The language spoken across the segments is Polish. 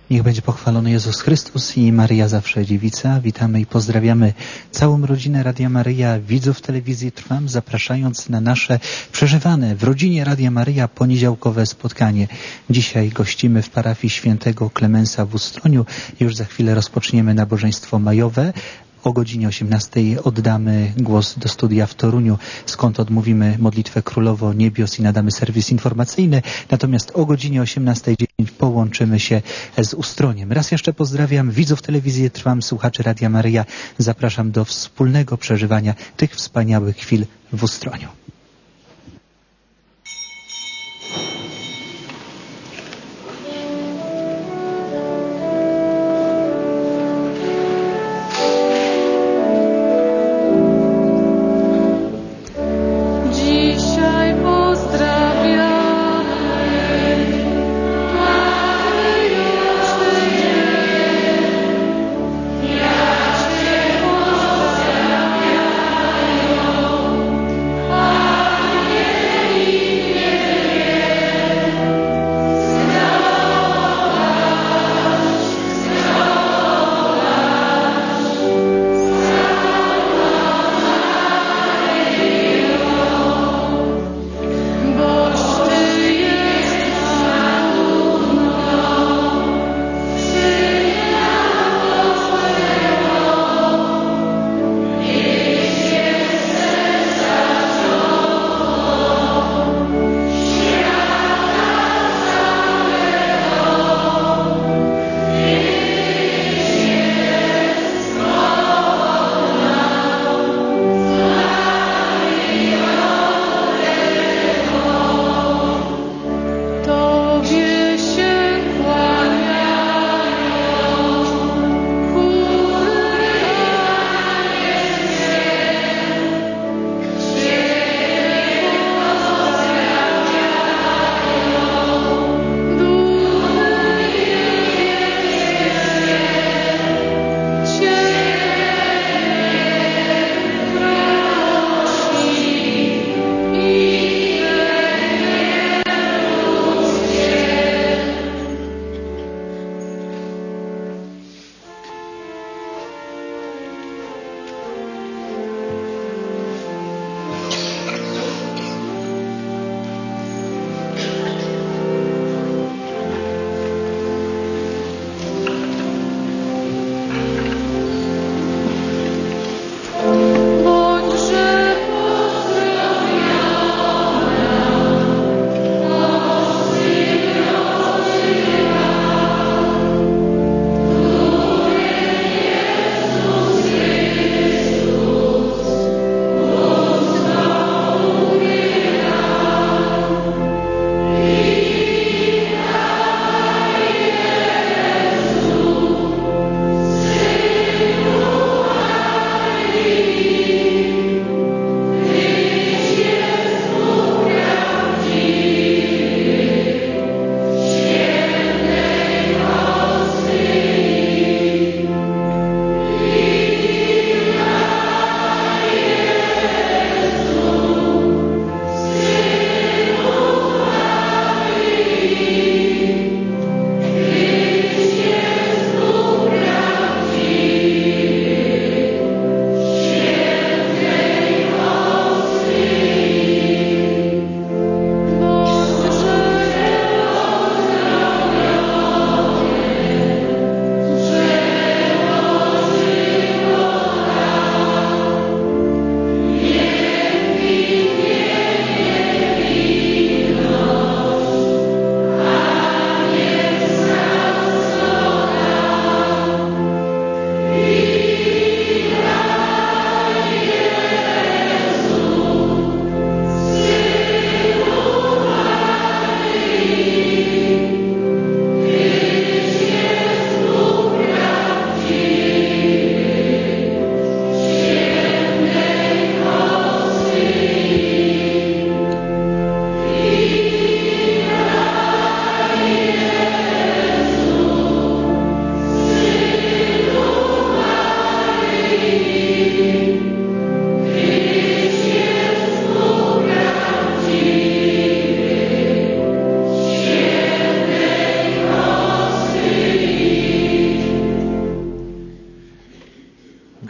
Niech będzie pochwalony Jezus Chrystus i Maryja zawsze Dziewica. Witamy i pozdrawiamy całą rodzinę Radia Maryja, widzów telewizji Trwam, zapraszając na nasze przeżywane w rodzinie Radia Maryja poniedziałkowe spotkanie. Dzisiaj gościmy w parafii świętego Klemensa w Ustroniu. Już za chwilę rozpoczniemy nabożeństwo majowe. O godzinie 18 oddamy głos do studia w Toruniu, skąd odmówimy modlitwę Królowo Niebios i nadamy serwis informacyjny. Natomiast o godzinie 18:10 połączymy się z Ustroniem. Raz jeszcze pozdrawiam widzów telewizji Trwam, słuchaczy Radia Maryja. Zapraszam do wspólnego przeżywania tych wspaniałych chwil w Ustroniu. Oh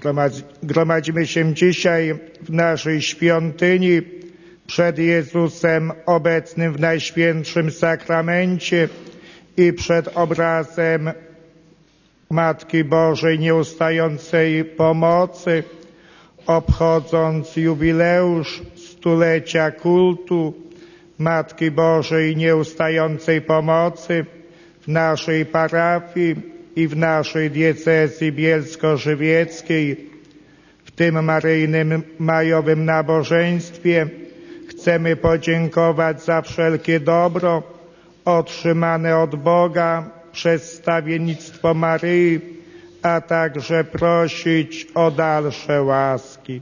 gromadzimy się dzisiaj w naszej świątyni przed Jezusem obecnym w Najświętszym Sakramencie i przed obrazem Matki Bożej Nieustającej Pomocy, obchodząc jubileusz stulecia kultu Matki Bożej Nieustającej Pomocy w naszej parafii i w naszej diecezji bielsko-żywieckiej. W tym maryjnym majowym nabożeństwie chcemy podziękować za wszelkie dobro otrzymane od Boga przez stawiennictwo Maryi, a także prosić o dalsze łaski.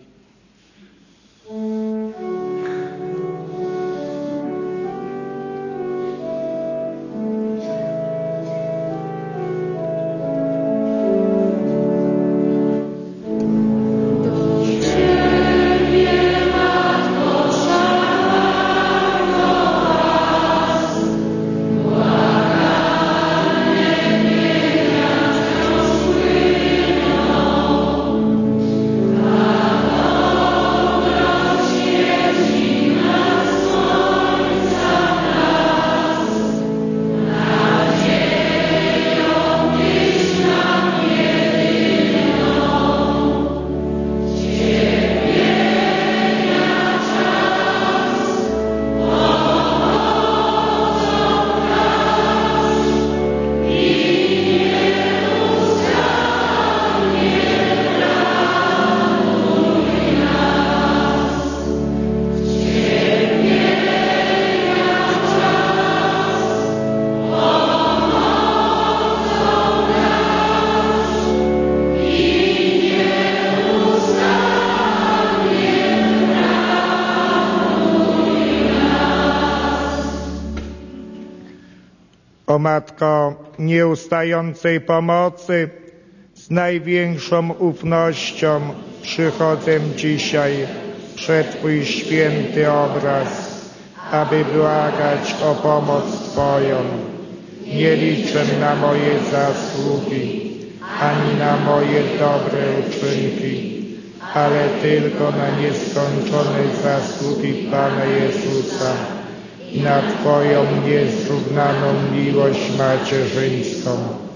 O Matko Nieustającej Pomocy, z największą ufnością przychodzę dzisiaj przed Twój święty obraz, aby błagać o pomoc Twoją. Nie liczę na moje zasługi, ani na moje dobre uczynki, ale tylko na nieskończone zasługi Pana Jezusa i na Twoją niezrównaną miłość macierzyńską.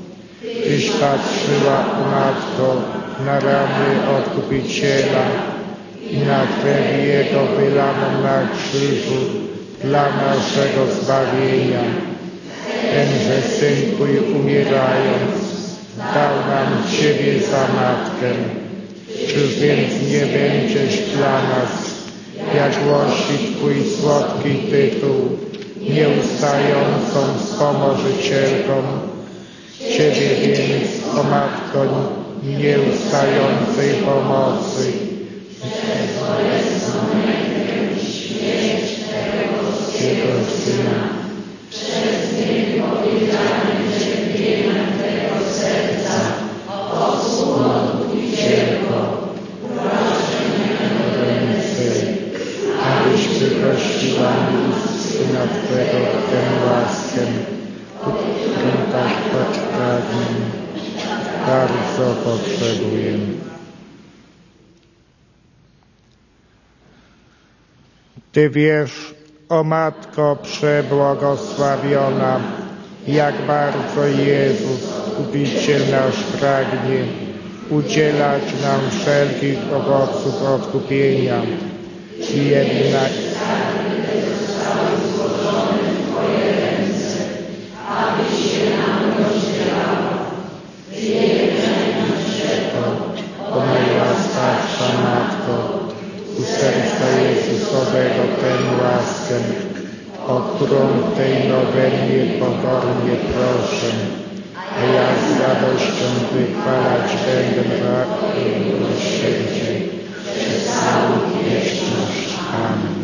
Tyś patrzyła, Matko, na rany Odkupiciela i na krew Jego wylaną na krzyżu dla naszego zbawienia. Tenże Syn Twój umierając dał nam Ciebie za Matkę. Czyż więc nie będziesz dla nas, jak głosi Twój słodki tytuł, nieustającą wspomożycielką? Ciebie więc, o Matko nieustającej pomocy, Jego Syna, przez niego powiedziane cierpienia Twego serca, Odkupicielko, abyś wyprosiła mi Syna Twego tę łaskę, którą tak pragnę, bardzo potrzebuję. Ty wiesz, o Matko przebłogosławiona, jak bardzo Jezus, Zbawiciel nasz, pragnie udzielać nam wszelkich owoców odkupienia. I jednak o najłaskawsza Matko, u serca Jezusowego tę łaskę, o którą w tej nowenie pokornie proszę, a ja z radością wychwalać będę miłosierdzie przez całą wieczność. Amen.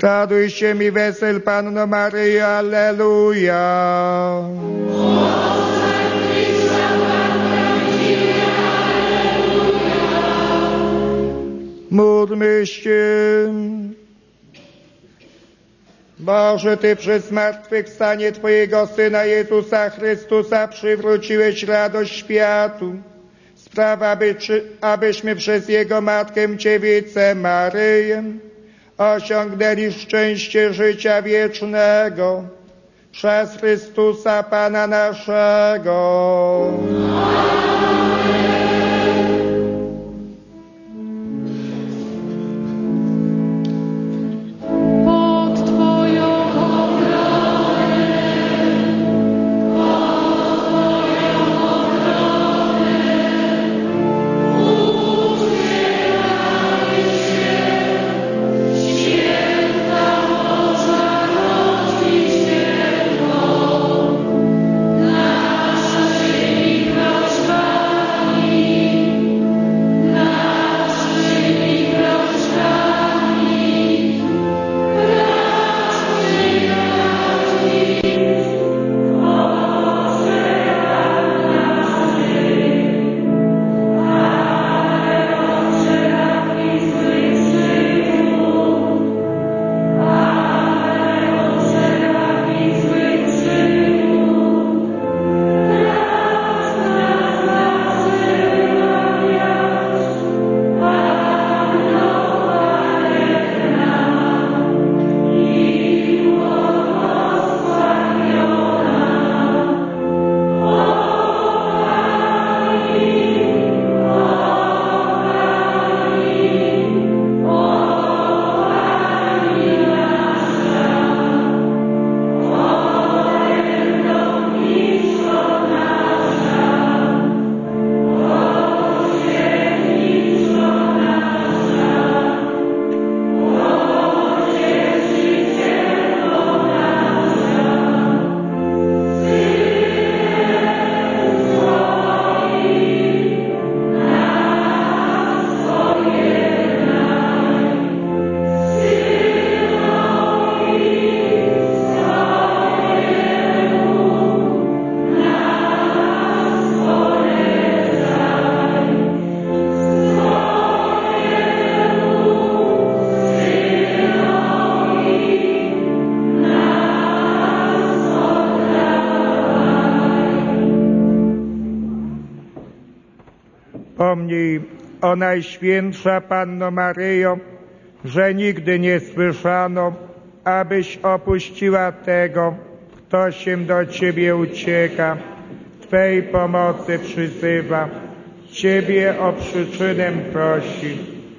Raduj się mi wesel, Panno Maryjo, alleluja. Módlmy się. Boże, Ty przez zmartwychwstanie Twojego Syna Jezusa Chrystusa przywróciłeś radość światu. Spraw, abyśmy przez Jego Matkę Dziewicę Maryję osiągnęli szczęście życia wiecznego przez Chrystusa Pana naszego. Pomnij, o Najświętsza Panno Maryjo, że nigdy nie słyszano, abyś opuściła tego, kto się do Ciebie ucieka, Twej pomocy przyzywa, Ciebie o przyczynę prosi.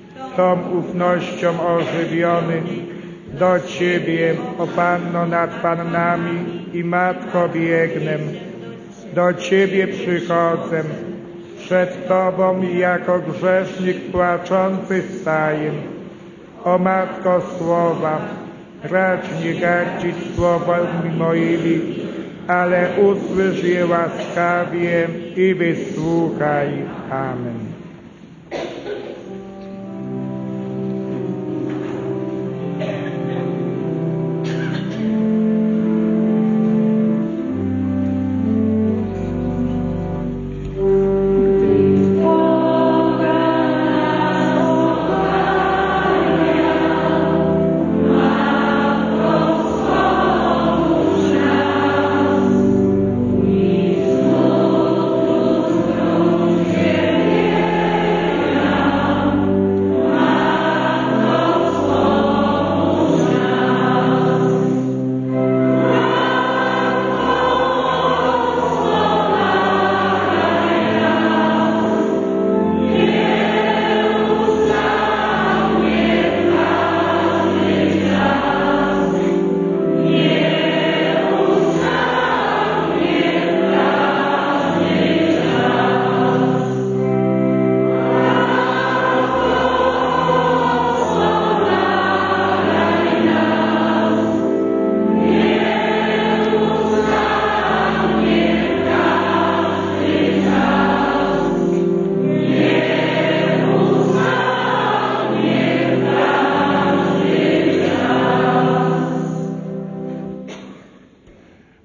Tą ufnością ożywiony do Ciebie, o Panno nad Pannami i Matko biegnę. Do Ciebie przychodzę, przed Tobą jako grzesznik płaczący staję. O Matko słowa, racz nie gardzić słowami moimi, ale usłysz je łaskawie i wysłuchaj. Amen. Yeah.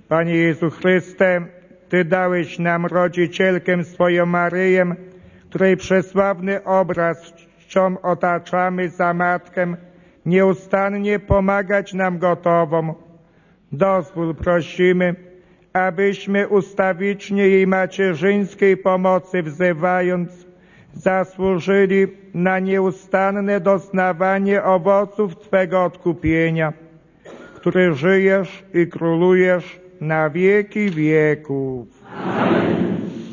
Panie Jezu Chryste, Ty dałeś nam rodzicielkę swoją Maryję, której przesławny obraz czczą otaczamy za matkę, nieustannie pomagać nam gotową. Dozwól prosimy, abyśmy ustawicznie jej macierzyńskiej pomocy wzywając, zasłużyli na nieustanne doznawanie owoców Twego odkupienia, który żyjesz i królujesz na wieki wieków. Amen.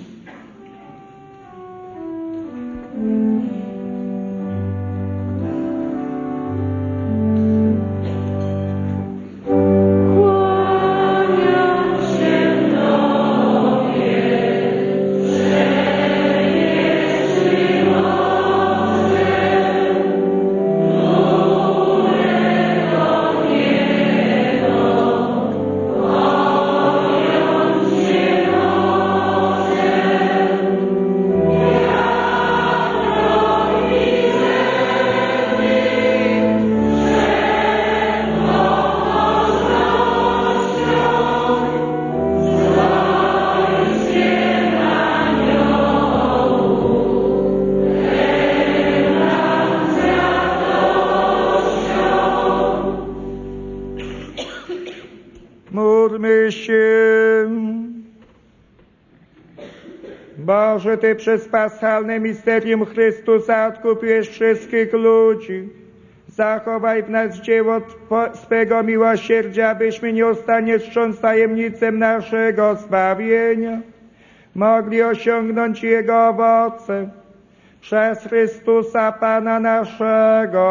Módlmy się. Boże, Ty przez paschalne misterium Chrystusa odkupiłeś wszystkich ludzi. Zachowaj w nas dzieło swego miłosierdzia, abyśmy nieustannie czcząc tajemnicę naszego zbawienia, mogli osiągnąć Jego owoce. Przez Chrystusa Pana naszego.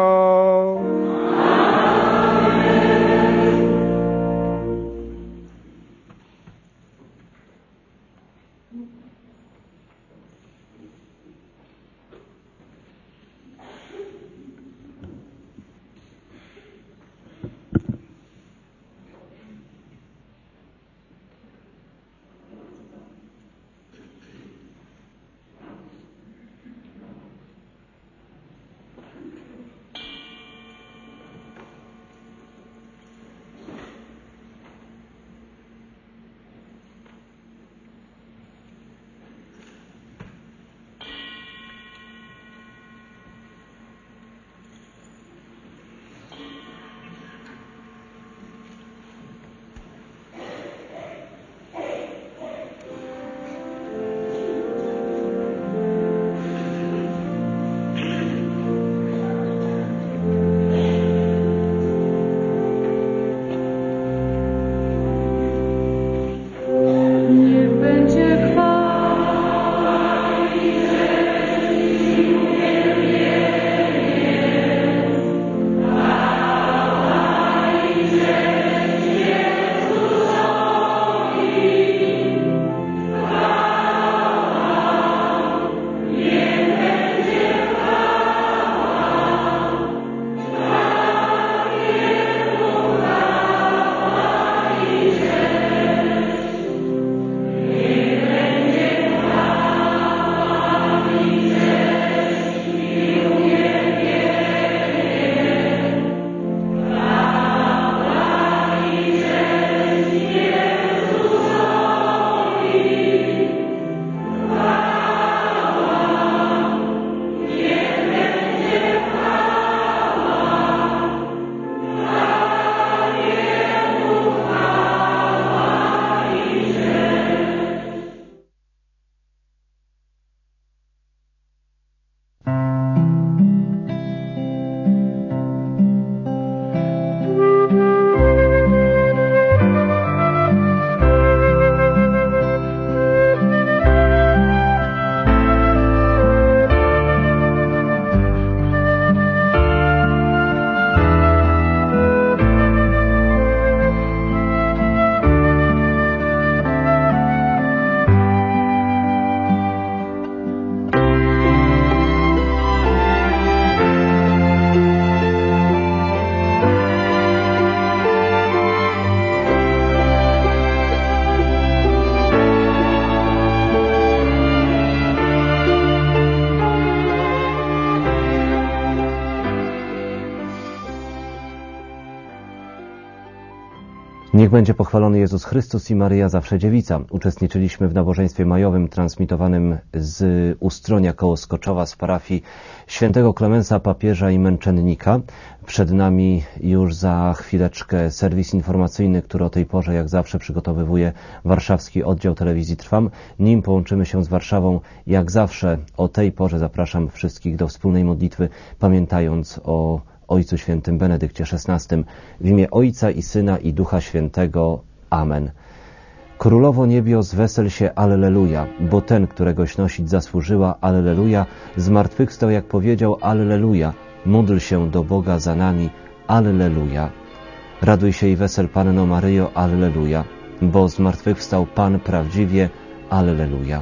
Niech będzie pochwalony Jezus Chrystus i Maryja Zawsze Dziewica. Uczestniczyliśmy w nabożeństwie majowym transmitowanym z Ustronia koło Skoczowa z parafii świętego Klemensa Papieża i Męczennika. Przed nami już za chwileczkę serwis informacyjny, który o tej porze jak zawsze przygotowywuje warszawski oddział telewizji Trwam. Nim połączymy się z Warszawą, jak zawsze o tej porze zapraszam wszystkich do wspólnej modlitwy, pamiętając o Ojcu Świętym Benedykcie XVI. W imię Ojca i Syna i Ducha Świętego. Amen. Królowo niebios, wesel się, alleluja, bo ten, któregoś nosić zasłużyła, alleluja, zmartwychwstał, jak powiedział, alleluja, módl się do Boga za nami, alleluja. Raduj się i wesel, Panno Maryjo, alleluja, bo zmartwychwstał Pan prawdziwie, alleluja.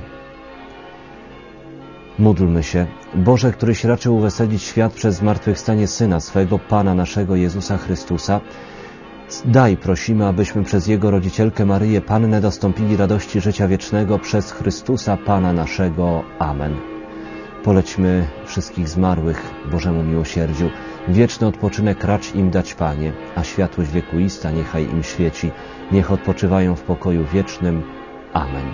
Módlmy się. Boże, któryś raczył uweselić świat przez zmartwychwstanie Syna swego, Pana naszego Jezusa Chrystusa, daj, prosimy, abyśmy przez Jego rodzicielkę Maryję Pannę dostąpili radości życia wiecznego przez Chrystusa Pana naszego. Amen. Polećmy wszystkich zmarłych Bożemu miłosierdziu. Wieczny odpoczynek racz im dać, Panie, a światłość wiekuista niechaj im świeci. Niech odpoczywają w pokoju wiecznym. Amen.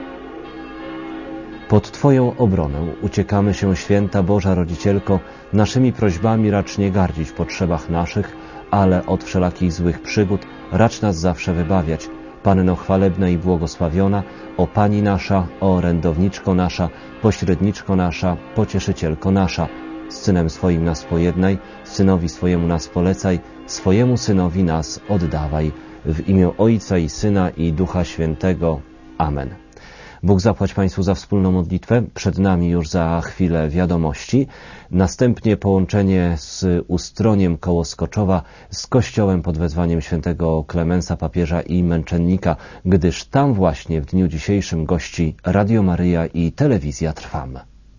Pod Twoją obronę uciekamy się, święta Boża Rodzicielko, naszymi prośbami racz nie gardzić w potrzebach naszych, ale od wszelakich złych przygód racz nas zawsze wybawiać. Panno chwalebna i błogosławiona, o Pani nasza, o orędowniczko nasza, pośredniczko nasza, pocieszycielko nasza, z Synem swoim nas pojednaj, Synowi swojemu nas polecaj, swojemu Synowi nas oddawaj. W imię Ojca i Syna i Ducha Świętego. Amen. Bóg zapłać Państwu za wspólną modlitwę. Przed nami już za chwilę wiadomości. Następnie połączenie z Ustroniem koło Skoczowa z kościołem pod wezwaniem świętego Klemensa Papieża i Męczennika, gdyż tam właśnie w dniu dzisiejszym gości Radio Maryja i Telewizja Trwam.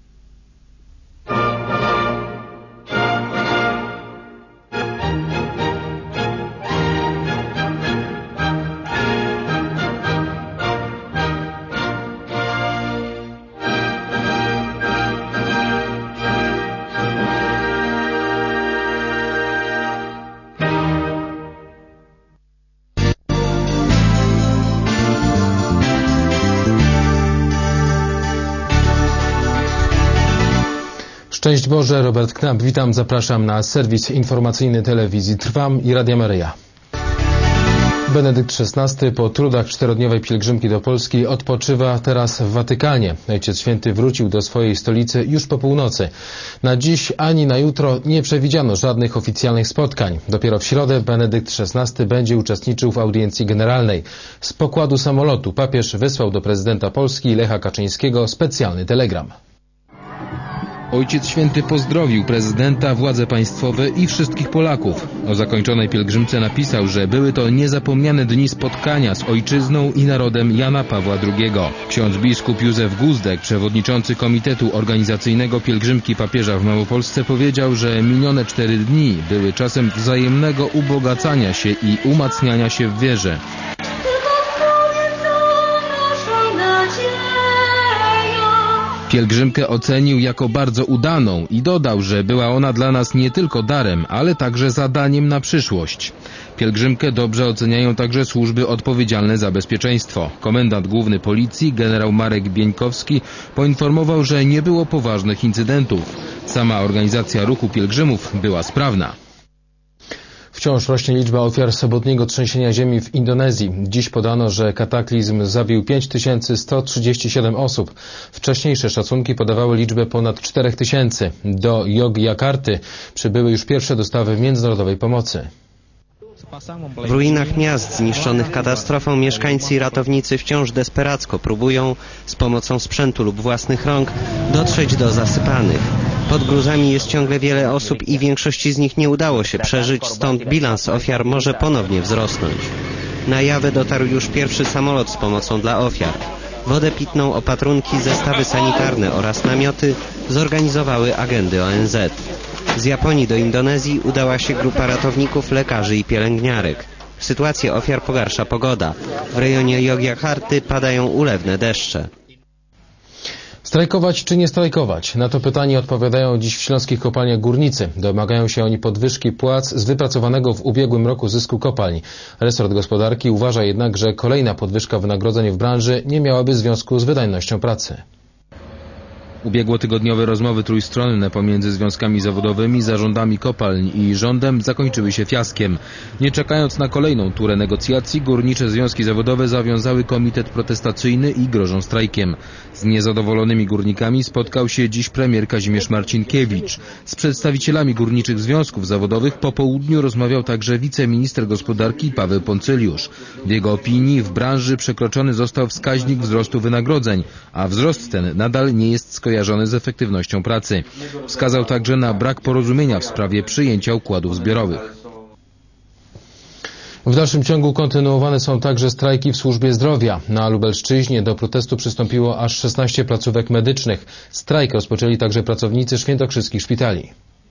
Szczęść Boże, Robert Knap, witam, zapraszam na serwis informacyjny telewizji Trwam i Radia Maryja. Benedykt XVI po trudach czterodniowej pielgrzymki do Polski odpoczywa teraz w Watykanie. Ojciec Święty wrócił do swojej stolicy już po północy. Na dziś ani na jutro nie przewidziano żadnych oficjalnych spotkań. Dopiero w środę Benedykt XVI będzie uczestniczył w audiencji generalnej. Z pokładu samolotu papież wysłał do prezydenta Polski Lecha Kaczyńskiego specjalny telegram. Ojciec Święty pozdrowił prezydenta, władze państwowe i wszystkich Polaków. O zakończonej pielgrzymce napisał, że były to niezapomniane dni spotkania z ojczyzną i narodem Jana Pawła II. Ksiądz biskup Józef Guzdek, przewodniczący Komitetu Organizacyjnego Pielgrzymki Papieża w Małopolsce, powiedział, że minione 4 dni były czasem wzajemnego ubogacania się i umacniania się w wierze. Pielgrzymkę ocenił jako bardzo udaną i dodał, że była ona dla nas nie tylko darem, ale także zadaniem na przyszłość. Pielgrzymkę dobrze oceniają także służby odpowiedzialne za bezpieczeństwo. Komendant główny policji, generał Marek Bieńkowski, poinformował, że nie było poważnych incydentów. Sama organizacja ruchu pielgrzymów była sprawna. Wciąż rośnie liczba ofiar sobotniego trzęsienia ziemi w Indonezji. Dziś podano, że kataklizm zabił 5137 osób. Wcześniejsze szacunki podawały liczbę ponad 4000. Do Jogjakarty przybyły już pierwsze dostawy międzynarodowej pomocy. W ruinach miast zniszczonych katastrofą mieszkańcy i ratownicy wciąż desperacko próbują z pomocą sprzętu lub własnych rąk dotrzeć do zasypanych. Pod gruzami jest ciągle wiele osób i większości z nich nie udało się przeżyć, stąd bilans ofiar może ponownie wzrosnąć. Na Jawę dotarł już pierwszy samolot z pomocą dla ofiar. Wodę pitną, opatrunki, zestawy sanitarne oraz namioty zorganizowały agendy ONZ. Z Japonii do Indonezji udała się grupa ratowników, lekarzy i pielęgniarek. Sytuację ofiar pogarsza pogoda. W rejonie Jogjakarty padają ulewne deszcze. Strajkować czy nie strajkować? Na to pytanie odpowiadają dziś w śląskich kopalniach górnicy. Domagają się oni podwyżki płac z wypracowanego w ubiegłym roku zysku kopalń. Resort gospodarki uważa jednak, że kolejna podwyżka wynagrodzeń w branży nie miałaby związku z wydajnością pracy. Ubiegłotygodniowe rozmowy trójstronne pomiędzy związkami zawodowymi, zarządami kopalń i rządem zakończyły się fiaskiem. Nie czekając na kolejną turę negocjacji, górnicze związki zawodowe zawiązały komitet protestacyjny i grożą strajkiem. Z niezadowolonymi górnikami spotkał się dziś premier Kazimierz Marcinkiewicz. Z przedstawicielami górniczych związków zawodowych po południu rozmawiał także wiceminister gospodarki Paweł Poncyliusz. W jego opinii w branży przekroczony został wskaźnik wzrostu wynagrodzeń, a wzrost ten nadal nie jest skojarzony z efektywnością pracy. Wskazał także na brak porozumienia w sprawie przyjęcia układów zbiorowych. W dalszym ciągu kontynuowane są także strajki w służbie zdrowia. Na Lubelszczyźnie do protestu przystąpiło aż 16 placówek medycznych. Strajk rozpoczęli także pracownicy świętokrzyskich szpitali.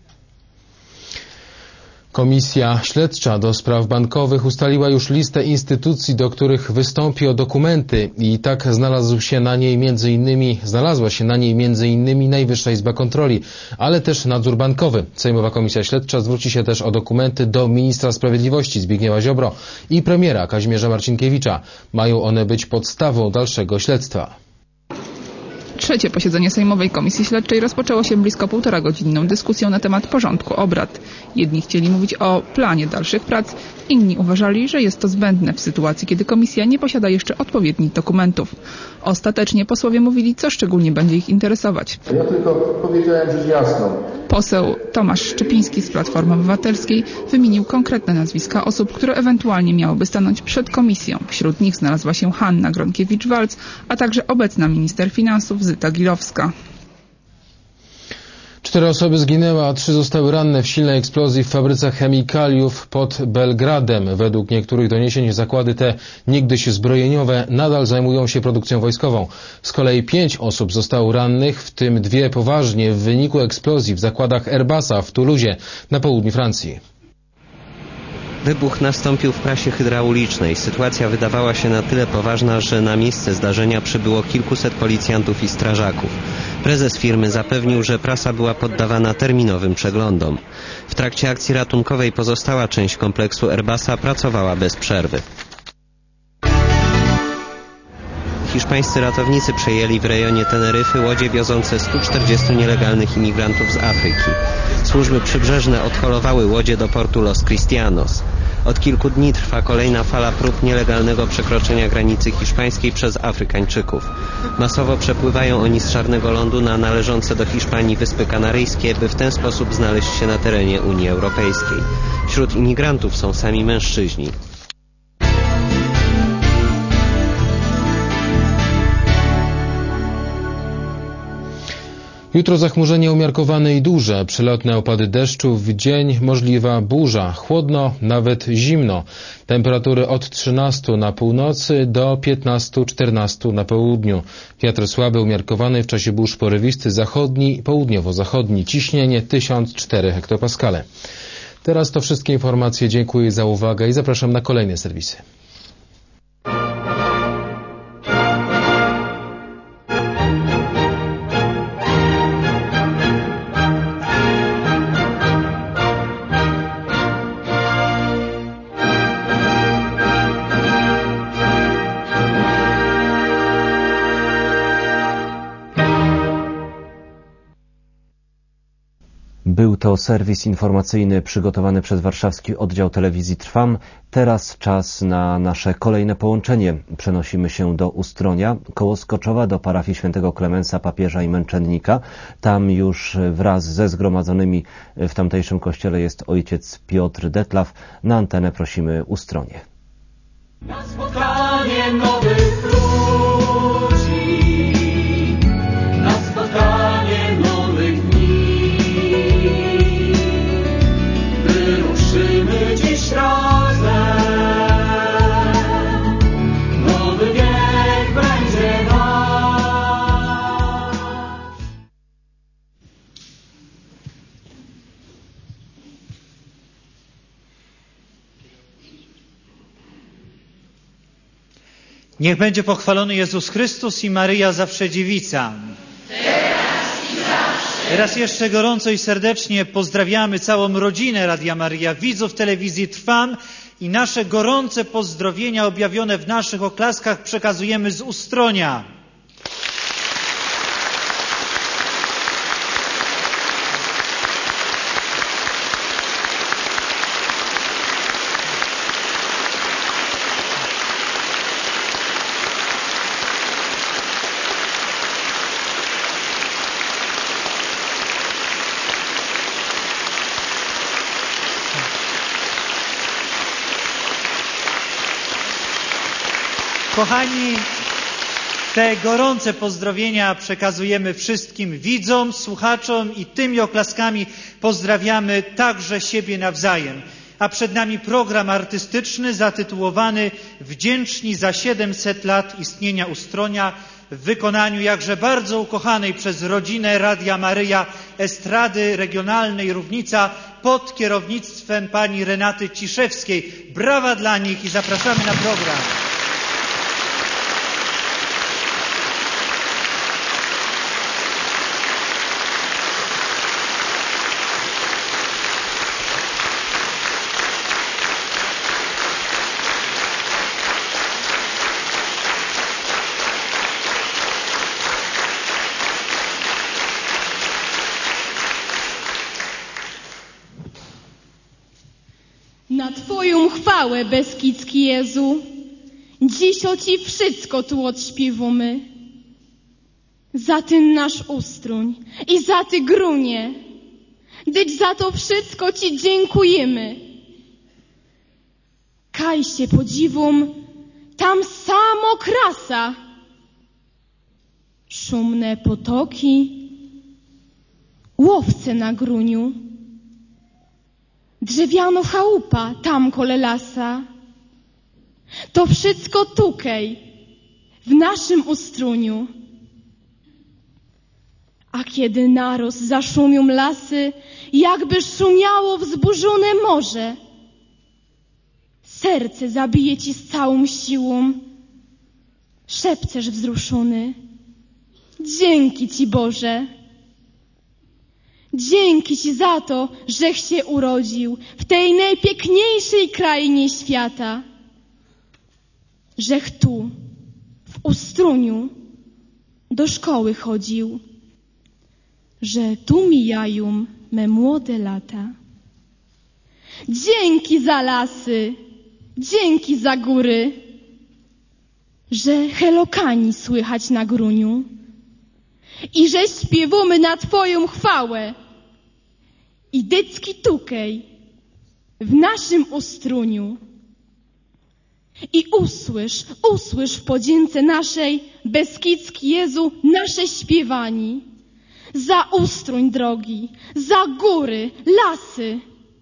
Komisja Śledcza do spraw bankowych ustaliła już listę instytucji, do których wystąpi o dokumenty i tak znalazła się na niej między innymi Najwyższa Izba Kontroli, ale też nadzór bankowy. Sejmowa Komisja Śledcza zwróci się też o dokumenty do ministra sprawiedliwości Zbigniewa Ziobro i premiera Kazimierza Marcinkiewicza. Mają one być podstawą dalszego śledztwa. Trzecie posiedzenie Sejmowej Komisji Śledczej rozpoczęło się blisko 1,5-godzinną dyskusją na temat porządku obrad. Jedni chcieli mówić o planie dalszych prac, inni uważali, że jest to zbędne w sytuacji, kiedy komisja nie posiada jeszcze odpowiednich dokumentów. Ostatecznie posłowie mówili, co szczególnie będzie ich interesować. Ja tylko powiedziałem rzecz jasną. Poseł Tomasz Szczepiński z Platformy Obywatelskiej wymienił konkretne nazwiska osób, które ewentualnie miałyby stanąć przed komisją. Wśród nich znalazła się Hanna Gronkiewicz-Waltz, a także obecna minister finansów Zyta Gilowska. 4 osoby zginęły, a 3 zostały ranne w silnej eksplozji w fabryce chemikaliów pod Belgradem. Według niektórych doniesień zakłady te, niegdyś zbrojeniowe, nadal zajmują się produkcją wojskową. Z kolei 5 osób zostało rannych, w tym 2 poważnie w wyniku eksplozji w zakładach Airbusa w Toulouse na południu Francji. Wybuch nastąpił w prasie hydraulicznej. Sytuacja wydawała się na tyle poważna, że na miejsce zdarzenia przybyło kilkuset policjantów i strażaków. Prezes firmy zapewnił, że prasa była poddawana terminowym przeglądom. W trakcie akcji ratunkowej pozostała część kompleksu Airbusa pracowała bez przerwy. Hiszpańscy ratownicy przejęli w rejonie Teneryfy łodzie wiozące 140 nielegalnych imigrantów z Afryki. Służby przybrzeżne odholowały łodzie do portu Los Cristianos. Od kilku dni trwa kolejna fala prób nielegalnego przekroczenia granicy hiszpańskiej przez Afrykańczyków. Masowo przepływają oni z Czarnego Lądu na należące do Hiszpanii Wyspy Kanaryjskie, by w ten sposób znaleźć się na terenie Unii Europejskiej. Wśród imigrantów są sami mężczyźni. Jutro zachmurzenie umiarkowane i duże, przelotne opady deszczu, w dzień możliwa burza, chłodno, nawet zimno. Temperatury od 13 na północy do 15-14 na południu. Wiatr słaby, umiarkowany, w czasie burz porywisty, zachodni, południowo-zachodni, ciśnienie 1004 hektopaskale. Teraz to wszystkie informacje, dziękuję za uwagę i zapraszam na kolejne serwisy. Był to serwis informacyjny przygotowany przez warszawski oddział telewizji Trwam. Teraz czas na nasze kolejne połączenie. Przenosimy się do Ustronia, koło Skoczowa, do parafii świętego Klemensa, papieża i męczennika. Tam już wraz ze zgromadzonymi w tamtejszym kościele jest ojciec Piotr Detlaw. Na antenę prosimy Ustronie. Na spotkanie nowych ludzi, na spotkanie nowych dni, wyruszymy dziś razem, nowy wiek będzie nasz. Niech będzie pochwalony Jezus Chrystus i Maryja zawsze dziewica. Raz jeszcze gorąco i serdecznie pozdrawiamy całą rodzinę Radia Maryja, widzów telewizji Trwam i nasze gorące pozdrowienia objawione w naszych oklaskach przekazujemy z Ustronia. Kochani, te gorące pozdrowienia przekazujemy wszystkim widzom, słuchaczom i tymi oklaskami pozdrawiamy także siebie nawzajem. A przed nami program artystyczny zatytułowany Wdzięczni za 700 lat istnienia Ustronia w wykonaniu jakże bardzo ukochanej przez rodzinę Radia Maryja estrady regionalnej Równica pod kierownictwem pani Renaty Ciszewskiej. Brawa dla nich i zapraszamy na program. Na Twoją chwałę, Beskidzki Jezu, dziś o Ci wszystko tu odśpiewamy. Za ten nasz Ustróń i za Ty Grunie, dyć za to wszystko Ci dziękujemy. Kaj się podziwom, tam samo krasa. Szumne potoki, łowce na gruniu. Drzewiano chałupa tam kole lasa. To wszystko tukej w naszym Ustruniu. A kiedy naroz zaszumią lasy, jakby szumiało wzburzone morze, serce zabije Ci z całą siłą. Szepczesz wzruszony: dzięki Ci, Boże. Dzięki Ci za to, żech się urodził w tej najpiękniejszej krainie świata. Żech tu, w Ustruniu, do szkoły chodził. Że tu mijają me młode lata. Dzięki za lasy, dzięki za góry, że helokani słychać na gruniu i że śpiewamy na Twoją chwałę. I dycki tukej w naszym Ustruniu. I usłysz w podzięce naszej, Beskidzki Jezu, nasze śpiewani. Za Ustróń drogi, za góry, lasy.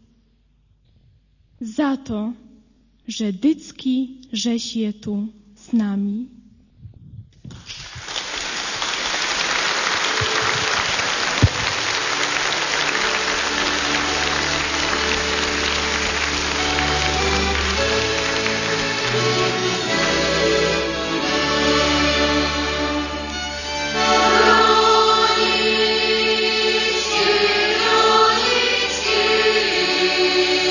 Za to, że dycki żeś je tu z nami.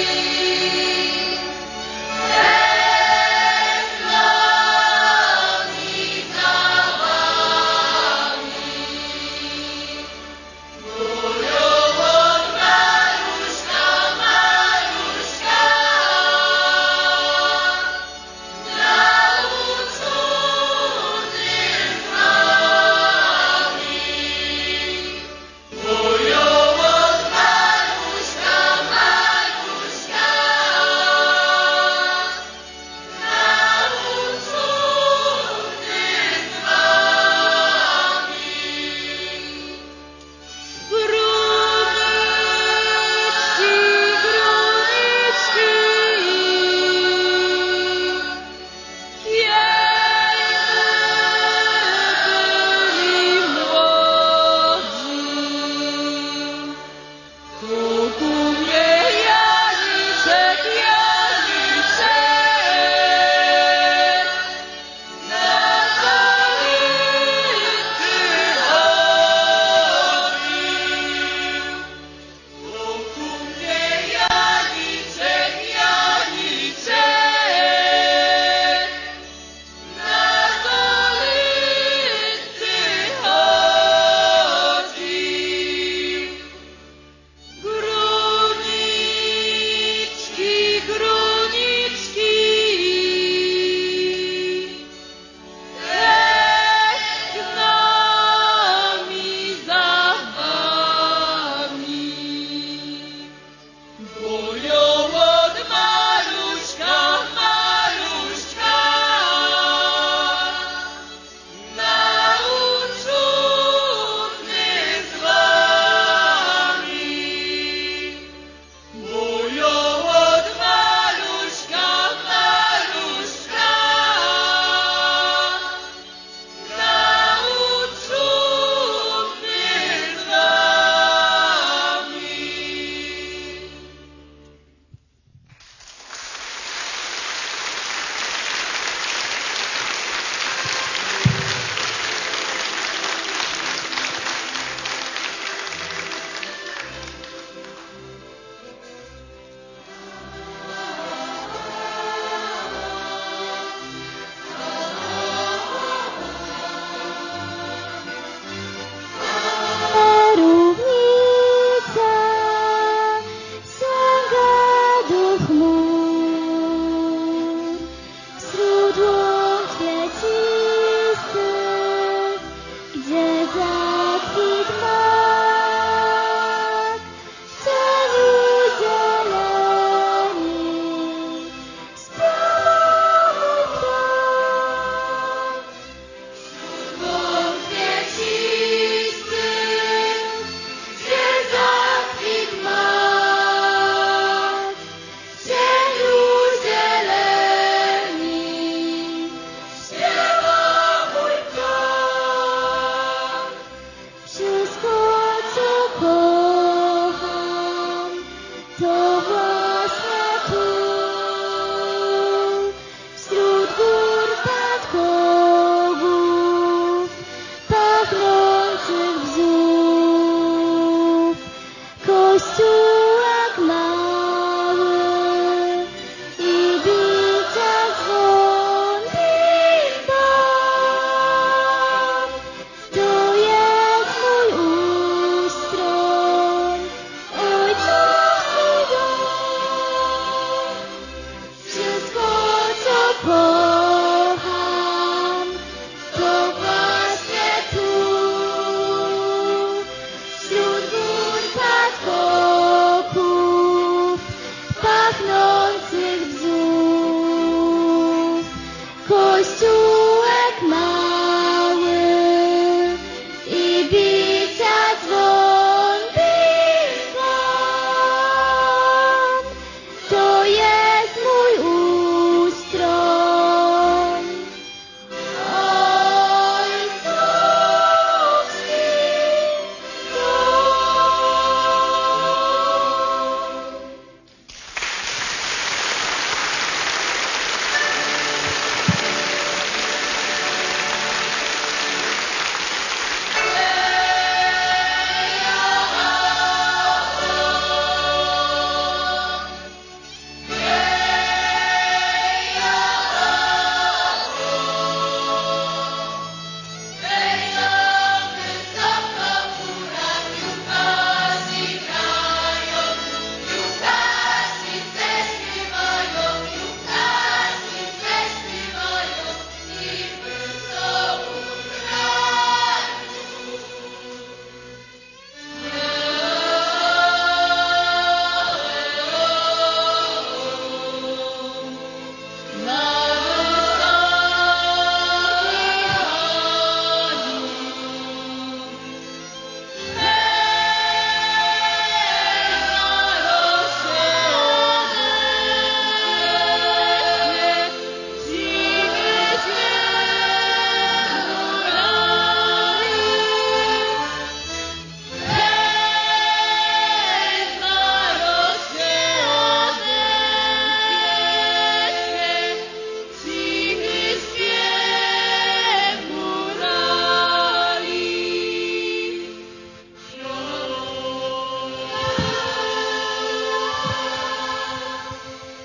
Let's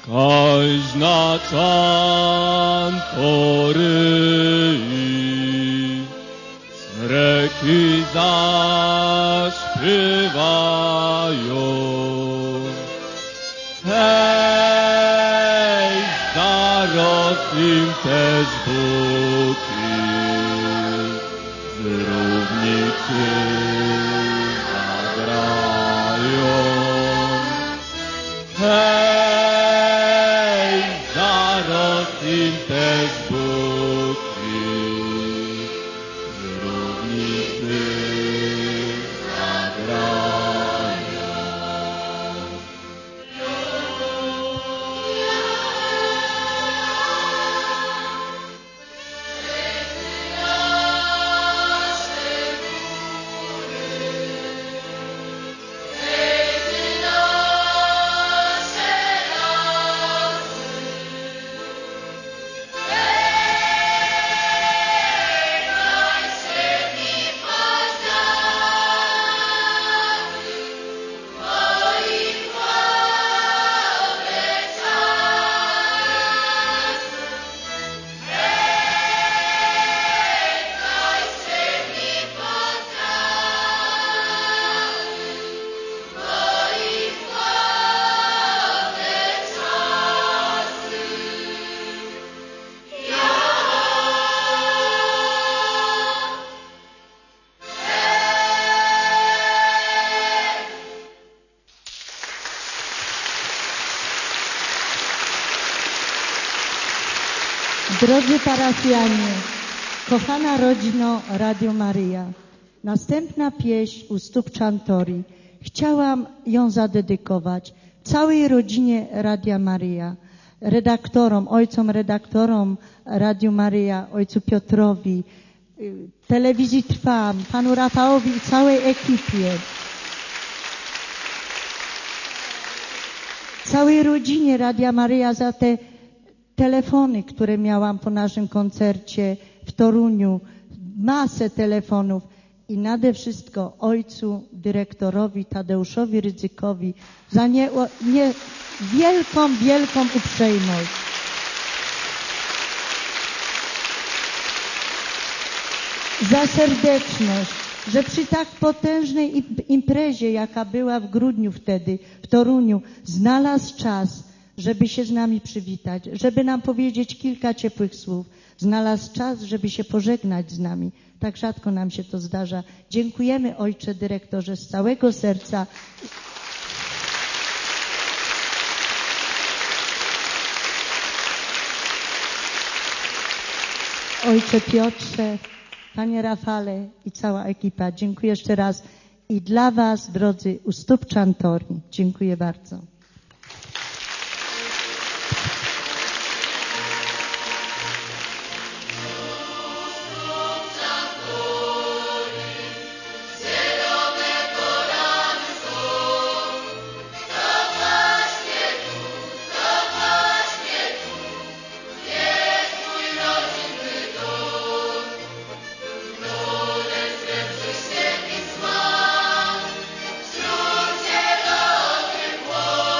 kaźna czantoryi, smreki zaśpiewają. Hej, zaraz im też buki z równicy zagrają. Hej, zaraz im też buki z równicy zagrają. Drodzy parafianie, kochana rodzino Radio Maryja, następna pieśń u stóp Czantorii. Chciałam ją zadedykować całej rodzinie Radia Maryja, redaktorom, ojcom redaktorom Radio Maryja, ojcu Piotrowi, telewizji Trwam, panu Rafałowi i całej ekipie, całej rodzinie Radia Maryja za te telefony, które miałam po naszym koncercie w Toruniu, masę telefonów i nade wszystko ojcu dyrektorowi Tadeuszowi Rydzykowi za wielką uprzejmość. Za serdeczność, że przy tak potężnej imprezie, jaka była w grudniu wtedy w Toruniu, znalazł czas, żeby się z nami przywitać, żeby nam powiedzieć kilka ciepłych słów. Znalazł czas, żeby się pożegnać z nami. Tak rzadko nam się to zdarza. Dziękujemy, ojcze dyrektorze, z całego serca. Ojcze Piotrze, panie Rafale i cała ekipa. Dziękuję jeszcze raz i dla was, drodzy, u stóp Czantorii. Dziękuję bardzo. Wśród zielonych łąk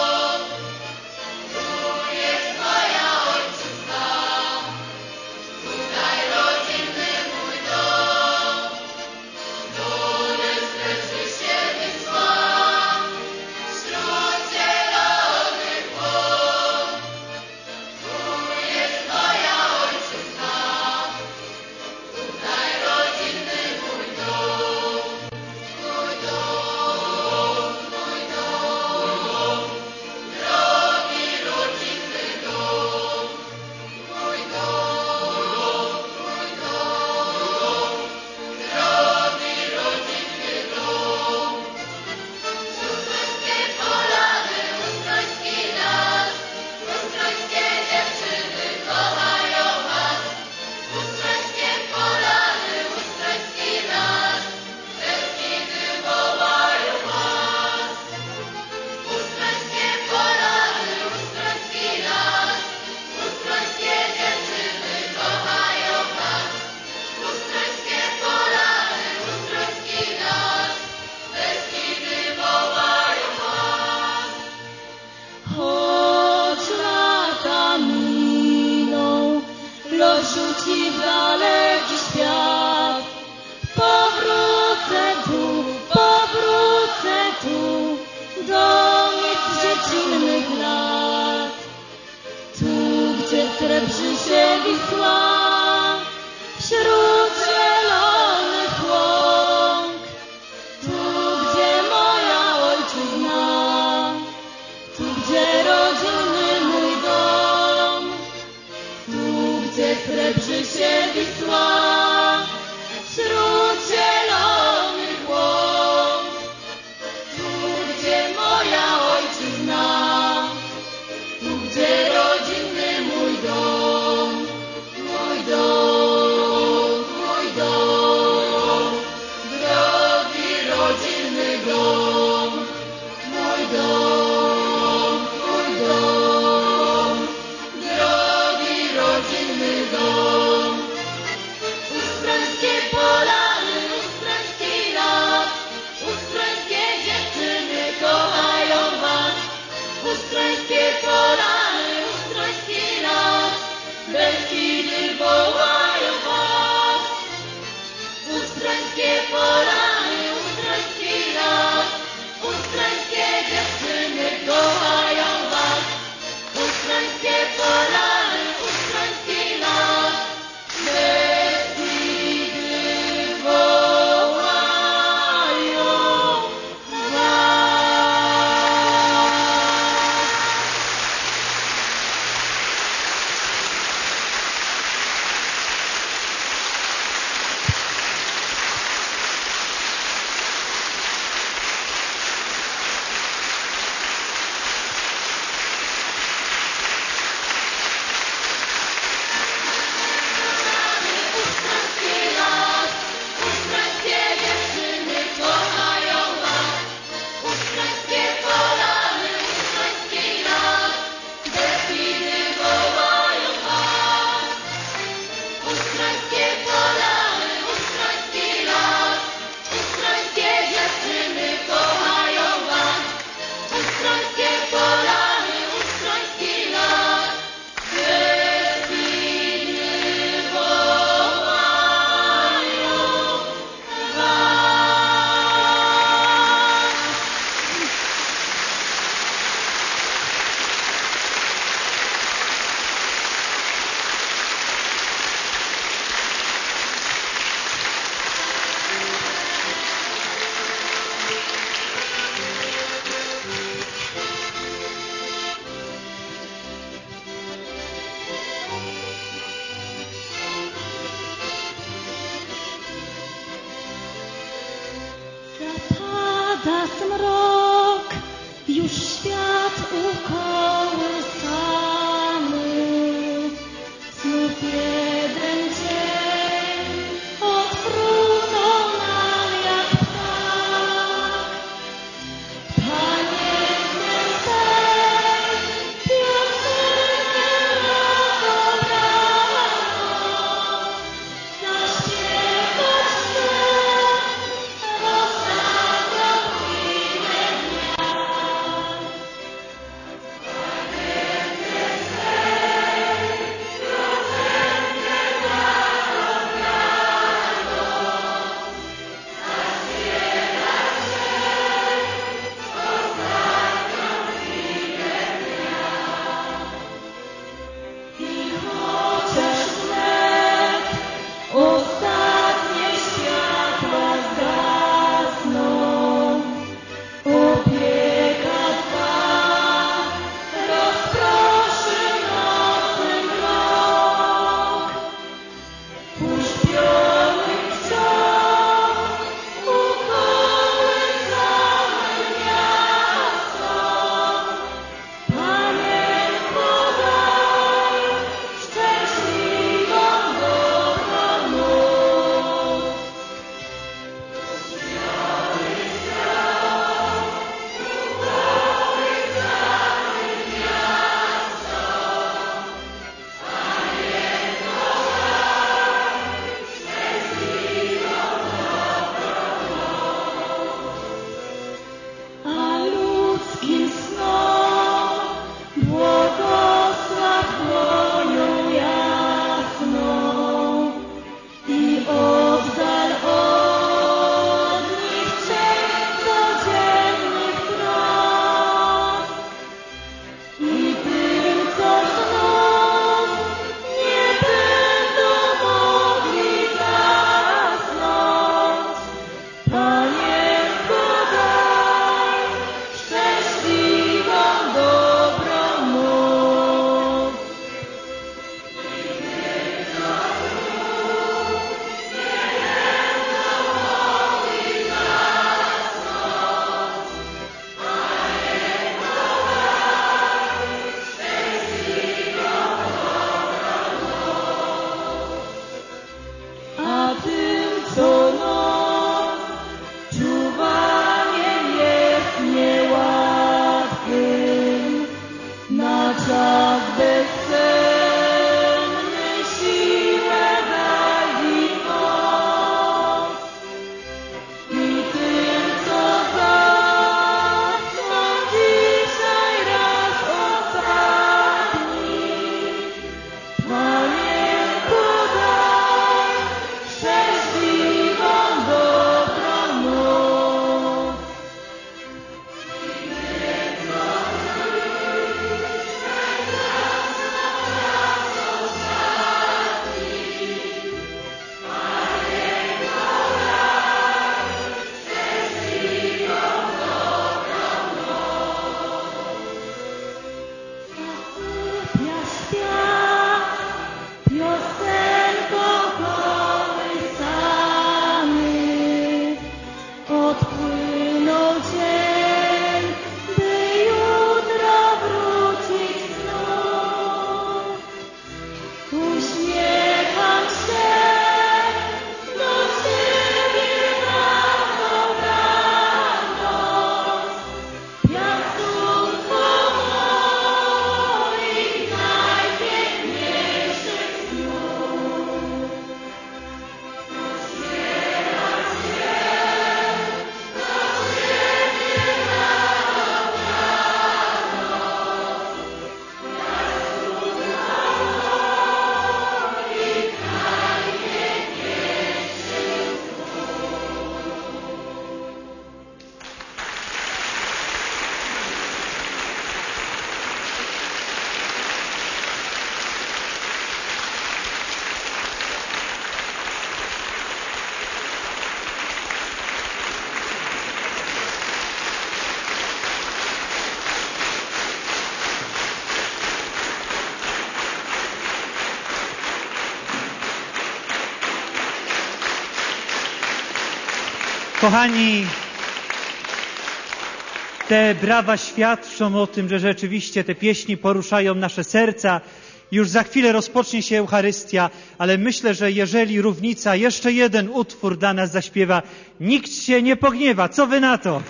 idzie Wisła, wśród zielonych łąk, tu gdzie moja ojczyzna, tu gdzie rodzinny mój dom, mój dom, mój dom, drogi rodzinny dom, mój dom, mój dom, drogi rodzinny dom. Ustrońskie polany, ustroński las, ustrońskie dziewczyny kochają was. Ustrońskie polany, ustroński las, Beskidy wołają was. Ustrońskie polany, ustroński las, ustrońskie dziewczyny kochają was. Ustrońskie polany, ustroński las, Beskidy wołają was. Ustroński las, ustrońskie dziewczyny kochają was. Ustrońskie polany, ustroński las, Beskidy wołają was. Ustrońskie polany, ustroński las, ustrońskie dziewczyny kochają was. Ustrońskie polany, ustroński las, Beskidy wołają was. Zapada zmrok, już świat ukołysany. Znów jeden dzień odfrunął nam jak ptak. Panienny sen, piosenkę rozobrała noc. Zaśpiewać chcę, rozsadzał chwilę Kochani, te brawa świadczą o tym, że rzeczywiście te pieśni poruszają nasze serca. Już za chwilę rozpocznie się Eucharystia, ale myślę, że jeżeli Równica jeszcze jeden utwór dla nas zaśpiewa, nikt się nie pogniewa. Co wy na to?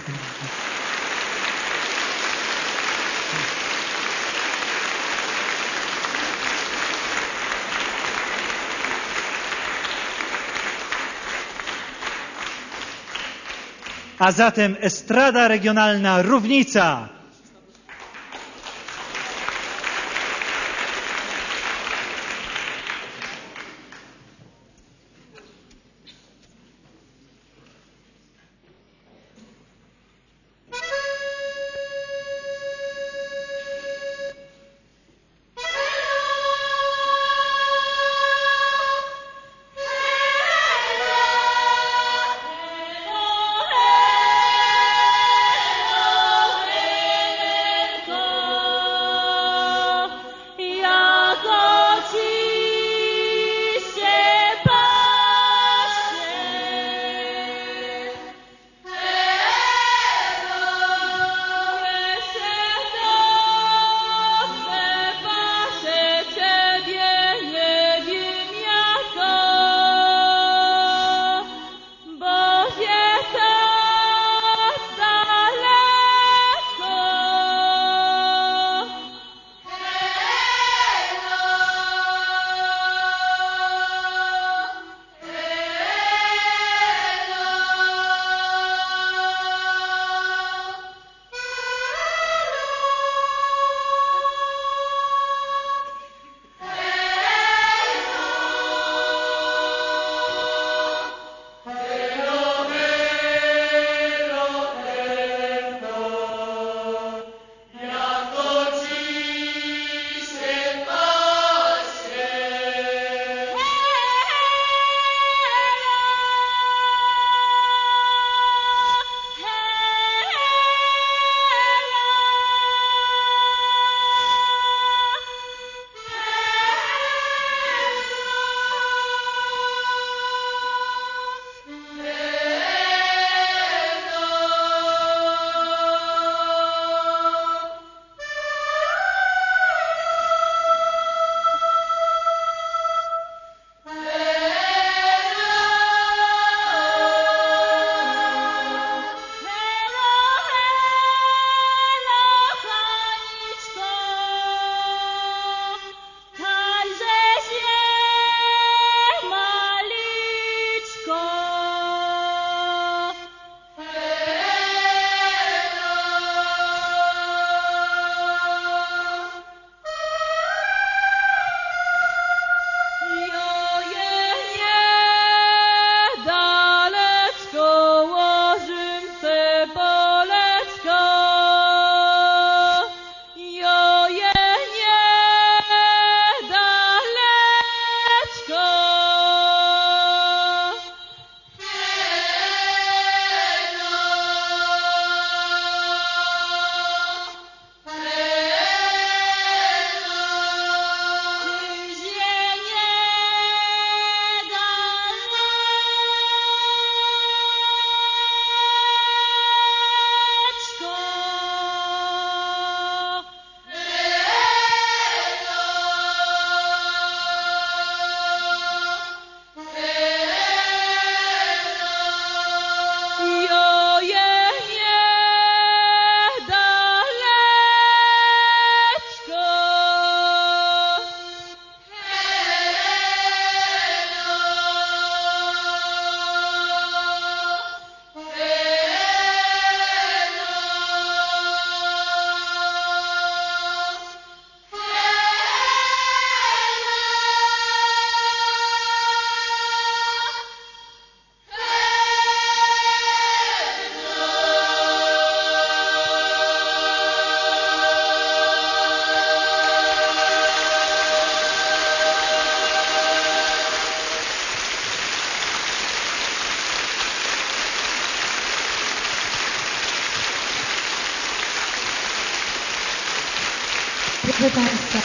A zatem Estrada Regionalna Równica. Proszę Państwa,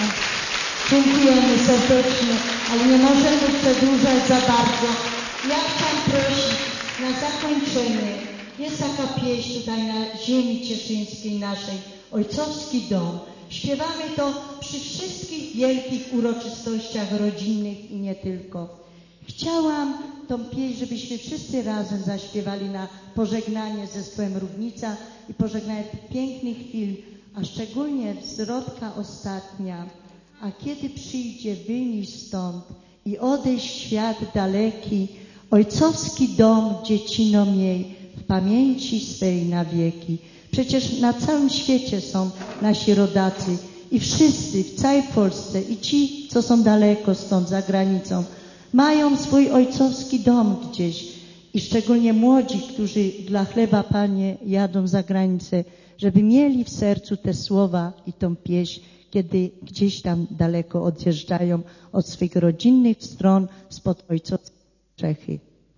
dziękujemy serdecznie, ale nie możemy przedłużać za bardzo. Ja chciałam prosić na zakończenie jest taka pieśń tutaj na ziemi cieszyńskiej naszej, Ojcowski Dom. Śpiewamy to przy wszystkich wielkich uroczystościach rodzinnych i nie tylko. Chciałam tą pieśń, żebyśmy wszyscy razem zaśpiewali na pożegnanie z zespołem Równica i pożegnanie tych pięknych chwil, a szczególnie zwrotka ostatnia. A kiedy przyjdzie, wyjść stąd i odejść świat daleki, ojcowski dom dziecino miej w pamięci swej na wieki. Przecież na całym świecie są nasi rodacy i wszyscy w całej Polsce i ci, co są daleko stąd, za granicą, mają swój ojcowski dom gdzieś i szczególnie młodzi, którzy dla chleba, Panie, jadą za granicę, żeby mieli w sercu te słowa i tą pieśń, kiedy gdzieś tam daleko odjeżdżają od swych rodzinnych stron spod ojcowskiej strzechy.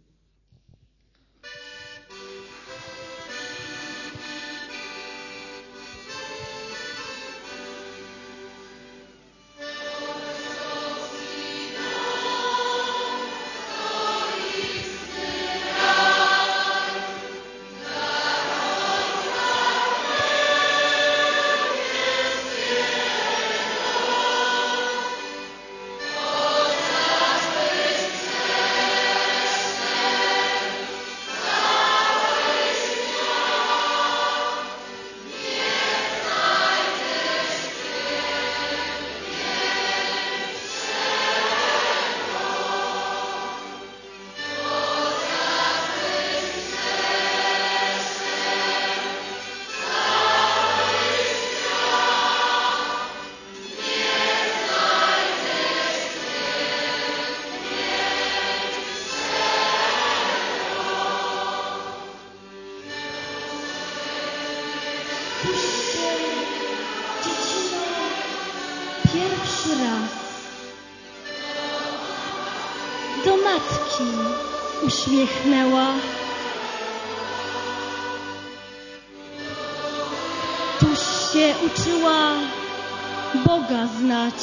Pierwszy raz do matki uśmiechnęła. Tuż się uczyła Boga znać.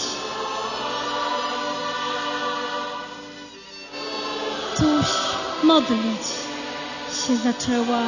Tuż modlić się zaczęła.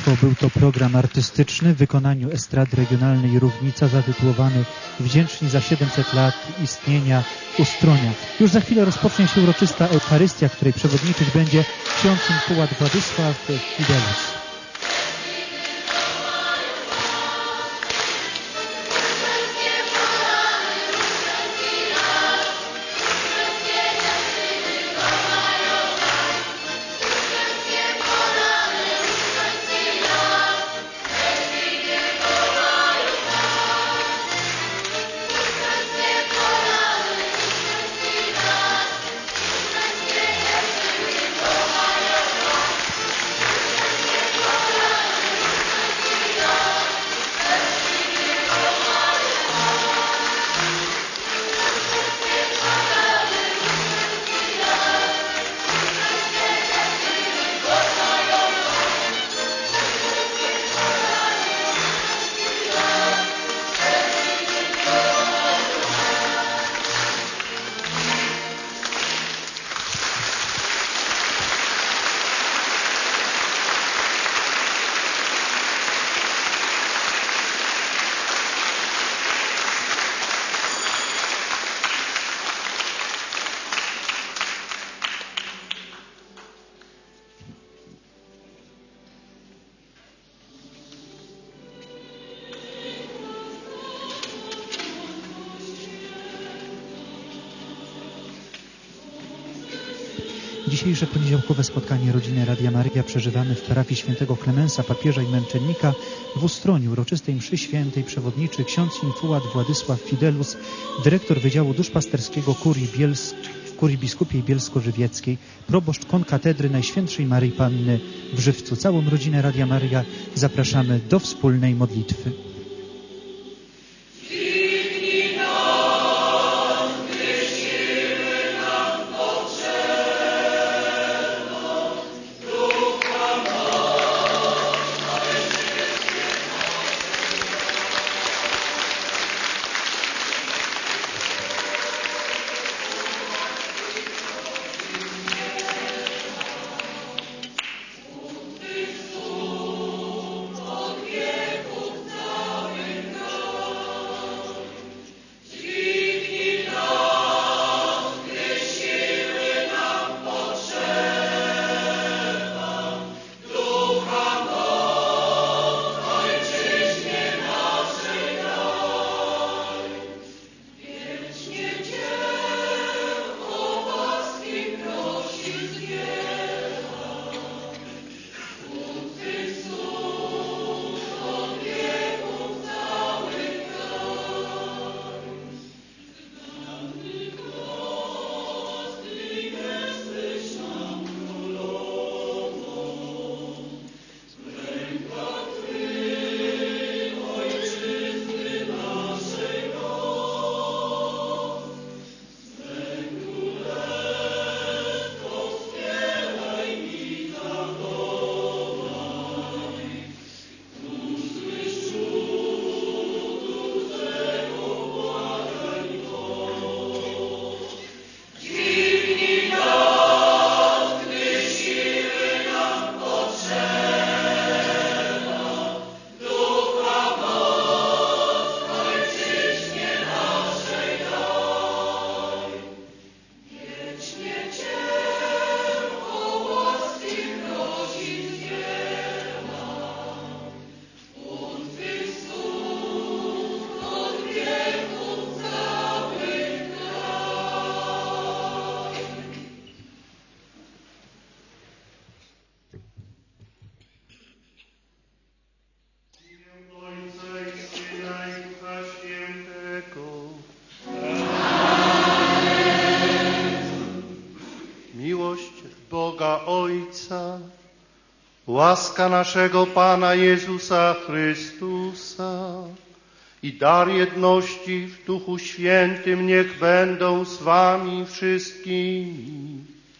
Państwo, był to program artystyczny w wykonaniu Estrady Regionalnej Równica zatytułowany Wdzięczni za 700 lat istnienia Ustronia. Już za chwilę rozpocznie się uroczysta Eucharystia, której przewodniczyć będzie ksiądz infułat Władysław Fidelus. Dzisiejsze poniedziałkowe spotkanie rodziny Radia Maryja przeżywamy w parafii świętego Klemensa, papieża i męczennika w Ustroniu. Uroczystej mszy świętej przewodniczy ksiądz infułat Władysław Fidelus, dyrektor Wydziału Duszpasterskiego Kurii Biskupiej Bielsko-Żywieckiej, proboszcz konkatedry Najświętszej Maryi Panny w Żywcu. Całą rodzinę Radia Maryja zapraszamy do wspólnej modlitwy. Łaska naszego Pana Jezusa Chrystusa i dar jedności w Duchu Świętym niech będą z wami wszystkimi.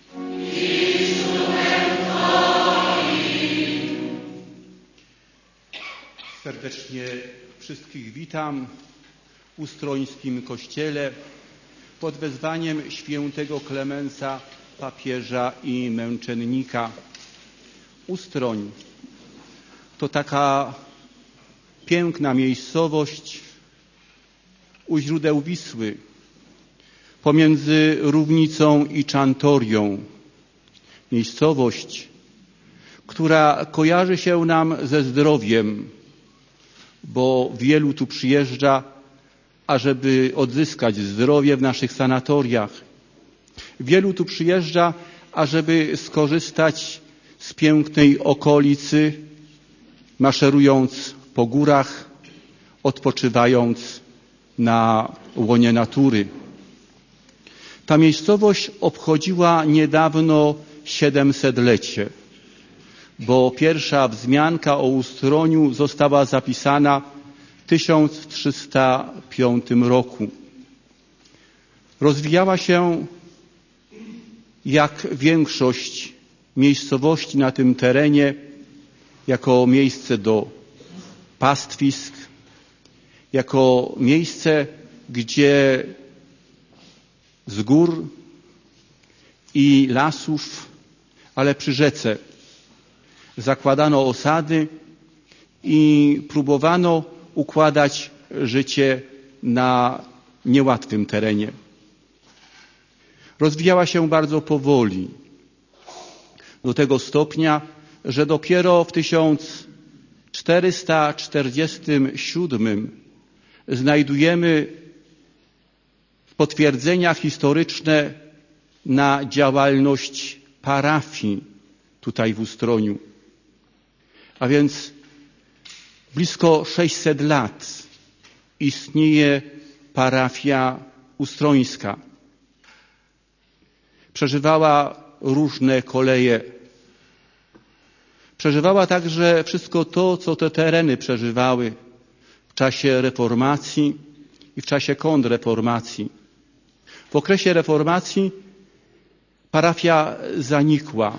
Serdecznie wszystkich witam w Ustrońskim Kościele pod wezwaniem świętego Klemensa, papieża i męczennika. Ustroń to taka piękna miejscowość u źródeł Wisły, pomiędzy Równicą i Czantorią. Miejscowość, która kojarzy się nam ze zdrowiem, bo wielu tu przyjeżdża, ażeby odzyskać zdrowie w naszych sanatoriach. Wielu tu przyjeżdża, ażeby skorzystać z pięknej okolicy, maszerując po górach, odpoczywając na łonie natury. Ta miejscowość obchodziła niedawno 700-lecie, bo pierwsza wzmianka o Ustroniu została zapisana w 1305 roku. Rozwijała się jak większość miejscowości na tym terenie jako miejsce do pastwisk, jako miejsce, gdzie z gór i lasów, ale przy rzece zakładano osady i próbowano układać życie na niełatwym terenie. Rozwijała się bardzo powoli, do tego stopnia, że dopiero w 1447 znajdujemy potwierdzenia historyczne na działalność parafii tutaj w Ustroniu. A więc blisko 600 lat istnieje parafia ustrońska. Przeżywała różne koleje. Przeżywała także wszystko to, co te tereny przeżywały w czasie reformacji i w czasie kontrreformacji. W okresie reformacji parafia zanikła.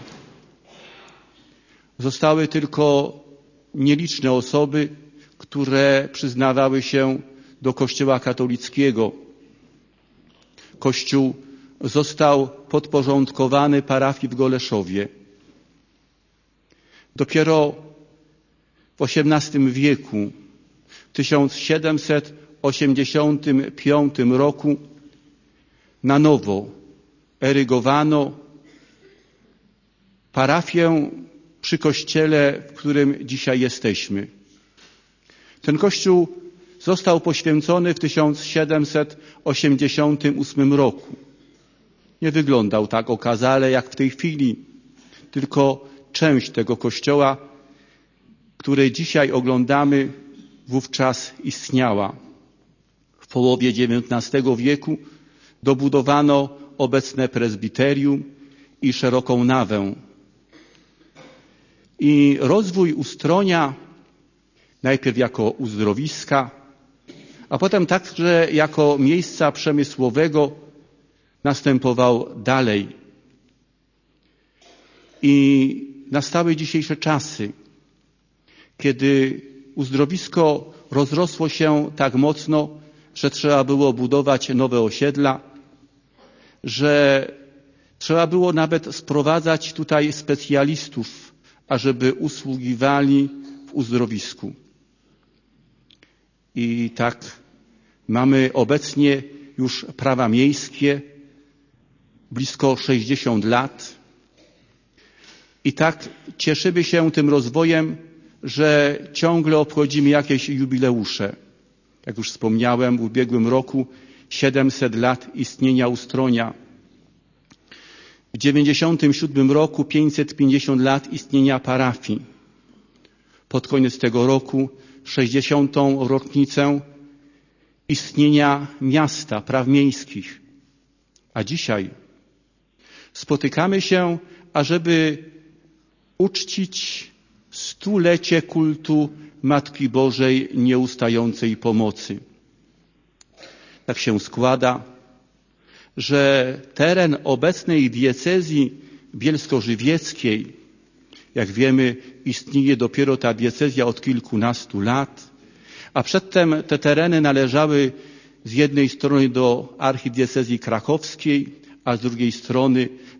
Zostały tylko nieliczne osoby, które przyznawały się do Kościoła katolickiego. Kościół został podporządkowany parafii w Goleszowie. Dopiero w XVIII wieku, w 1785 roku na nowo erygowano parafię przy kościele, w którym dzisiaj jesteśmy. Ten kościół został poświęcony w 1788 roku. Nie wyglądał tak okazale jak w tej chwili, tylko część tego kościoła, który dzisiaj oglądamy, wówczas istniała. W połowie XIX wieku dobudowano obecne prezbiterium i szeroką nawę. I rozwój Ustronia, najpierw jako uzdrowiska, a potem także jako miejsca przemysłowego, następował dalej. I nastały dzisiejsze czasy, kiedy uzdrowisko rozrosło się tak mocno, że trzeba było budować nowe osiedla, że trzeba było nawet sprowadzać tutaj specjalistów, ażeby usługiwali w uzdrowisku. I tak mamy obecnie już prawa miejskie, blisko 60 lat. I tak cieszymy się tym rozwojem, że ciągle obchodzimy jakieś jubileusze. Jak już wspomniałem, w ubiegłym roku 700 lat istnienia Ustronia. W 97 roku 550 lat istnienia parafii. Pod koniec tego roku 60. rocznicę istnienia miasta, praw miejskich. A dzisiaj spotykamy się, ażeby uczcić 100-lecie kultu Matki Bożej Nieustającej Pomocy. Tak się składa, że teren obecnej diecezji bielsko-żywieckiej, jak wiemy, istnieje dopiero ta diecezja od kilkunastu lat, a przedtem te tereny należały z jednej strony do archidiecezji krakowskiej, a z drugiej strony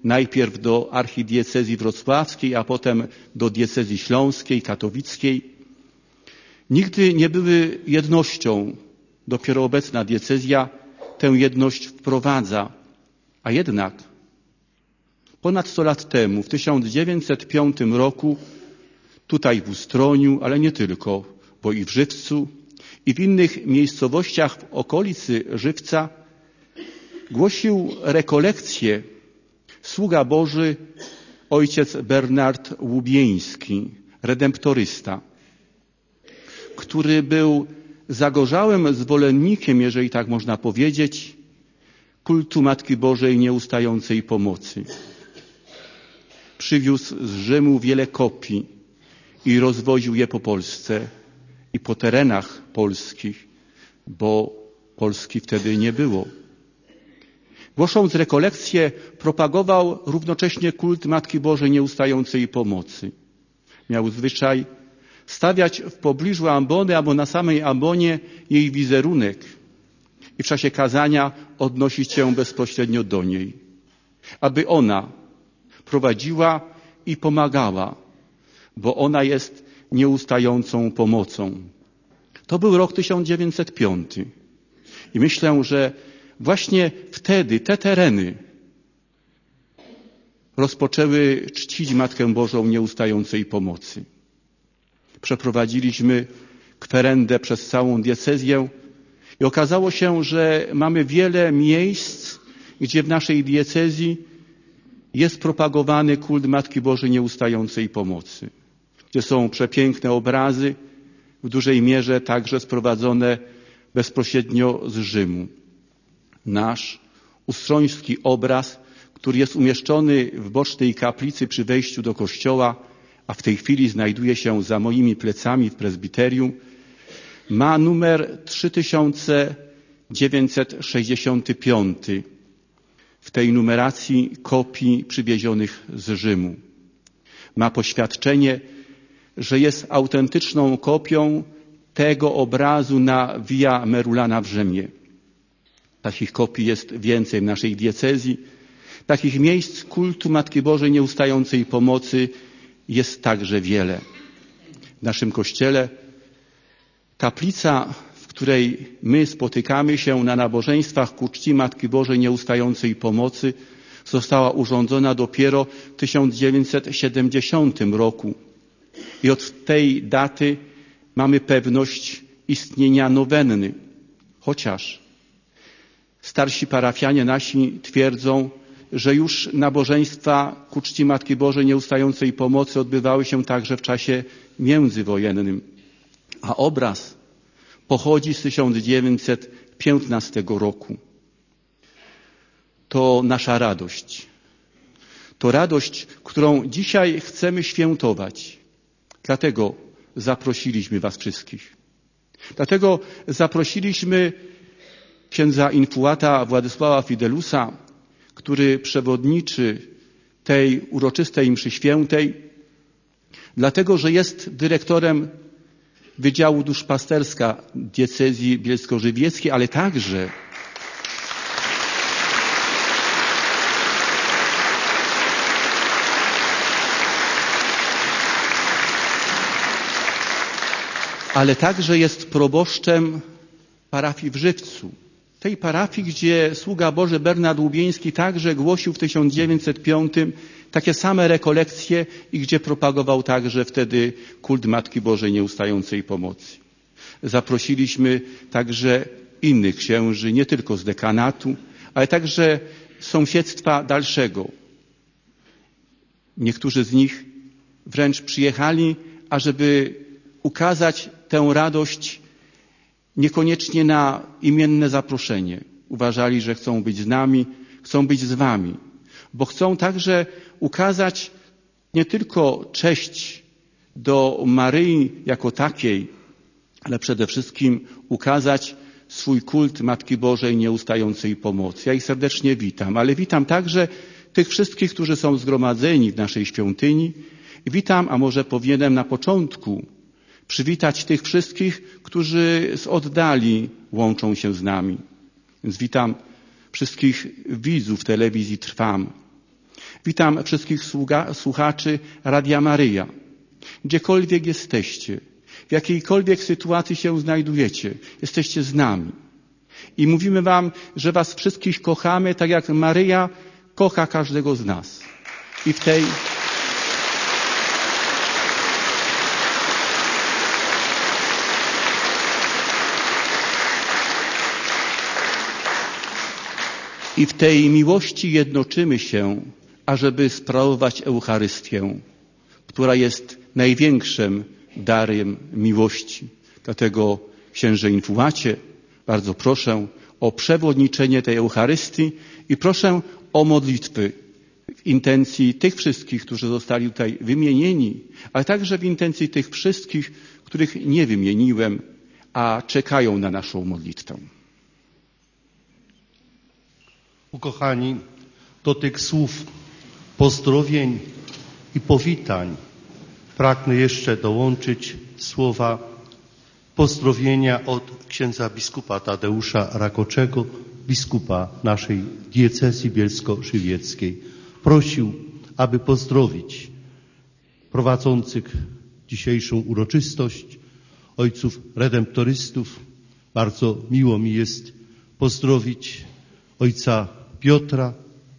najpierw do archidiecezji wrocławskiej, a potem do diecezji śląskiej, katowickiej, nigdy nie były jednością. Dopiero obecna diecezja tę jedność wprowadza. A jednak ponad 100 lat temu, w 1905 roku, tutaj w Ustroniu, ale nie tylko, bo i w Żywcu, i w innych miejscowościach w okolicy Żywca głosił rekolekcję sługa Boży ojciec Bernard Łubieński, redemptorysta, który był zagorzałym zwolennikiem, jeżeli tak można powiedzieć, kultu Matki Bożej Nieustającej Pomocy. Przywiózł z Rzymu wiele kopii i rozwoził je po Polsce i po terenach polskich, bo Polski wtedy nie było. Głosząc rekolekcję, propagował równocześnie kult Matki Bożej Nieustającej Pomocy. Miał zwyczaj stawiać w pobliżu ambony albo na samej ambonie jej wizerunek i w czasie kazania odnosić się bezpośrednio do niej, aby ona prowadziła i pomagała, bo ona jest nieustającą pomocą. To był rok 1905 i myślę, że właśnie wtedy te tereny rozpoczęły czcić Matkę Bożą Nieustającej Pomocy. Przeprowadziliśmy kwerendę przez całą diecezję i okazało się, że mamy wiele miejsc, gdzie w naszej diecezji jest propagowany kult Matki Bożej Nieustającej Pomocy, gdzie są przepiękne obrazy, w dużej mierze także sprowadzone bezpośrednio z Rzymu. Nasz ustroński obraz, który jest umieszczony w bocznej kaplicy przy wejściu do kościoła, a w tej chwili znajduje się za moimi plecami w prezbiterium, ma numer 3965 w tej numeracji kopii przywiezionych z Rzymu. Ma poświadczenie, że jest autentyczną kopią tego obrazu na Via Merulana w Rzymie. Takich kopii jest więcej w naszej diecezji. Takich miejsc kultu Matki Bożej Nieustającej Pomocy jest także wiele. W naszym kościele kaplica, w której my spotykamy się na nabożeństwach ku czci Matki Bożej Nieustającej Pomocy, została urządzona dopiero w 1970 roku. I od tej daty mamy pewność istnienia nowenny. Chociaż starsi parafianie nasi twierdzą, że już nabożeństwa ku czci Matki Bożej Nieustającej Pomocy odbywały się także w czasie międzywojennym. A obraz pochodzi z 1915 roku. To nasza radość. To radość, którą dzisiaj chcemy świętować. Dlatego zaprosiliśmy was wszystkich. Dlatego zaprosiliśmy księdza infuata Władysława Fidelusa, który przewodniczy tej uroczystej mszy świętej, dlatego że jest dyrektorem Wydziału Duszpasterska diecezji bielsko-żywieckiej, ale także jest proboszczem parafii w Żywcu. Tej parafii, gdzie sługa Boży Bernard Łubieński także głosił w 1905 takie same rekolekcje i gdzie propagował także wtedy kult Matki Bożej Nieustającej Pomocy. Zaprosiliśmy także innych księży, nie tylko z dekanatu, ale także z sąsiedztwa dalszego. Niektórzy z nich wręcz przyjechali, ażeby ukazać tę radość niekoniecznie na imienne zaproszenie. Uważali, że chcą być z nami, chcą być z wami, bo chcą także ukazać nie tylko cześć do Maryi jako takiej, ale przede wszystkim ukazać swój kult Matki Bożej Nieustającej Pomocy. Ja ich serdecznie witam, ale witam także tych wszystkich, którzy są zgromadzeni w naszej świątyni. I witam, a może powinienem na początku przywitać tych wszystkich, którzy z oddali łączą się z nami. Więc witam wszystkich widzów telewizji Trwam. Witam wszystkich słuchaczy Radia Maryja. Gdziekolwiek jesteście, w jakiejkolwiek sytuacji się znajdujecie, jesteście z nami. I mówimy wam, że was wszystkich kochamy, tak jak Maryja kocha każdego z nas. I w tej miłości jednoczymy się, ażeby sprawować Eucharystię, która jest największym darem miłości. Dlatego, księże influacie, bardzo proszę o przewodniczenie tej Eucharystii i proszę o modlitwy w intencji tych wszystkich, którzy zostali tutaj wymienieni, ale także w intencji tych wszystkich, których nie wymieniłem, a czekają na naszą modlitwę. Ukochani, do tych słów pozdrowień i powitań pragnę jeszcze dołączyć słowa pozdrowienia od księdza biskupa Tadeusza Rakoczego, biskupa naszej diecezji bielsko-żywieckiej. Prosił, aby pozdrowić prowadzących dzisiejszą uroczystość ojców redemptorystów. Bardzo miło mi jest pozdrowić ojca Piotra,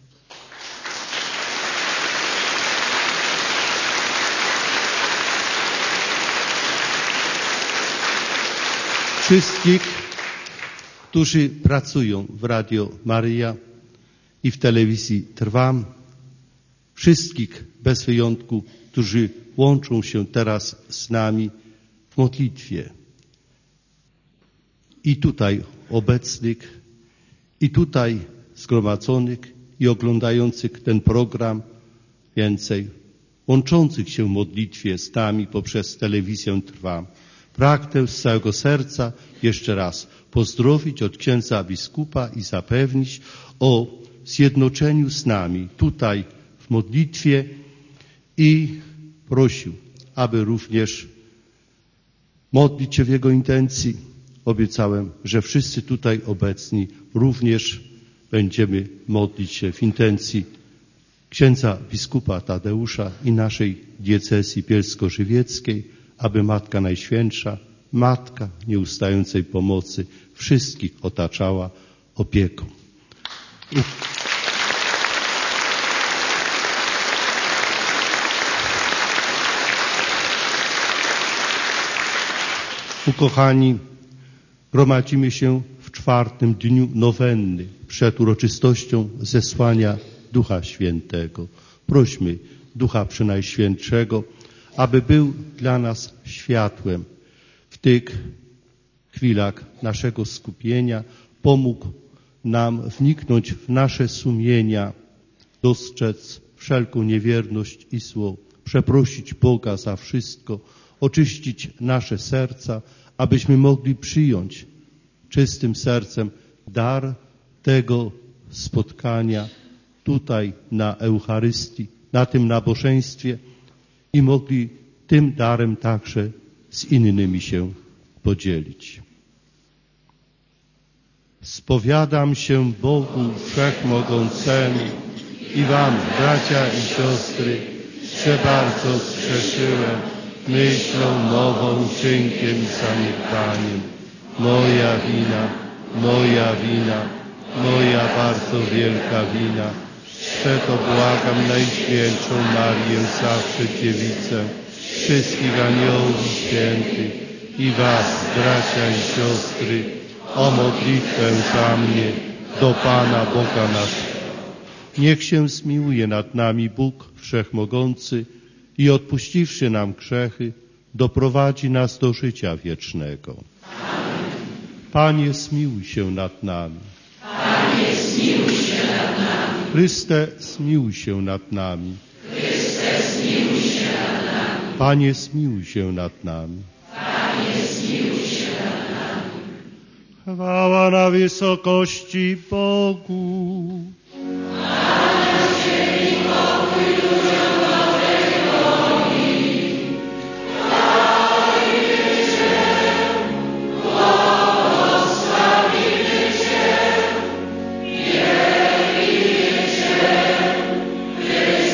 wszystkich, którzy pracują w Radio Maryja i w telewizji Trwam, wszystkich bez wyjątku, którzy łączą się teraz z nami w modlitwie. I tutaj obecnych, i tutaj zgromadzonych i oglądających ten program, więcej łączących się w modlitwie z nami poprzez telewizję Trwam. Pragnę z całego serca jeszcze raz pozdrowić od księdza biskupa i zapewnić o zjednoczeniu z nami tutaj w modlitwie i prosił, aby również modlić się w jego intencji. Obiecałem, że wszyscy tutaj obecni również będziemy modlić się w intencji księdza biskupa Tadeusza i naszej diecezji bielsko-żywieckiej, aby Matka Najświętsza, Matka nieustającej pomocy, wszystkich otaczała opieką. Ukochani, gromadzimy się w 4. dniu nowenny przed uroczystością zesłania Ducha Świętego. Prośmy Ducha Przenajświętszego, aby był dla nas światłem w tych chwilach naszego skupienia, pomógł nam wniknąć w nasze sumienia, dostrzec wszelką niewierność i zło, przeprosić Boga za wszystko, oczyścić nasze serca, abyśmy mogli przyjąć czystym sercem dar tego spotkania tutaj na Eucharystii, na tym nabożeństwie i mogli tym darem także z innymi się podzielić. Spowiadam się Bogu Wszechmogącemu i wam, bracia i siostry, że bardzo zgrzeszyłem myślą, mową, czynkiem i zaniedbaniem. Moja wina, moja bardzo wielka wina. Przeto błagam Najświętszą Marię, zawsze Dziewicę, wszystkich aniołów i świętych i was, bracia i siostry, o modlitwę za mnie do Pana Boga naszego. Niech się zmiłuje nad nami Bóg Wszechmogący i odpuściwszy nam grzechy, doprowadzi nas do życia wiecznego. Panie, zmiłuj się nad nami. Panie, zmiłuj się nad nami. Chryste, zmiłuj się nad nami. Chryste, zmiłuj się nad nami. Panie, zmiłuj się nad nami. Panie, zmiłuj się nad nami. Chwała na wysokości Bogu. Błogosławimy Cię,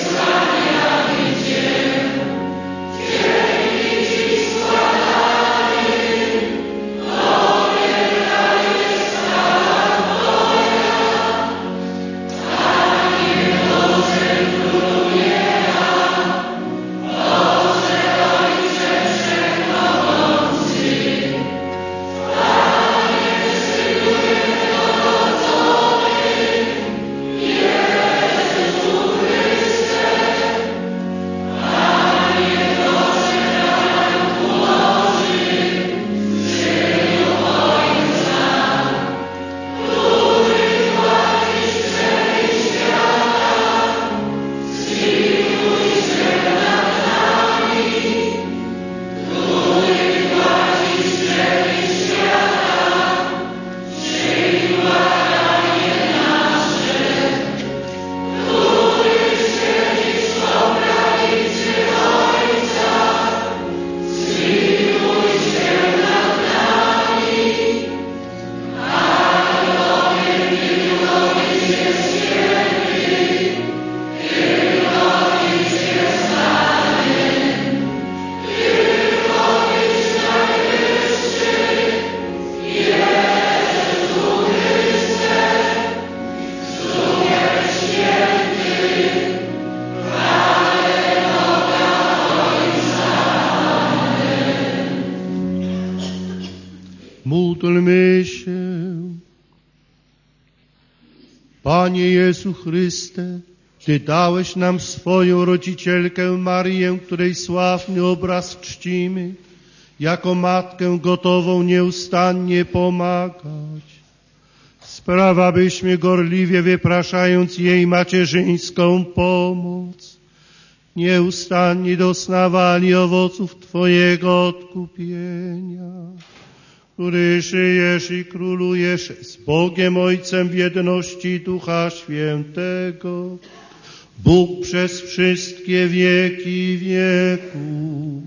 Panie Jezu Chryste, Ty dałeś nam swoją rodzicielkę Marię, której sławny obraz czcimy, jako matkę gotową nieustannie pomagać. Spraw, abyśmy gorliwie wypraszając jej macierzyńską pomoc, nieustannie doznawali owoców Twojego odkupienia, który żyjesz i królujesz z Bogiem Ojcem w jedności Ducha Świętego, Bóg przez wszystkie wieki wieków.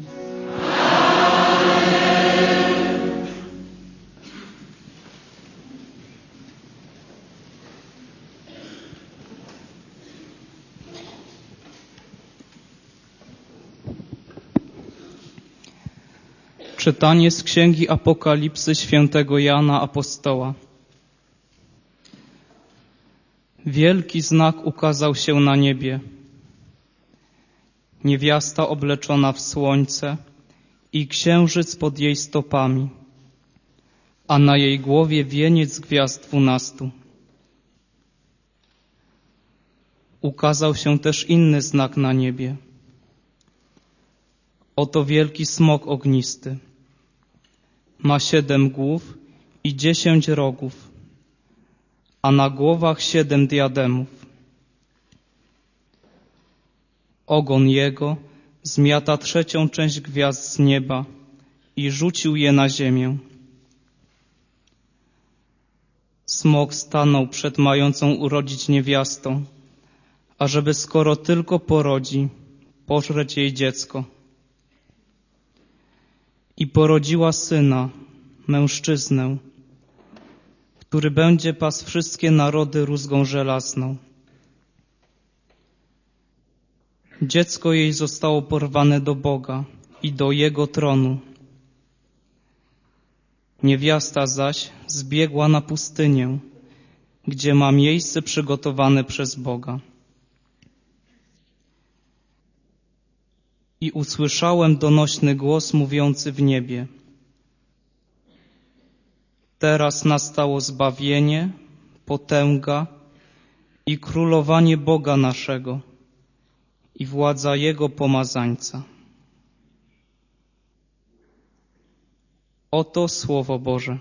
Czytanie z Księgi Apokalipsy świętego Jana Apostoła. Wielki znak ukazał się na niebie. Niewiasta obleczona w słońce i księżyc pod jej stopami, a na jej głowie wieniec gwiazd 12. Ukazał się też inny znak na niebie. Oto wielki smok ognisty. Ma 7 głów i 10 rogów, a na głowach 7 diademów. Ogon jego zmiata 3. część gwiazd z nieba i rzucił je na ziemię. Smok stanął przed mającą urodzić niewiastą, ażeby skoro tylko porodzi, pożreć jej dziecko. I porodziła syna, mężczyznę, który będzie pasł wszystkie narody rózgą żelazną. Dziecko jej zostało porwane do Boga i do Jego tronu. Niewiasta zaś zbiegła na pustynię, gdzie ma miejsce przygotowane przez Boga. I usłyszałem donośny głos mówiący w niebie: teraz nastało zbawienie, potęga i królowanie Boga naszego i władza Jego pomazańca. Oto Słowo Boże.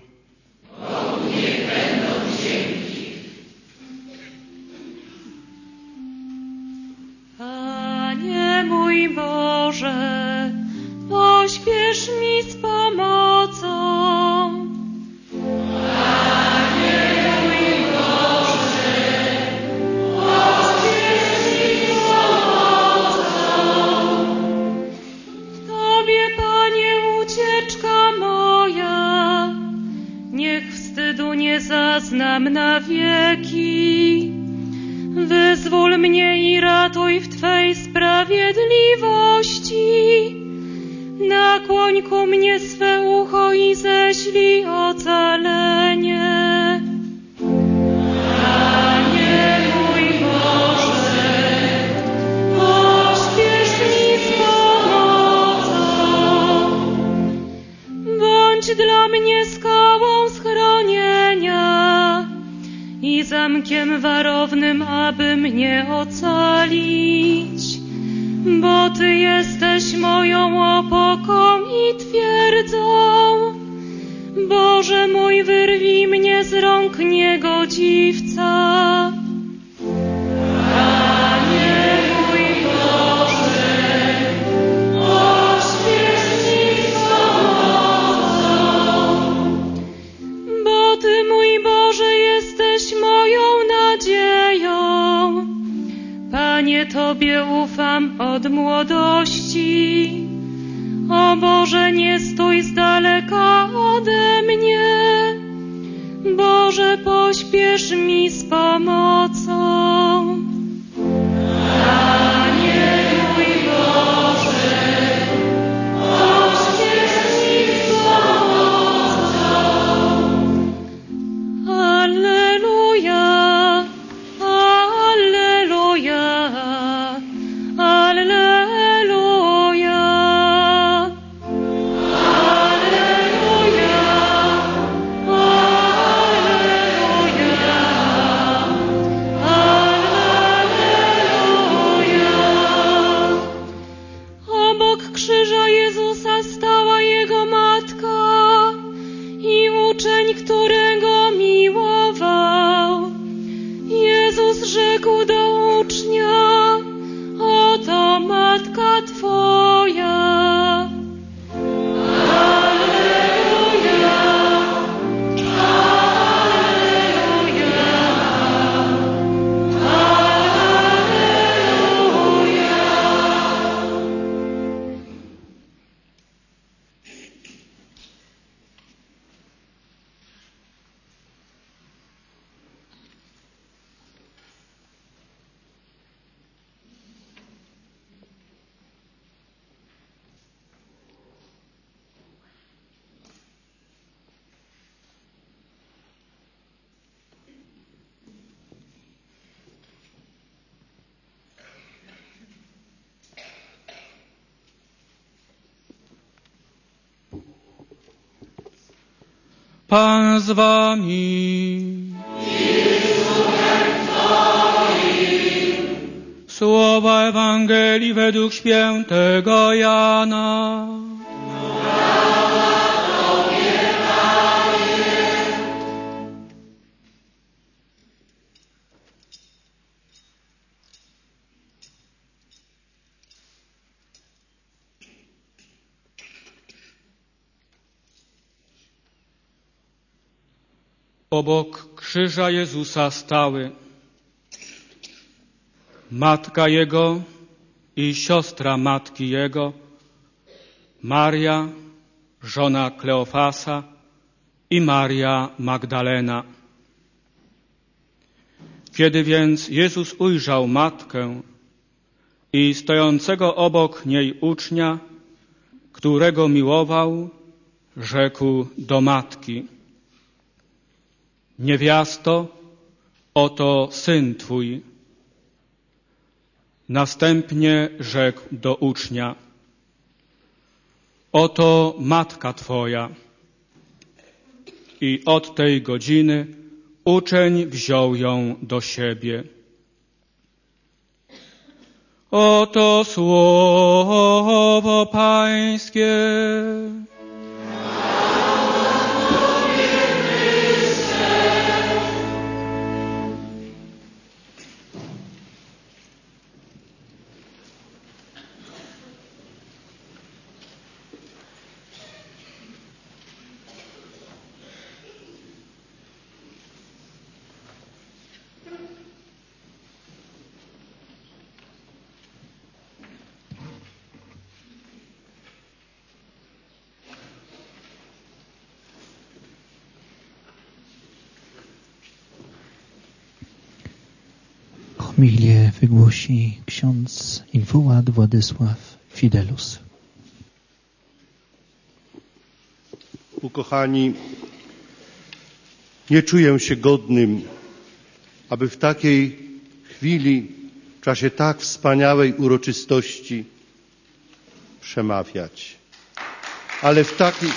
Panie mój Boże, pośpiesz mi z pomocą. Panie mój Boże, pośpiesz mi z pomocą. W Tobie, Panie, ucieczka moja, niech wstydu nie zaznam na wieki. Wyzwól mnie i ratuj w Twej sprawiedliwości. Nakłoń ku mnie swe ucho i ześlij ocalenie. Panie mój Boże, pośpiesz mi z pomocą. Bądź dla mnie skałą schronienia i zamkiem warownym, aby mnie ocalić. Bo Ty jesteś moją opoką i twierdzą. Boże mój, wyrwij mnie z rąk niegodziwca. Panie mój Boże, pośpiesz mi z pomocą. Bo Ty, mój Boże, jesteś moją nadzieją. Panie, Tobie ufam od młodości. O Boże, nie stój z daleka ode mnie. Boże, pośpiesz mi z pomocą. Panie mój Boże, pośpiesz mi z pomocą. Alleluja, alleluja, alleluja, alleluja, alleluja, Jezus rzekł do ucznia, oto matka Twoja. Pan z wami. Słowa Ewangelii według świętego Jana. Obok krzyża Jezusa stały matka Jego i siostra matki Jego, Maria, żona Kleofasa i Maria Magdalena. Kiedy więc Jezus ujrzał matkę i stojącego obok niej ucznia, którego miłował, rzekł do matki: niewiasto, oto syn Twój. Następnie rzekł do ucznia: oto matka Twoja. I od tej godziny uczeń wziął ją do siebie. Oto słowo Pańskie. Homilię wygłosi ksiądz infułat Władysław Fidelus. Ukochani, nie czuję się godnym, aby w takiej chwili, w czasie tak wspaniałej uroczystości przemawiać. Ale w takiej...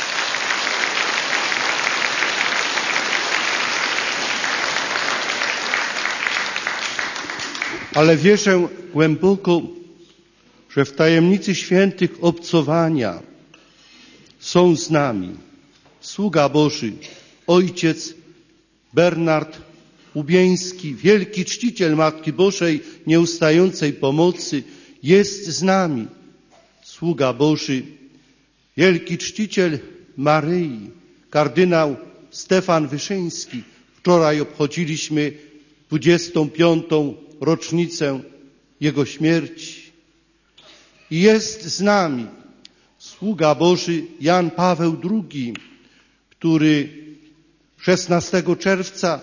Ale wierzę głęboko, że w tajemnicy świętych obcowania są z nami sługa Boży, ojciec Bernard Łubieński, wielki czciciel Matki Bożej Nieustającej Pomocy, jest z nami sługa Boży, wielki czciciel Maryi, kardynał Stefan Wyszyński. Wczoraj obchodziliśmy 25. rocznicę jego śmierci. I jest z nami sługa Boży Jan Paweł II, który 16 czerwca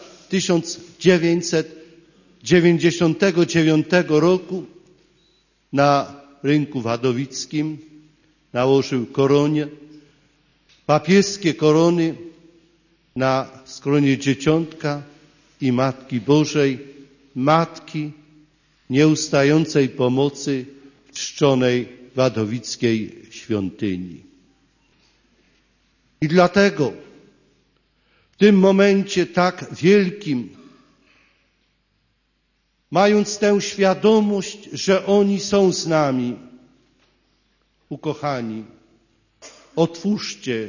1999 roku na rynku wadowickim nałożył koronę, papieskie korony na skronie Dzieciątka i Matki Bożej, Matki Nieustającej Pomocy w czczonej wadowickiej świątyni. I dlatego w tym momencie tak wielkim, mając tę świadomość, że oni są z nami, ukochani, otwórzcie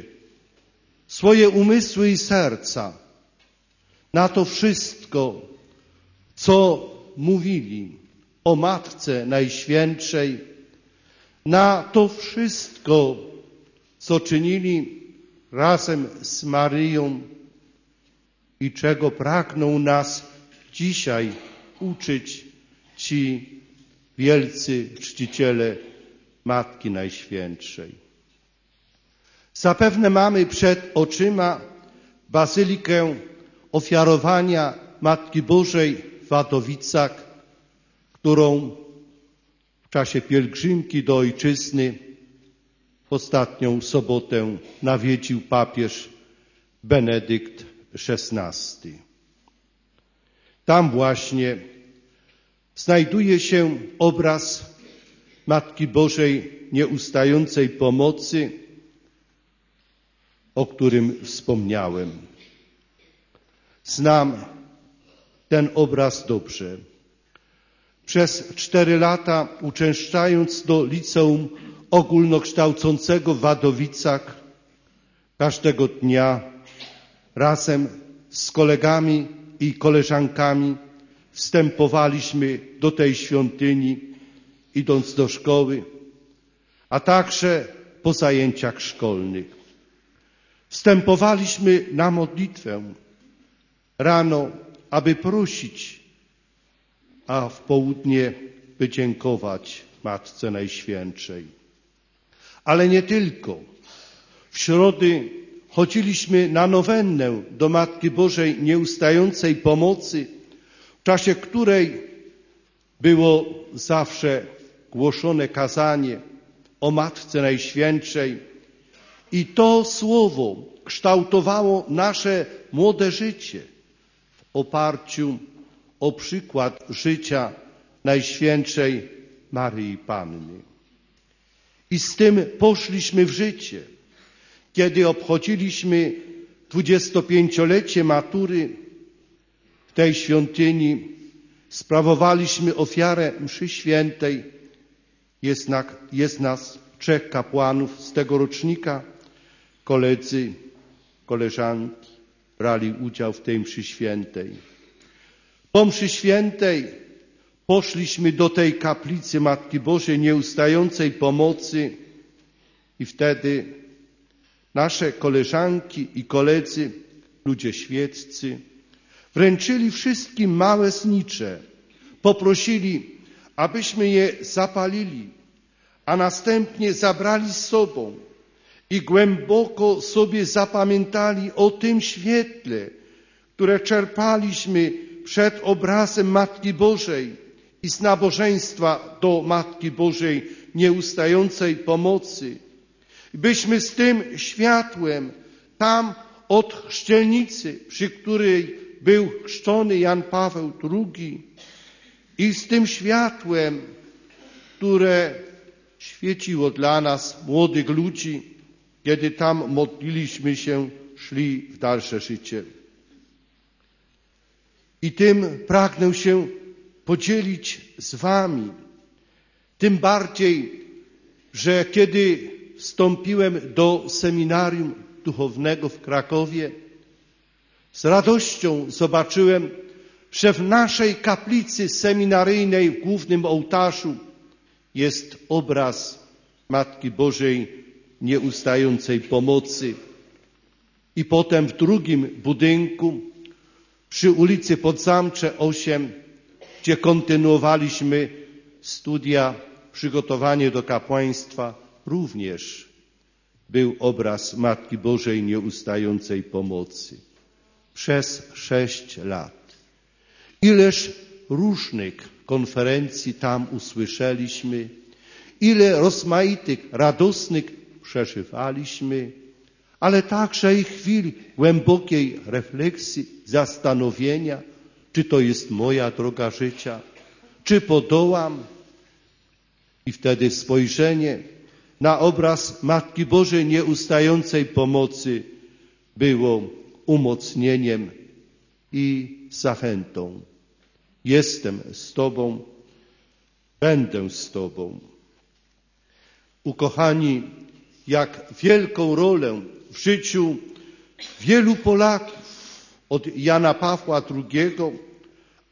swoje umysły i serca na to wszystko, co mówili o Matce Najświętszej, na to wszystko, co czynili razem z Maryją i czego pragną nas dzisiaj uczyć ci wielcy czciciele Matki Najświętszej. Zapewne mamy przed oczyma bazylikę ofiarowania Matki Bożej w Wadowicach, którą w czasie pielgrzymki do Ojczyzny w ostatnią sobotę nawiedził papież Benedykt XVI. Tam właśnie znajduje się obraz Matki Bożej Nieustającej Pomocy, o którym wspomniałem. Znam ten obraz dobrze. Przez 4 lata uczęszczając do liceum ogólnokształcącego w Wadowicach, każdego dnia razem z kolegami i koleżankami wstępowaliśmy do tej świątyni, idąc do szkoły, a także po zajęciach szkolnych. Wstępowaliśmy na modlitwę rano, aby prosić, a w południe by dziękować Matce Najświętszej. Ale nie tylko. W środy chodziliśmy na nowennę do Matki Bożej Nieustającej Pomocy, w czasie której było zawsze głoszone kazanie o Matce Najświętszej i to słowo kształtowało nasze młode życie w oparciu o przykład życia Najświętszej Maryi Panny. I z tym poszliśmy w życie. Kiedy obchodziliśmy 25-lecie matury w tej świątyni, sprawowaliśmy ofiarę mszy świętej. Jest nas 3 kapłanów z tego rocznika. Koledzy, koleżanki brali udział w tej mszy świętej. Po mszy świętej poszliśmy do tej kaplicy Matki Bożej Nieustającej Pomocy i wtedy nasze koleżanki i koledzy, ludzie świeccy, wręczyli wszystkim małe znicze, poprosili, abyśmy je zapalili, a następnie zabrali z sobą i głęboko sobie zapamiętali o tym świetle, które czerpaliśmy przed obrazem Matki Bożej i z nabożeństwa do Matki Bożej Nieustającej Pomocy. Byśmy z tym światłem tam od chrzcielnicy, przy której był chrzczony Jan Paweł II, i z tym światłem, które świeciło dla nas, młodych ludzi, kiedy tam modliliśmy się, szli w dalsze życie. I tym pragnę się podzielić z wami. Tym bardziej, że kiedy wstąpiłem do seminarium duchownego w Krakowie, z radością zobaczyłem, że w naszej kaplicy seminaryjnej w głównym ołtarzu jest obraz Matki Bożej Nieustającej Pomocy. I potem w drugim budynku przy ulicy Podzamcze 8, gdzie kontynuowaliśmy studia, przygotowanie do kapłaństwa, również był obraz Matki Bożej Nieustającej Pomocy. Przez 6 lat. Ileż różnych konferencji tam usłyszeliśmy, ile rozmaitych, radosnych przeżywaliśmy, ale także i chwil głębokiej refleksji, zastanowienia, czy to jest moja droga życia, czy podołam. I wtedy spojrzenie na obraz Matki Bożej Nieustającej Pomocy było umocnieniem i zachętą. Jestem z Tobą, będę z Tobą. Ukochani, jak wielką rolę w życiu wielu Polaków od Jana Pawła II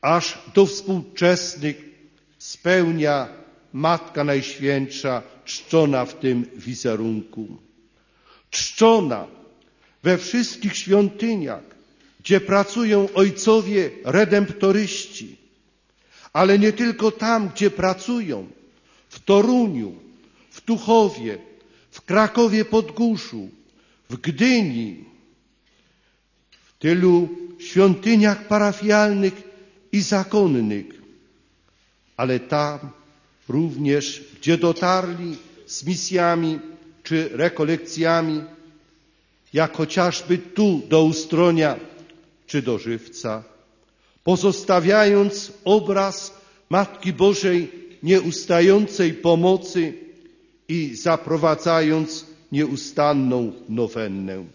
aż do współczesnych spełnia Matka Najświętsza, czczona w tym wizerunku. Czczona we wszystkich świątyniach, gdzie pracują ojcowie redemptoryści, ale nie tylko tam, gdzie pracują, w Toruniu, w Tuchowie, w Krakowie Podgórzu, w Gdyni, w tylu świątyniach parafialnych i zakonnych, ale tam również, gdzie dotarli z misjami czy rekolekcjami, jak chociażby tu do Ustronia czy do Żywca, pozostawiając obraz Matki Bożej nieustającej pomocy i zaprowadzając nieustanną nowennę.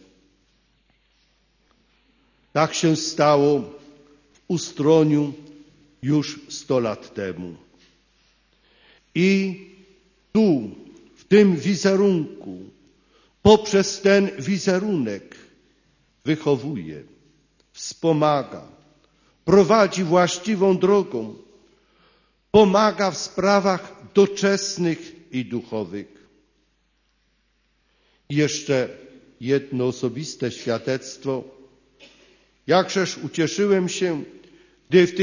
Tak się stało w Ustroniu już 100 lat temu. I tu, w tym wizerunku, poprzez ten wizerunek wychowuje, wspomaga, prowadzi właściwą drogą, pomaga w sprawach doczesnych i duchowych. I jeszcze jedno osobiste świadectwo. Jakżeż ucieszyłem się, gdy w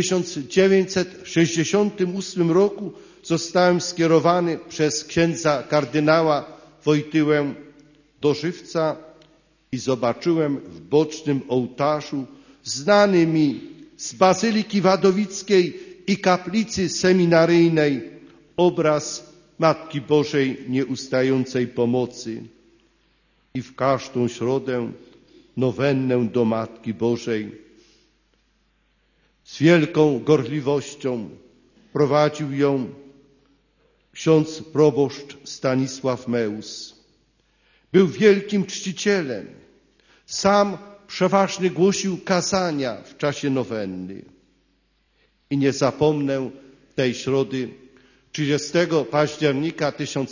1968 roku zostałem skierowany przez księdza kardynała Wojtyłę do Żywca i zobaczyłem w bocznym ołtarzu, znany mi z Bazyliki Wadowickiej i kaplicy seminaryjnej, obraz Matki Bożej nieustającej pomocy. I w każdą środę nowennę do Matki Bożej z wielką gorliwością prowadził ją ksiądz proboszcz Stanisław Meus. Był wielkim czcicielem. Sam przeważnie głosił kazania w czasie nowenny. I nie zapomnę tej środy 30 października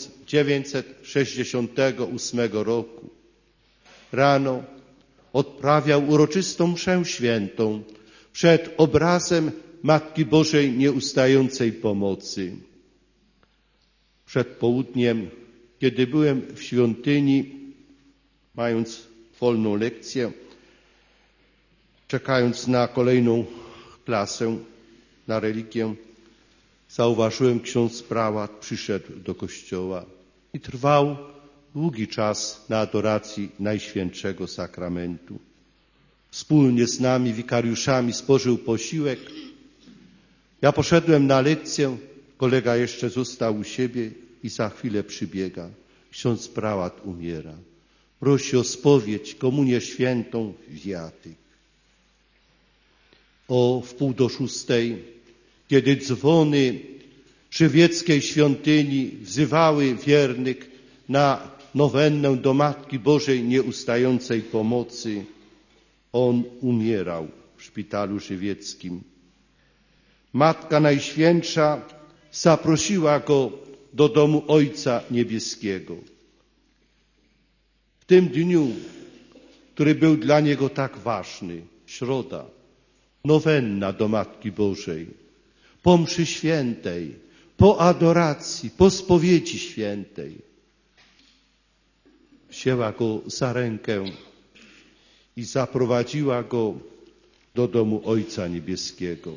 1968 roku. Rano odprawiał uroczystą mszę świętą przed obrazem Matki Bożej nieustającej pomocy. Przed południem, kiedy byłem w świątyni, mając wolną lekcję, czekając na kolejną klasę, na religię, zauważyłem, ksiądz prałat przyszedł do kościoła i trwał długi czas na adoracji Najświętszego Sakramentu. Wspólnie z nami, wikariuszami, spożył posiłek. Ja poszedłem na lekcję, kolega jeszcze został u siebie i za chwilę przybiega. Ksiądz prałat umiera. Prosi o spowiedź, komunię świętą, wiatyk. O 5:45, kiedy dzwony żywieckiej świątyni wzywały wiernych na nowennę do Matki Bożej nieustającej pomocy, on umierał w szpitalu żywieckim. Matka Najświętsza zaprosiła go do domu Ojca Niebieskiego. W tym dniu, który był dla niego tak ważny, środa, nowenna do Matki Bożej, po mszy świętej, po adoracji, po spowiedzi świętej, wzięła go za rękę i zaprowadziła go do domu Ojca Niebieskiego.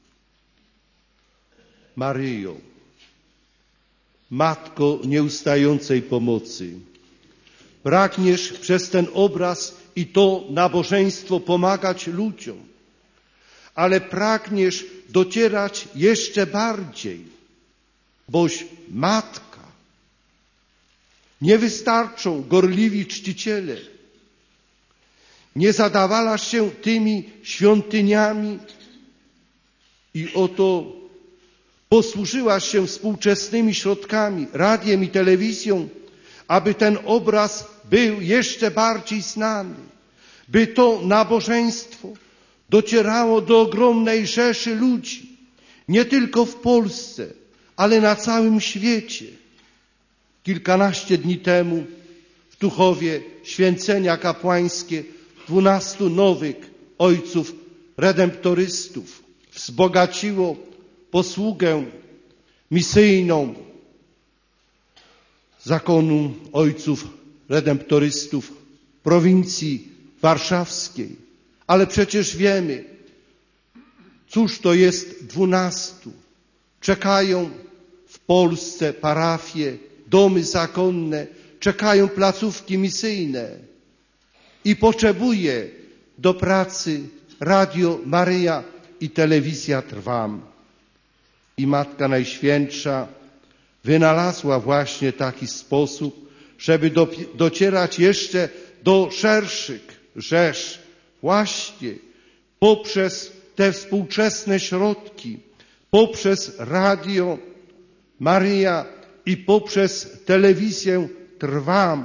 Maryjo, Matko nieustającej pomocy, pragniesz przez ten obraz i to nabożeństwo pomagać ludziom, ale pragniesz docierać jeszcze bardziej, boś Matka. Nie wystarczą gorliwi czciciele. Nie zadawalasz się tymi świątyniami i oto posłużyłaś się współczesnymi środkami, radiem i telewizją, aby ten obraz był jeszcze bardziej znany, by to nabożeństwo docierało do ogromnej rzeszy ludzi, nie tylko w Polsce, ale na całym świecie. Kilkanaście dni temu w Tuchowie święcenia kapłańskie 12 nowych ojców redemptorystów wzbogaciło posługę misyjną zakonu ojców redemptorystów prowincji warszawskiej. Ale przecież wiemy, cóż to jest 12. Czekają w Polsce parafie, domy zakonne, czekają placówki misyjne i potrzebuje do pracy Radio Maryja i Telewizja Trwam. I Matka Najświętsza wynalazła właśnie taki sposób, żeby docierać jeszcze do szerszych rzesz, właśnie poprzez te współczesne środki, poprzez Radio Maryja i poprzez Telewizję Trwam.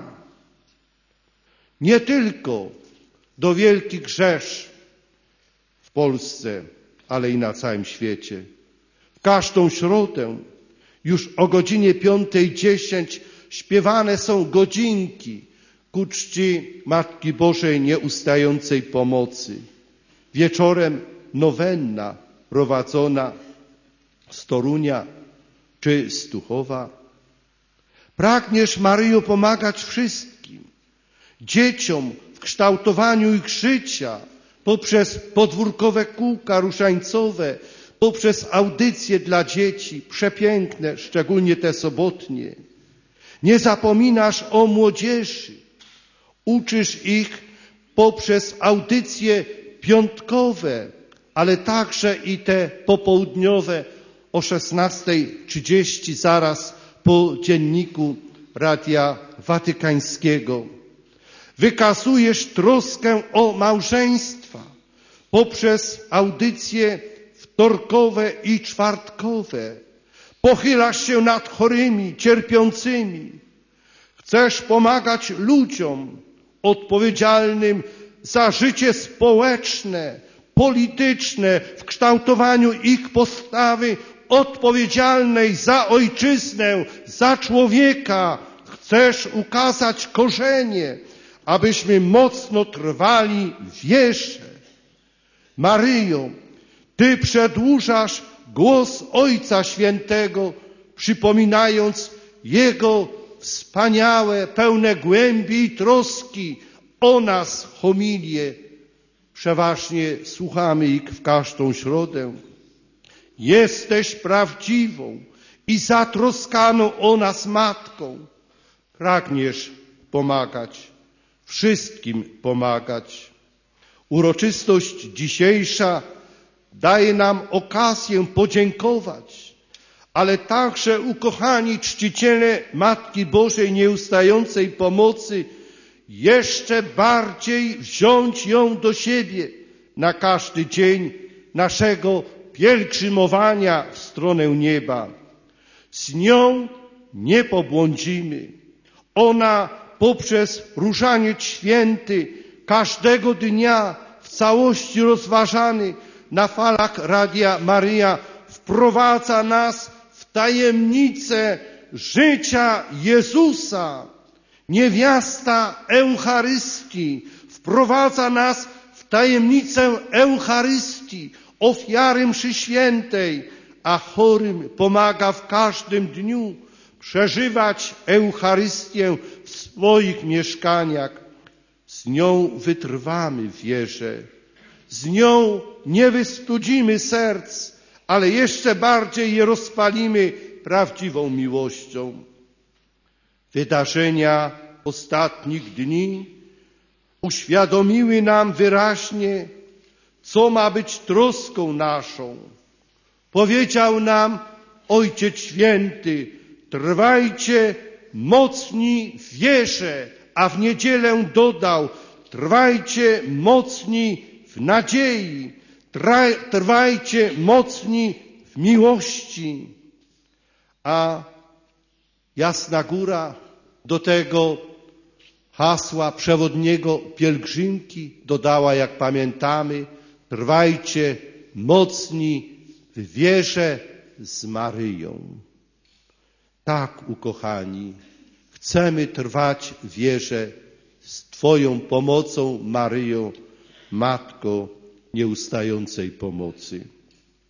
Nie tylko do wielkich rzesz w Polsce, ale i na całym świecie. W każdą środę już o godzinie 5:10 śpiewane są godzinki ku czci Matki Bożej Nieustającej Pomocy. Wieczorem nowenna prowadzona z Torunia czy z Tuchowa. Pragniesz, Maryjo, pomagać wszystkim, dzieciom w kształtowaniu ich życia poprzez podwórkowe kółka różańcowe, poprzez audycje dla dzieci, przepiękne, szczególnie te sobotnie. Nie zapominasz o młodzieży. Uczysz ich poprzez audycje piątkowe, ale także i te popołudniowe o 16:30 zaraz po dzienniku Radia Watykańskiego. Wykazujesz troskę o małżeństwa poprzez audycje wtorkowe i czwartkowe. Pochylasz się nad chorymi, cierpiącymi. Chcesz pomagać ludziom odpowiedzialnym za życie społeczne, polityczne, w kształtowaniu ich postawy odpowiedzialnej za ojczyznę, za człowieka. Chcesz ukazać korzenie, abyśmy mocno trwali w wierze. Maryjo, Ty przedłużasz głos Ojca Świętego, przypominając Jego wspaniałe, pełne głębi i troski o nas homilie. Przeważnie słuchamy ich w każdą środę. Jesteś prawdziwą i zatroskaną o nas Matką. Pragniesz pomagać, wszystkim pomagać. Uroczystość dzisiejsza daje nam okazję podziękować, ale także, ukochani czciciele Matki Bożej Nieustającej Pomocy, jeszcze bardziej wziąć ją do siebie na każdy dzień naszego pielgrzymowania w stronę nieba. Z nią nie pobłądzimy. Ona poprzez różaniec święty każdego dnia w całości rozważany na falach Radia Maryja wprowadza nas w tajemnicę życia Jezusa. Niewiasta Eucharystii wprowadza nas w tajemnicę Eucharystii, ofiary mszy świętej, a chorym pomaga w każdym dniu przeżywać Eucharystię w swoich mieszkaniach. Z nią wytrwamy w wierze, z nią nie wystudzimy serc, ale jeszcze bardziej je rozpalimy prawdziwą miłością. Wydarzenia ostatnich dni uświadomiły nam wyraźnie, co ma być troską naszą. Powiedział nam Ojciec Święty: trwajcie mocni w wierze, a w niedzielę dodał: trwajcie mocni w nadziei, trwajcie mocni w miłości. A Jasna Góra do tego hasła przewodniego pielgrzymki dodała, jak pamiętamy, trwajcie mocni w wierze z Maryją. Tak, ukochani, chcemy trwać w wierze z Twoją pomocą, Maryjo, Matko Nieustającej Pomocy.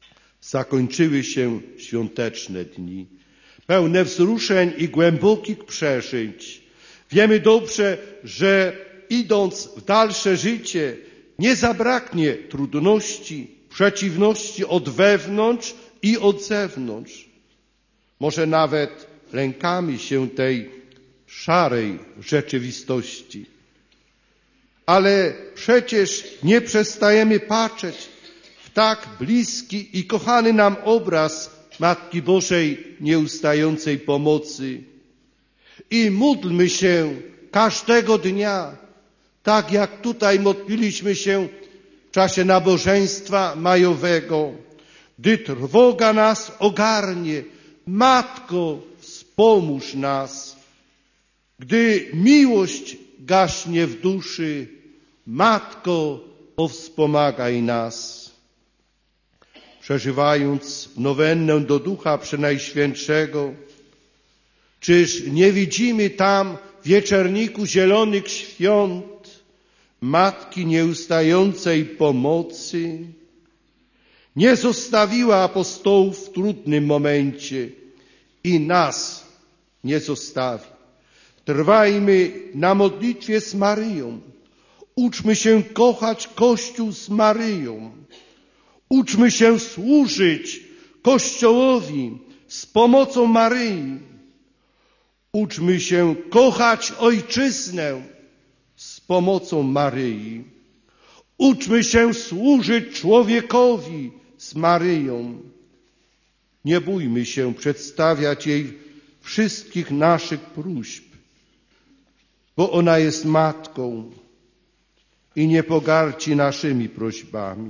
Zakończyły się świąteczne dni, pełne wzruszeń i głębokich przeżyć. Wiemy dobrze, że idąc w dalsze życie nie zabraknie trudności, przeciwności od wewnątrz i od zewnątrz. Może nawet lękamy się tej szarej rzeczywistości. Ale przecież nie przestajemy patrzeć w tak bliski i kochany nam obraz Matki Bożej nieustającej pomocy. I módlmy się każdego dnia, tak jak tutaj modliliśmy się w czasie nabożeństwa majowego. Gdy trwoga nas ogarnie, Matko, wspomóż nas. Gdy miłość gaśnie w duszy, Matko, powspomagaj nas. Przeżywając nowennę do Ducha Przenajświętszego, czyż nie widzimy tam w wieczerniku zielonych świąt Matki nieustającej pomocy? Nie zostawiła apostołów w trudnym momencie i nas nie zostawi. Trwajmy na modlitwie z Maryją. Uczmy się kochać Kościół z Maryją. Uczmy się służyć Kościołowi z pomocą Maryi. Uczmy się kochać Ojczyznę z pomocą Maryi. Uczmy się służyć człowiekowi z Maryją. Nie bójmy się przedstawiać jej wszystkich naszych próśb, bo ona jest Matką i nie pogarci naszymi prośbami.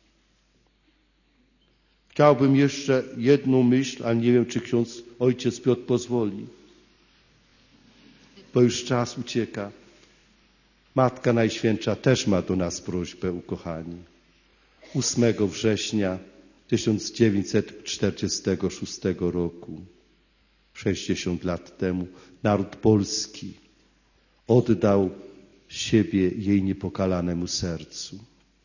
Chciałbym jeszcze jedną myśl, ale nie wiem, czy ojciec Piotr pozwoli, bo już czas ucieka. Matka Najświętsza też ma do nas prośbę, ukochani. 8 września 1946 roku, 60 lat temu, naród polski oddał siebie jej niepokalanemu sercu.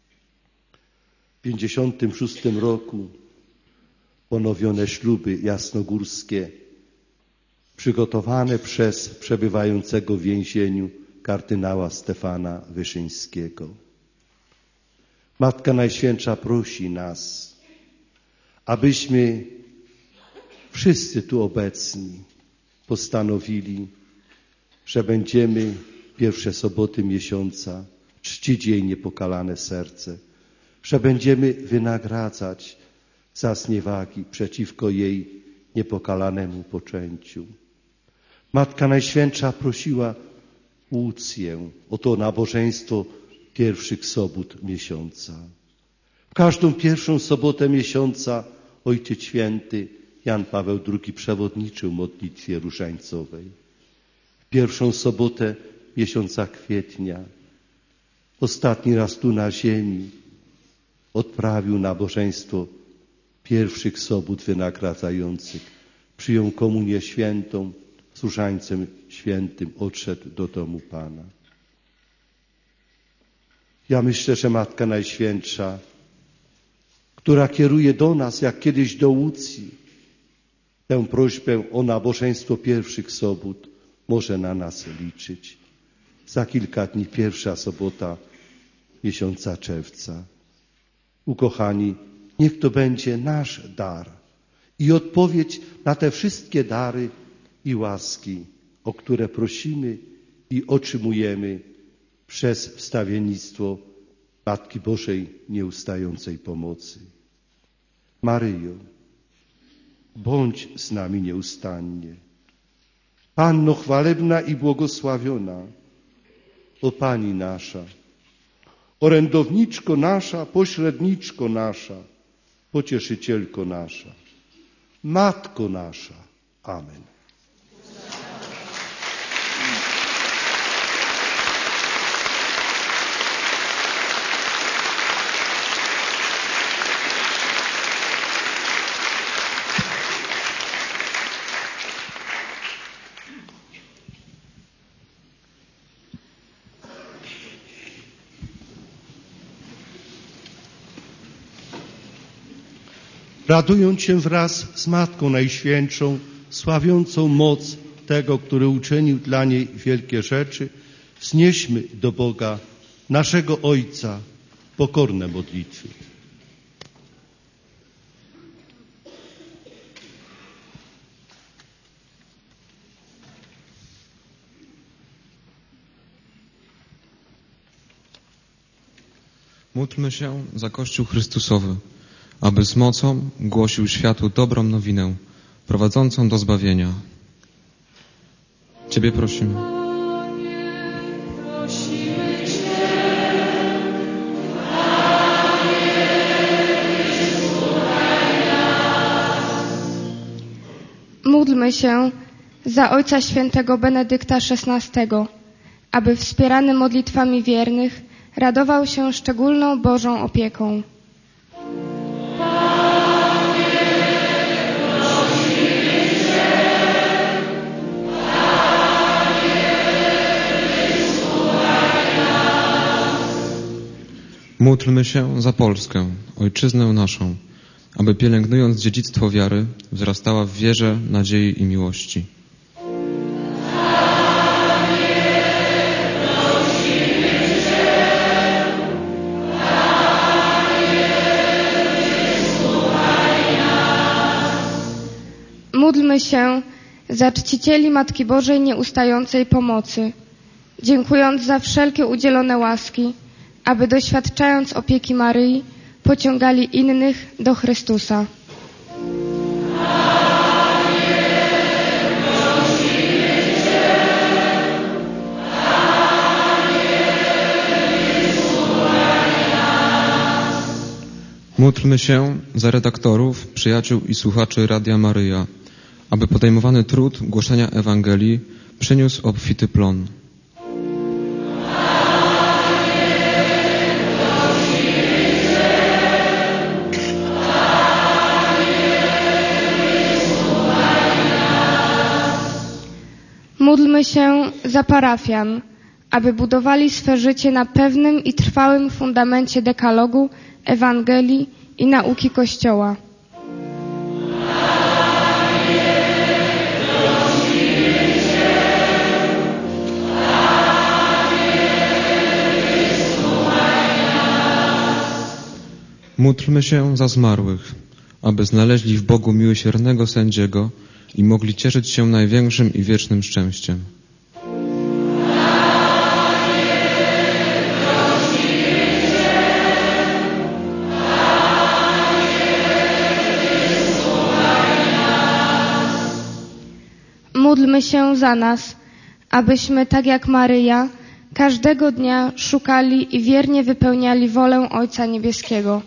W 56 roku ponowione śluby jasnogórskie, przygotowane przez przebywającego w więzieniu kardynała Stefana Wyszyńskiego. Matka Najświętsza prosi nas, abyśmy wszyscy tu obecni postanowili, że będziemy pierwsze soboty miesiąca czcić jej niepokalane serce, że będziemy wynagradzać za zniewagi przeciwko jej niepokalanemu poczęciu. Matka Najświętsza prosiła Łucję o to nabożeństwo pierwszych sobót miesiąca. W każdą pierwszą sobotę miesiąca Ojciec Święty Jan Paweł II przewodniczył modlitwie różańcowej. W pierwszą sobotę miesiąca kwietnia, ostatni raz tu na ziemi, odprawił nabożeństwo pierwszych sobót wynagradzających. Przyjął komunię świętą, z różańcem świętym odszedł do domu Pana. Ja myślę, że Matka Najświętsza, która kieruje do nas, jak kiedyś do Łucji, tę prośbę o nabożeństwo pierwszych sobót, może na nas liczyć. Za kilka dni pierwsza sobota miesiąca czerwca. Ukochani, niech to będzie nasz dar i odpowiedź na te wszystkie dary i łaski, o które prosimy i otrzymujemy przez wstawiennictwo Matki Bożej nieustającej pomocy. Maryjo, bądź z nami nieustannie. Panno chwalebna i błogosławiona, o Pani nasza, orędowniczko nasza, pośredniczko nasza, pocieszycielko nasza, Matko nasza. Amen. radując się wraz z Matką Najświętszą, sławiącą moc tego, który uczynił dla niej wielkie rzeczy, wznieśmy do Boga, naszego Ojca, pokorne modlitwy. Módlmy się za Kościół Chrystusowy, aby z mocą głosił światu dobrą nowinę, prowadzącą do zbawienia. Ciebie prosimy. Módlmy się za Ojca Świętego Benedykta XVI, aby wspierany modlitwami wiernych radował się szczególną Bożą opieką. Módlmy się za Polskę, Ojczyznę naszą, aby pielęgnując dziedzictwo wiary, wzrastała w wierze, nadziei i miłości. Módlmy się za czcicieli Matki Bożej Nieustającej Pomocy, dziękując za wszelkie udzielone łaski, aby doświadczając opieki Maryi, pociągali innych do Chrystusa. Módlmy się za redaktorów, przyjaciół i słuchaczy Radia Maryja, aby podejmowany trud głoszenia Ewangelii przyniósł obfity plon. Módlmy się za parafian, aby budowali swe życie na pewnym i trwałym fundamencie dekalogu, Ewangelii i nauki Kościoła. Módlmy się za zmarłych, aby znaleźli w Bogu miłosiernego sędziego i mogli cieszyć się największym i wiecznym szczęściem. Módlmy się za nas, abyśmy, tak jak Maryja, każdego dnia szukali i wiernie wypełniali wolę Ojca Niebieskiego.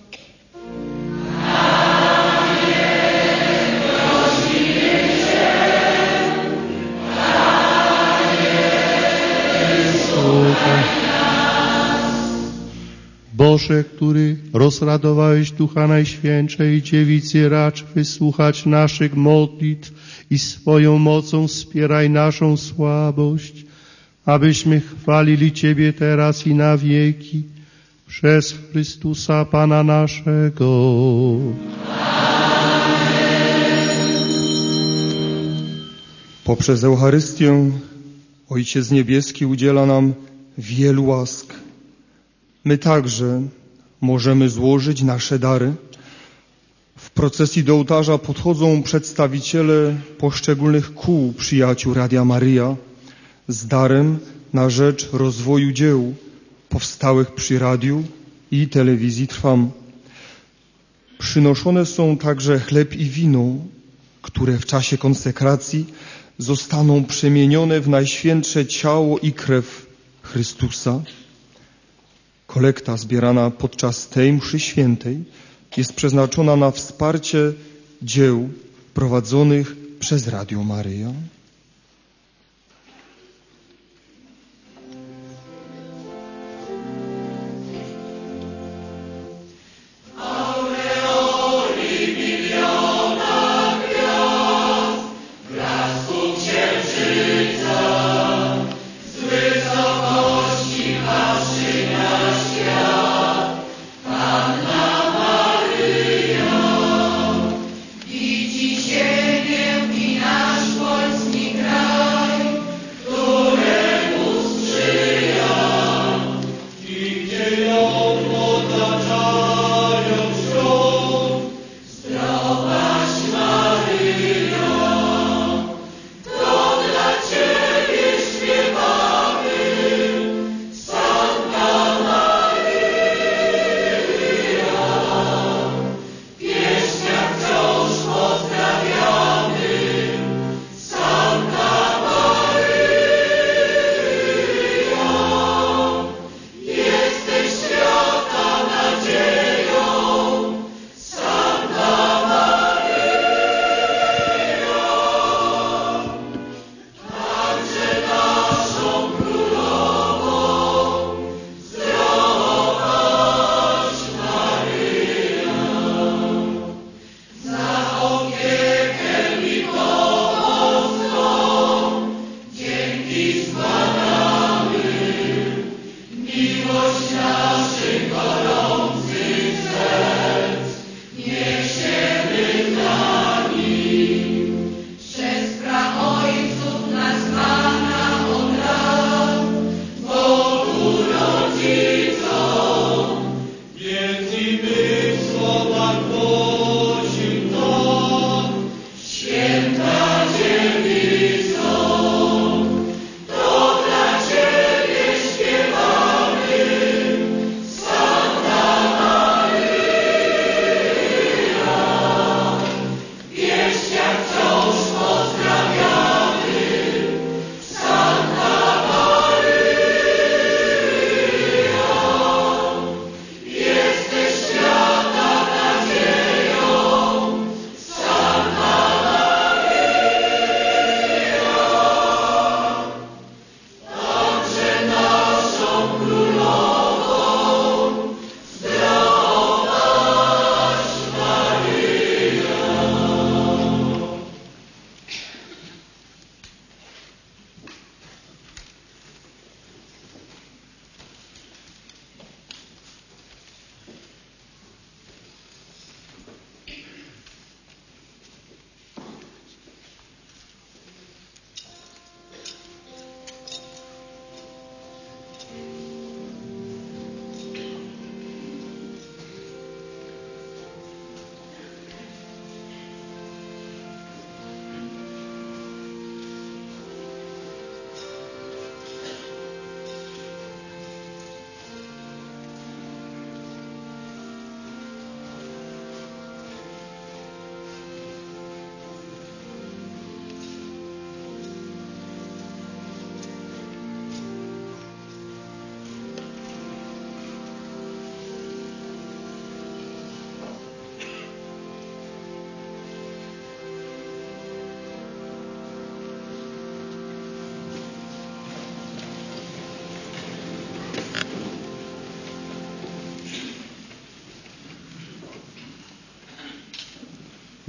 Boże, który rozradowałeś Ducha Najświętszej Dziewicy, racz wysłuchać naszych modlitw i swoją mocą wspieraj naszą słabość, abyśmy chwalili Ciebie teraz i na wieki, przez Chrystusa Pana naszego. Poprzez Eucharystię Ojciec Niebieski udziela nam wielu łask. My także możemy złożyć nasze dary. W procesji do ołtarza podchodzą przedstawiciele poszczególnych kół przyjaciół Radia Maryja z darem na rzecz rozwoju dzieł powstałych przy radiu i telewizji Trwam. Przynoszone są także chleb i wino, które w czasie konsekracji zostaną przemienione w najświętsze ciało i krew Chrystusa. Kolekta zbierana podczas tej mszy świętej jest przeznaczona na wsparcie dzieł prowadzonych przez Radio Maryja.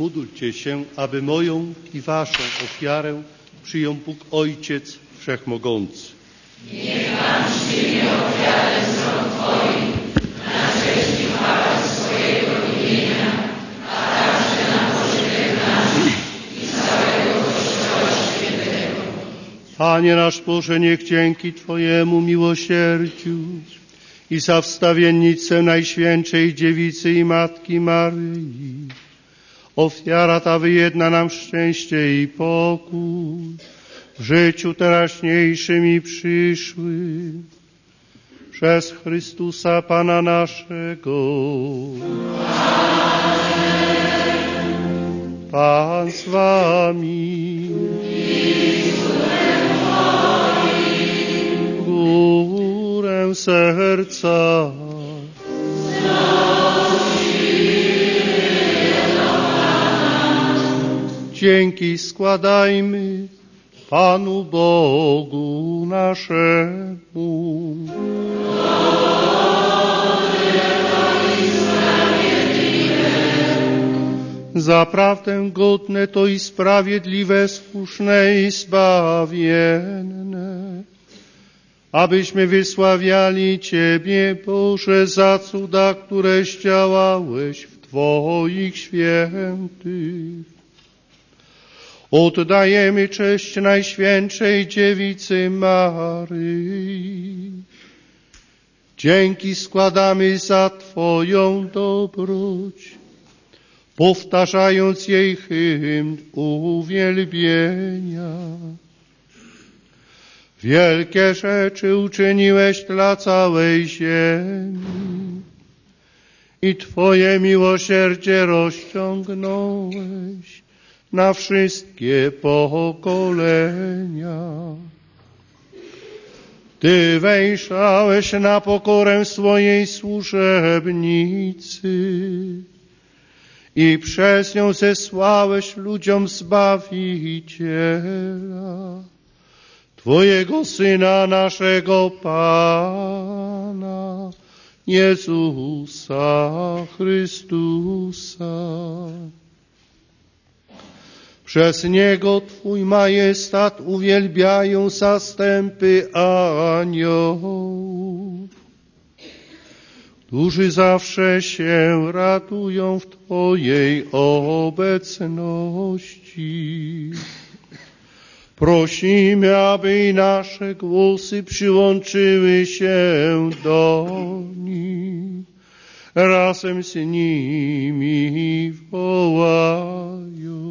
Módlcie się, aby moją i waszą ofiarę przyjął Bóg Ojciec Wszechmogący. Niech Pan przyjmie ofiarę z rąk Twoich, na cześć i chwałę swojego imienia, a także na pożytek nasz i całego Kościoła Świętego. Panie nasz Boże, niech dzięki Twojemu miłosierdziu i za wstawiennicę Najświętszej Dziewicy i Matki Maryi ofiara ta wyjedna nam szczęście i pokój w życiu teraźniejszym i przyszłym. Przez Chrystusa Pana naszego. Pan z wami. W górę serca. Dzięki składajmy Panu Bogu naszemu. Zaprawdę godne to i sprawiedliwe, słuszne i zbawienne, abyśmy wysławiali Ciebie, Boże, za cuda, które zdziałałeś w Twoich świętych. Oddajemy cześć Najświętszej Dziewicy Maryi. Dzięki składamy za Twoją dobroć, powtarzając jej hymn uwielbienia. Wielkie rzeczy uczyniłeś dla całej ziemi i Twoje miłosierdzie rozciągnąłeś na wszystkie pokolenia. Ty wejrzałeś na pokorę swojej służebnicy i przez nią zesłałeś ludziom Zbawiciela, Twojego Syna, naszego Pana, Jezusa Chrystusa. Przez Niego Twój majestat uwielbiają zastępy aniołów, którzy zawsze się radują w Twojej obecności. Prosimy, aby i nasze głosy przyłączyły się do nich, razem z nimi wołając.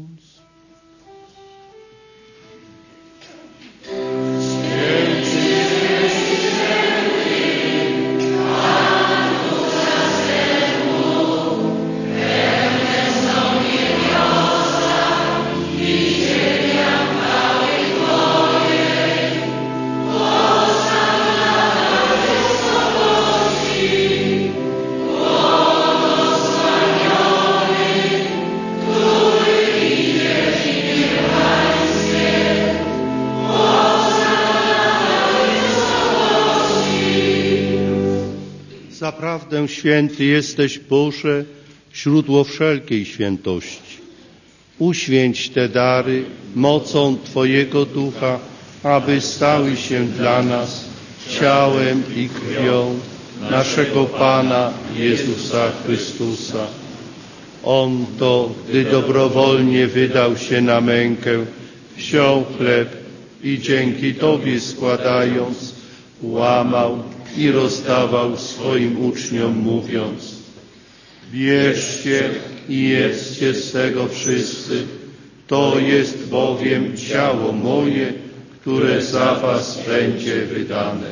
Zaprawdę święty jesteś, Boże, źródło wszelkiej świętości. Uświęć te dary mocą Twojego Ducha, aby stały się dla nas ciałem i krwią naszego Pana Jezusa Chrystusa. On to, gdy dobrowolnie wydał się na mękę, wziął chleb i dzięki Tobie składając, łamał i rozdawał swoim uczniom, mówiąc: bierzcie i jedzcie z tego wszyscy, to jest bowiem ciało moje, które za was będzie wydane.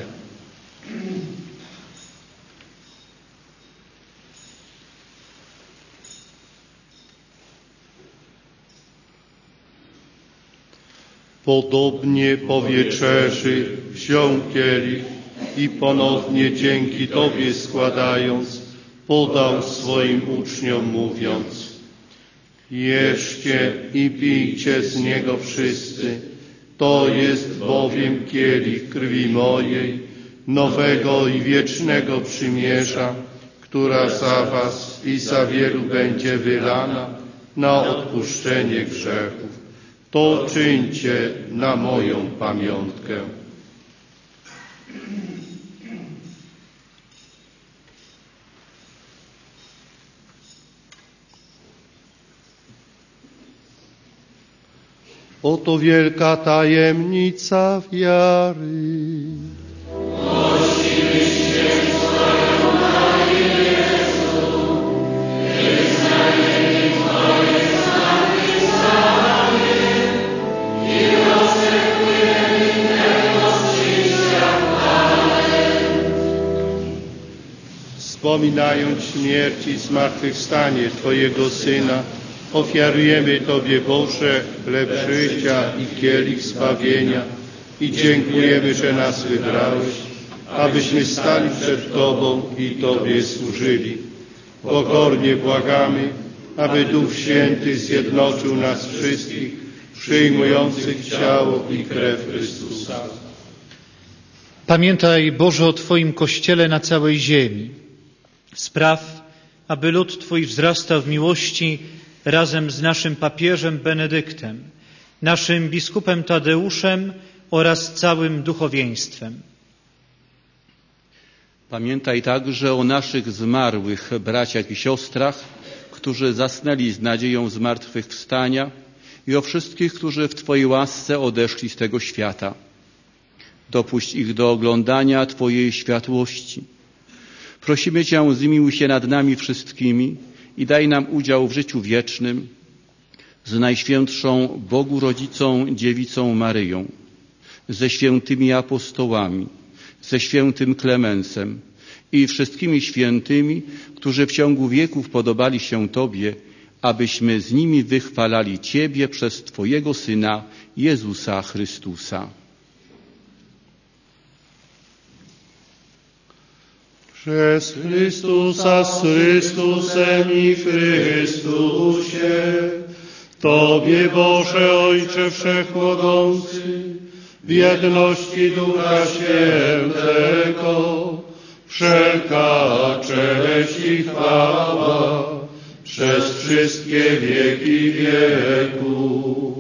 Podobnie po wieczerzy wziął kielich i ponownie dzięki Tobie składając, podał swoim uczniom, mówiąc: jeszcie i pijcie z niego wszyscy, to jest bowiem kielich krwi mojej, nowego i wiecznego przymierza, która za was i za wielu będzie wylana na odpuszczenie grzechów. To czyńcie na moją pamiątkę. Oto wielka tajemnica wiary. Wspominając śmierć i zmartwychwstanie Twojego Syna, ofiarujemy Tobie, Boże, chleb życia i kielich zbawienia i dziękujemy, że nas wybrałeś, abyśmy stali przed Tobą i Tobie służyli. Pokornie błagamy, aby Duch Święty zjednoczył nas wszystkich, przyjmujących ciało i krew Chrystusa. Pamiętaj, Boże, o Twoim Kościele na całej ziemi. Spraw, aby lud Twój wzrastał w miłości razem z naszym papieżem Benedyktem, naszym biskupem Tadeuszem oraz całym duchowieństwem. Pamiętaj także o naszych zmarłych braciach i siostrach, którzy zasnęli z nadzieją zmartwychwstania i o wszystkich, którzy w Twojej łasce odeszli z tego świata. Dopuść ich do oglądania Twojej światłości. Prosimy Cię, zmiłuj się nad nami wszystkimi i daj nam udział w życiu wiecznym z Najświętszą Bogu Rodzicą Dziewicą Maryją, ze świętymi apostołami, ze świętym Klemensem i wszystkimi świętymi, którzy w ciągu wieków podobali się Tobie, abyśmy z nimi wychwalali Ciebie przez Twojego Syna Jezusa Chrystusa. Przez Chrystusa, z Chrystusem i w Chrystusie, Tobie, Boże Ojcze Wszechmogący, w jedności Ducha Świętego, wszelka cześć i chwała przez wszystkie wieki wieków.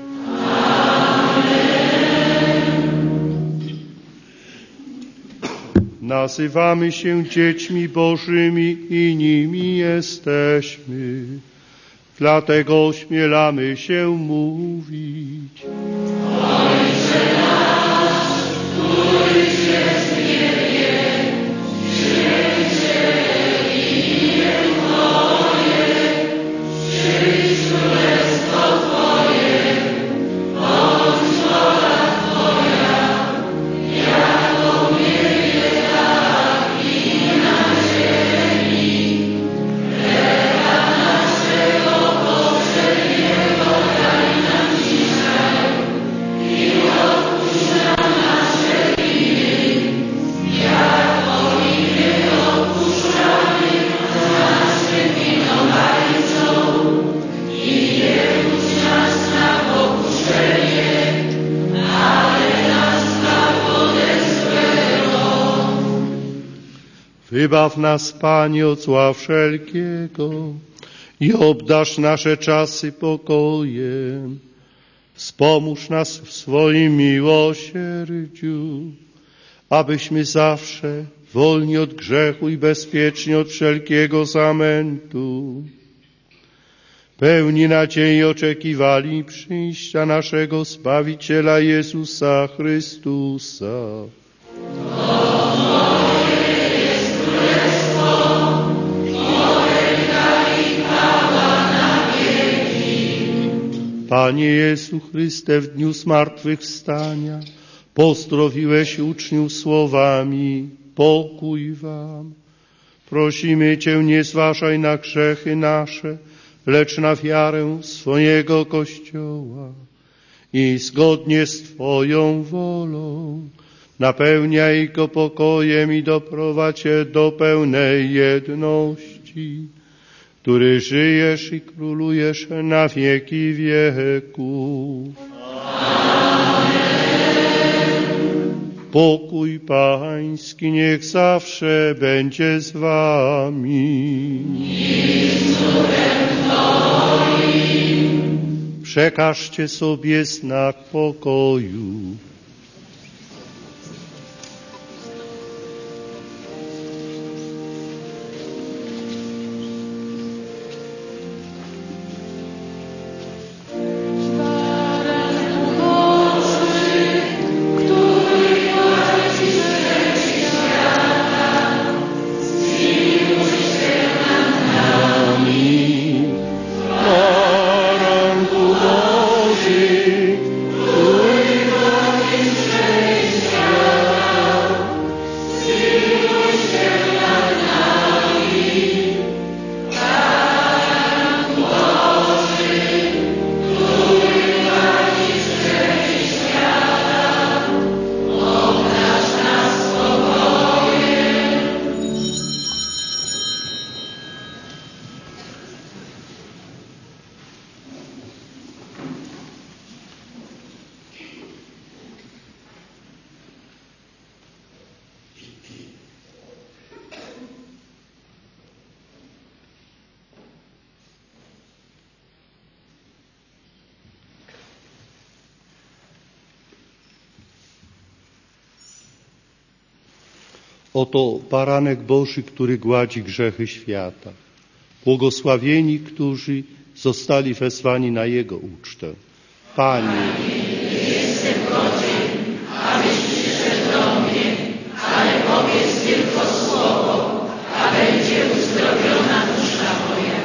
Nazywamy się dziećmi Bożymi i nimi jesteśmy. Dlatego ośmielamy się mówić. Ojcze nasz, któryś jest w niebie, święć się imię Twoje, przyjdź królestwo Twoje, bądź wola Twoja, jako w niebie, tak i na ziemi. Chleba naszego powszedniego daj nam dzisiaj i odpuść nam nasze winy, jako i my odpuszczamy naszym winowajcom. I nie wódź nas na pokuszenie, ale nas zbaw ode złego. Wybaw nas, Panie, od zła wszelkiego i obdarz nasze czasy pokojem. Wspomóż nas w swoim miłosierdziu, abyśmy zawsze wolni od grzechu i bezpieczni od wszelkiego zamętu, pełni nadziei oczekiwali przyjścia naszego Zbawiciela Jezusa Chrystusa. Panie Jezu Chryste, w dniu zmartwychwstania pozdrowiłeś uczniów słowami: pokój wam. Prosimy Cię, nie zważaj na grzechy nasze, lecz na wiarę swojego Kościoła i zgodnie z Twoją wolą napełniaj go pokojem i doprowadź je do pełnej jedności, który żyjesz i królujesz na wieki wieków. Amen. Pokój Pański niech zawsze będzie z wami. I z duchem Twoim. przekażcie sobie znak pokoju. Oto baranek Boży, który gładzi grzechy świata. Błogosławieni, którzy zostali wezwani na Jego ucztę. Panie, nie jestem godzien, abyś przyszedł do mnie, ale powiedz tylko słowo, a będzie uzdrowiona dusza moja.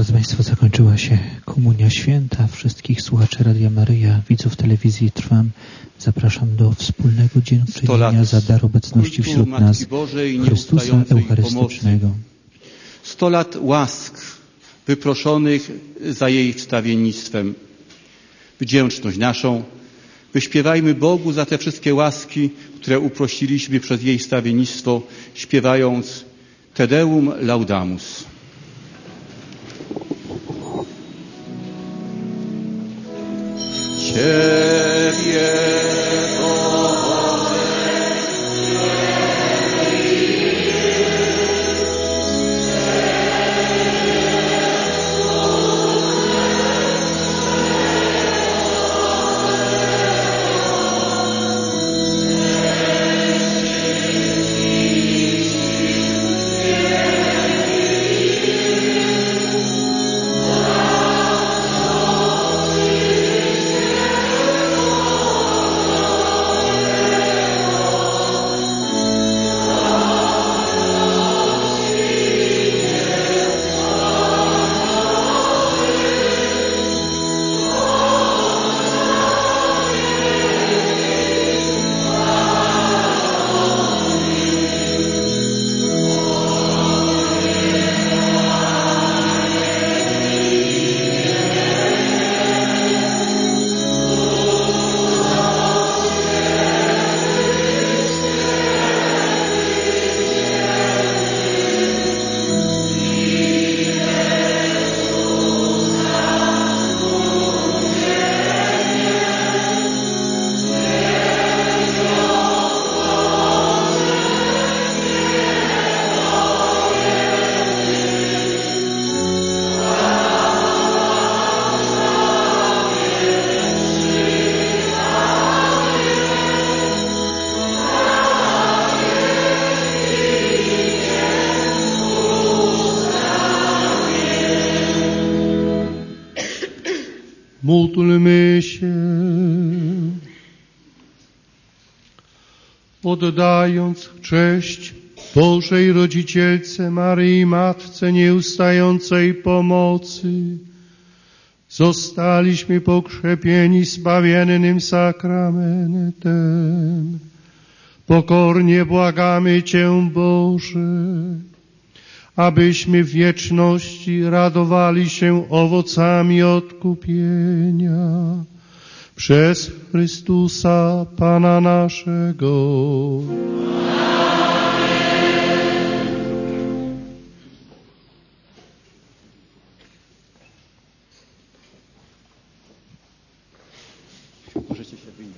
Drodzy Państwo, zakończyła się Komunia Święta. Wszystkich słuchaczy Radia Maryja, widzów telewizji Trwam, zapraszam do wspólnego dziękczynienia za dar obecności wśród nas Chrystusa Eucharystycznego. 100 lat łask wyproszonych za jej wstawiennictwem. Wdzięczność naszą wyśpiewajmy Bogu za te wszystkie łaski, które uprosiliśmy przez jej wstawiennictwo, śpiewając Te Deum Laudamus. Ciebie, Módlmy się, oddając cześć Bożej Rodzicielce Maryi, Matce nieustającej pomocy. Zostaliśmy pokrzepieni zbawiennym sakramentem. Pokornie błagamy Cię, Boże, abyśmy w wieczności radowali się owocami odkupienia przez Chrystusa Pana naszego. Możecie się wynieść.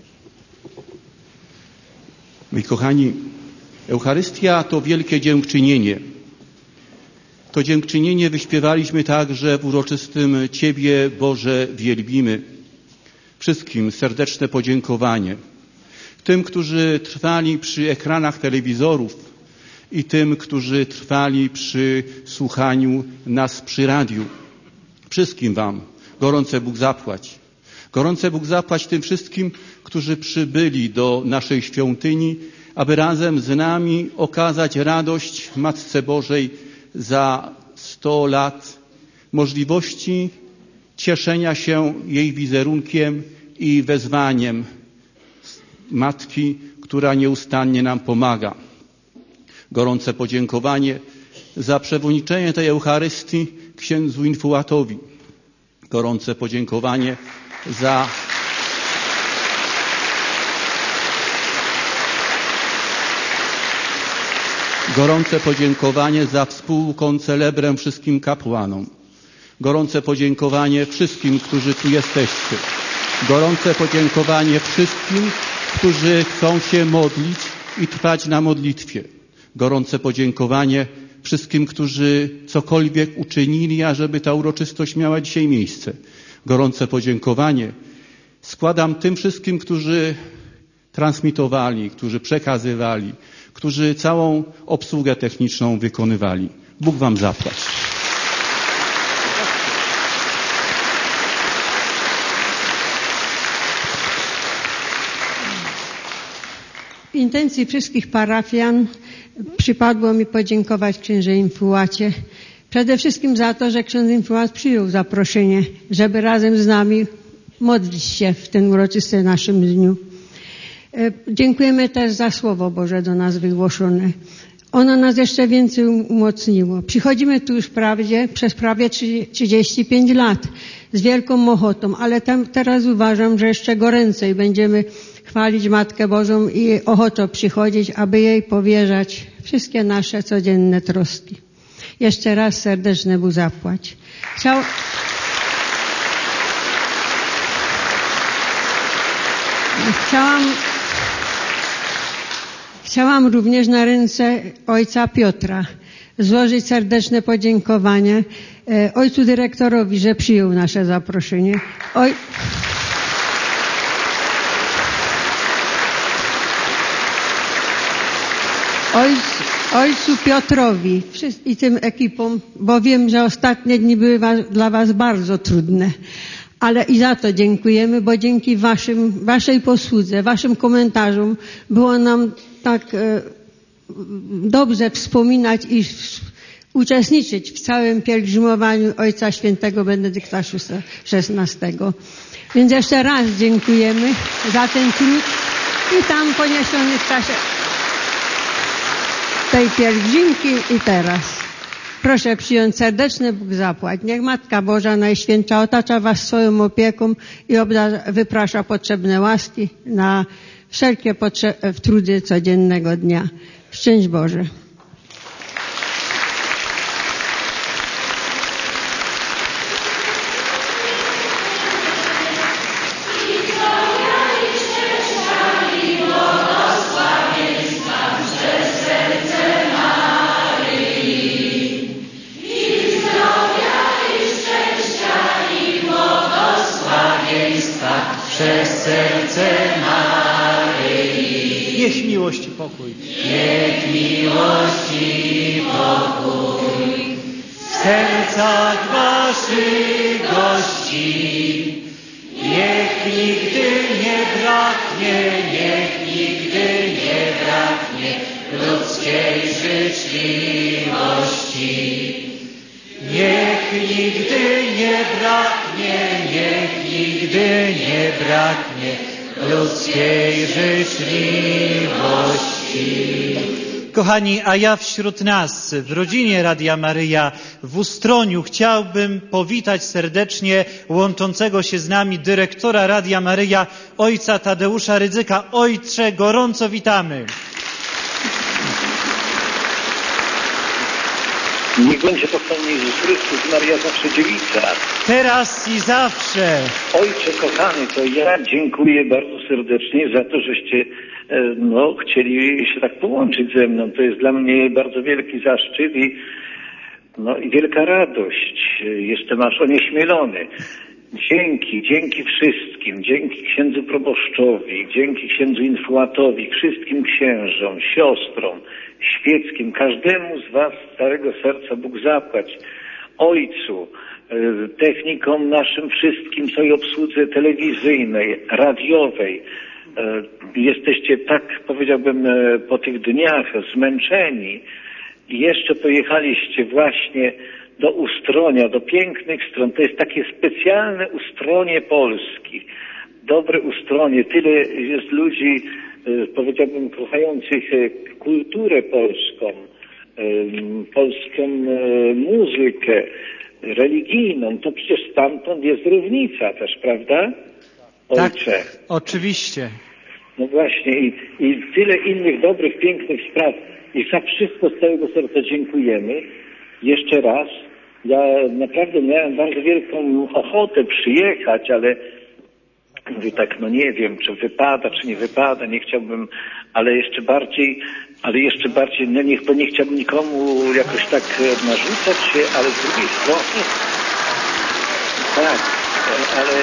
Moi kochani, Eucharystia to wielkie dziękczynienie. To dziękczynienie wyśpiewaliśmy także w uroczystym Ciebie, Boże, wielbimy. Wszystkim serdeczne podziękowanie. Tym, którzy trwali przy ekranach telewizorów i tym, którzy trwali przy słuchaniu nas przy radiu. Wszystkim Wam gorące Bóg zapłać. Gorące Bóg zapłać tym wszystkim, którzy przybyli do naszej świątyni, aby razem z nami okazać radość Matce Bożej za 100 lat możliwości cieszenia się jej wizerunkiem i wezwaniem Matki, która nieustannie nam pomaga. Gorące podziękowanie za przewodniczenie tej Eucharystii księdzu Infułatowi. Gorące podziękowanie za współkoncelebrem wszystkim kapłanom. Gorące podziękowanie wszystkim, którzy tu jesteście. Gorące podziękowanie wszystkim, którzy chcą się modlić i trwać na modlitwie. Gorące podziękowanie wszystkim, którzy cokolwiek uczynili, ażeby ta uroczystość miała dzisiaj miejsce. Gorące podziękowanie składam tym wszystkim, którzy transmitowali, którzy przekazywali, którzy całą obsługę techniczną wykonywali. Bóg Wam zapłać. W intencji wszystkich parafian przypadło mi podziękować księże Infułacie Przede wszystkim za to, że ksiądz influenc przyjął zaproszenie, żeby razem z nami modlić się w tym uroczystym naszym dniu. Dziękujemy też za Słowo Boże do nas wygłoszone. Ono nas jeszcze więcej umocniło. Przychodzimy tu już przez prawie 35 lat z wielką ochotą, ale teraz uważam, że jeszcze goręcej będziemy chwalić Matkę Bożą i ochotą przychodzić, aby jej powierzać wszystkie nasze codzienne troski. Jeszcze raz serdeczny Bóg zapłać. Chciałam również na ręce ojca Piotra złożyć serdeczne podziękowanie ojcu dyrektorowi, że przyjął nasze zaproszenie. Ojcu Piotrowi i tym ekipom, bo wiem, że ostatnie dni były dla was bardzo trudne. Ale i za to dziękujemy, bo dzięki waszej posłudze, waszym komentarzom było nam tak dobrze wspominać i uczestniczyć w całym pielgrzymowaniu Ojca Świętego Benedykta XVI. Więc jeszcze raz dziękujemy za ten trud i tam poniesiony w czasie tej pielgrzymki i teraz. Proszę przyjąć serdeczny Bóg zapłać. Niech Matka Boża Najświętsza otacza was swoją opieką i wyprasza potrzebne łaski na wszelkie trudy codziennego dnia. Szczęść Boże. Przez serce Maryi. Niech miłość i pokój. Niech miłość i pokój w sercach waszych gości. Niech nigdy nie braknie, niech nigdy nie braknie ludzkiej życzliwości. Niech nigdy nie braknie, niech nigdy nie braknie ludzkiej życzliwości. Kochani, a ja wśród nas, w rodzinie Radia Maryja, w Ustroniu, chciałbym powitać serdecznie łączącego się z nami dyrektora Radia Maryja, ojca Tadeusza Rydzyka. Ojcze, gorąco witamy. Niech będzie pochwalony Jezus Chrystus, Maria zawsze dziewica. Teraz i zawsze. Ojcze kochany, to ja dziękuję bardzo serdecznie za to, żeście chcieli się tak połączyć ze mną. To jest dla mnie bardzo wielki zaszczyt i wielka radość. Jestem aż onieśmielony. Dzięki wszystkim, dzięki księdzu proboszczowi, dzięki księdzu influatowi, wszystkim księżom, siostrom, świeckim, każdemu z was z całego serca Bóg zapłać. Ojcu, technikom naszym wszystkim, całej obsłudze telewizyjnej, radiowej. Jesteście tak, powiedziałbym, po tych dniach zmęczeni i jeszcze pojechaliście właśnie do Ustronia, do pięknych stron. To jest takie specjalne Ustronie Polski. Dobre Ustronie. Tyle jest ludzi, powiedziałbym, kochających kulturę polską, polską muzykę religijną. To przecież stamtąd jest równica też, prawda? Ojcze. Tak, oczywiście. No właśnie i tyle innych dobrych, pięknych spraw. I za wszystko z całego serca dziękujemy. Jeszcze raz. Ja naprawdę miałem bardzo wielką ochotę przyjechać, ale mówię tak, nie wiem, czy wypada, czy nie wypada, nie chciałbym, ale jeszcze bardziej, bo nie chciałbym nikomu jakoś tak narzucać się, ale z drugiej strony, tak, ale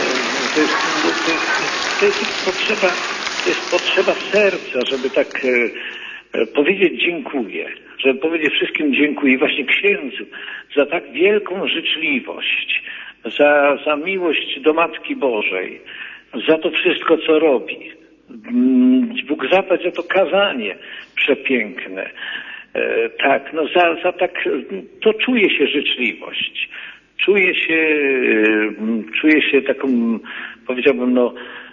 to jest potrzeba serca, żeby tak powiedzieć dziękuję, żeby powiedzieć wszystkim dziękuję, właśnie księdzu, za tak wielką życzliwość, za miłość do Matki Bożej, za to wszystko, co robi. Bóg zapłać za to kazanie przepiękne. Tak, no za tak, to czuje się życzliwość. Czuje się taką, powiedziałbym, no,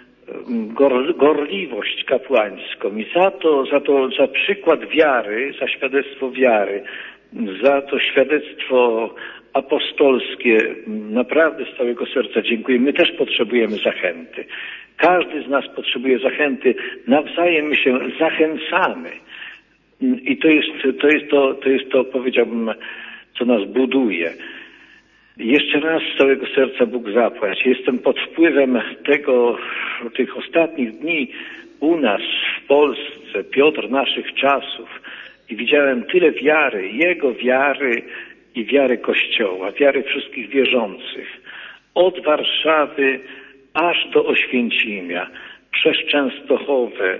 gorliwość kapłańską i za przykład wiary, za świadectwo wiary, za to świadectwo apostolskie, naprawdę z całego serca dziękuję. My też potrzebujemy zachęty. Każdy z nas potrzebuje zachęty. Nawzajem my się zachęcamy. I to jest to, powiedziałbym, co nas buduje. Jeszcze raz z całego serca Bóg zapłać. Jestem pod wpływem tych ostatnich dni u nas w Polsce, Piotr naszych czasów, i widziałem tyle wiary, jego wiary i wiary Kościoła, wiary wszystkich wierzących. Od Warszawy aż do Oświęcimia, przez Częstochowę,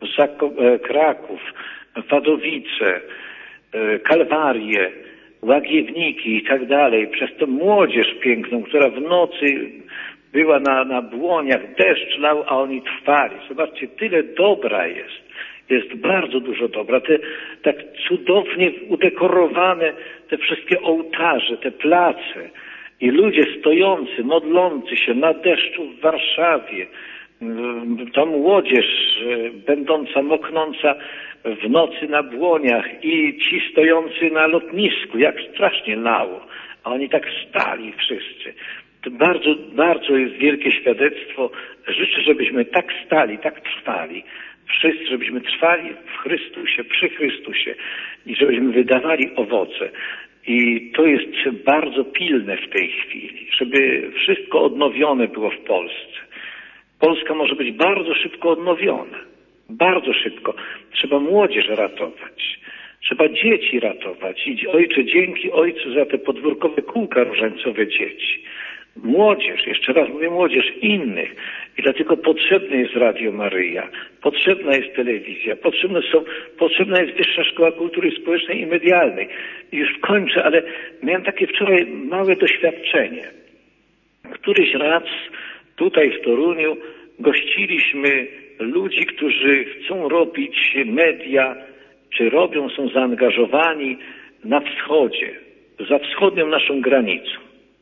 Kraków, Wadowice, Kalwarię, Łagiewniki i tak dalej, przez tę młodzież piękną, która w nocy była na błoniach, deszcz lał, a oni trwali. Zobaczcie, tyle dobra jest. Jest bardzo dużo dobra. Te tak cudownie udekorowane te wszystkie ołtarze, te place i ludzie stojący, modlący się na deszczu w Warszawie. Ta młodzież będąca, moknąca w nocy na błoniach i ci stojący na lotnisku, jak strasznie lało, a oni tak stali wszyscy. To bardzo, bardzo jest wielkie świadectwo. Życzę, żebyśmy tak stali, tak trwali. Wszyscy, żebyśmy trwali w Chrystusie, przy Chrystusie i żebyśmy wydawali owoce. I to jest bardzo pilne w tej chwili, żeby wszystko odnowione było w Polsce. Polska może być bardzo szybko odnowiona. Bardzo szybko. Trzeba młodzież ratować. Trzeba dzieci ratować. I Ojcze, dzięki Ojcu za te podwórkowe kółka różańcowe dzieci. Młodzież, jeszcze raz mówię młodzież, innych. I dlatego potrzebne jest Radio Maryja, potrzebna jest telewizja, potrzebna jest Wyższa Szkoła Kultury Społecznej i Medialnej. I już kończę, ale miałem takie wczoraj małe doświadczenie. Któryś raz tutaj w Toruniu gościliśmy ludzi, którzy chcą robić media, czy robią, są zaangażowani na wschodzie, za wschodnią naszą granicą.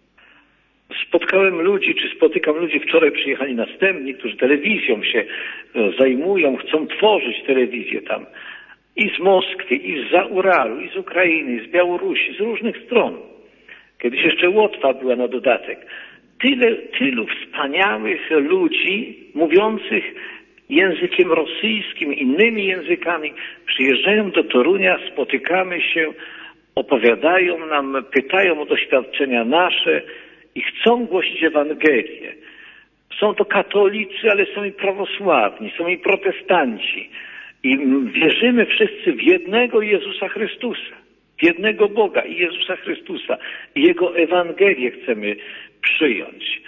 Spotkałem ludzi, czy spotykam ludzi, wczoraj przyjechali następni, którzy telewizją się zajmują, chcą tworzyć telewizję tam. I z Moskwy, i zza Uralu, i z Ukrainy, i z Białorusi, z różnych stron. Kiedyś jeszcze Łotwa była na dodatek. Tylu wspaniałych ludzi mówiących językiem rosyjskim, innymi językami, przyjeżdżają do Torunia, spotykamy się, opowiadają nam, pytają o doświadczenia nasze i chcą głosić Ewangelię. Są to katolicy, ale są i prawosławni, są i protestanci. I wierzymy wszyscy w jednego Jezusa Chrystusa, w jednego Boga i Jezusa Chrystusa. I Jego Ewangelię chcemy przyjąć.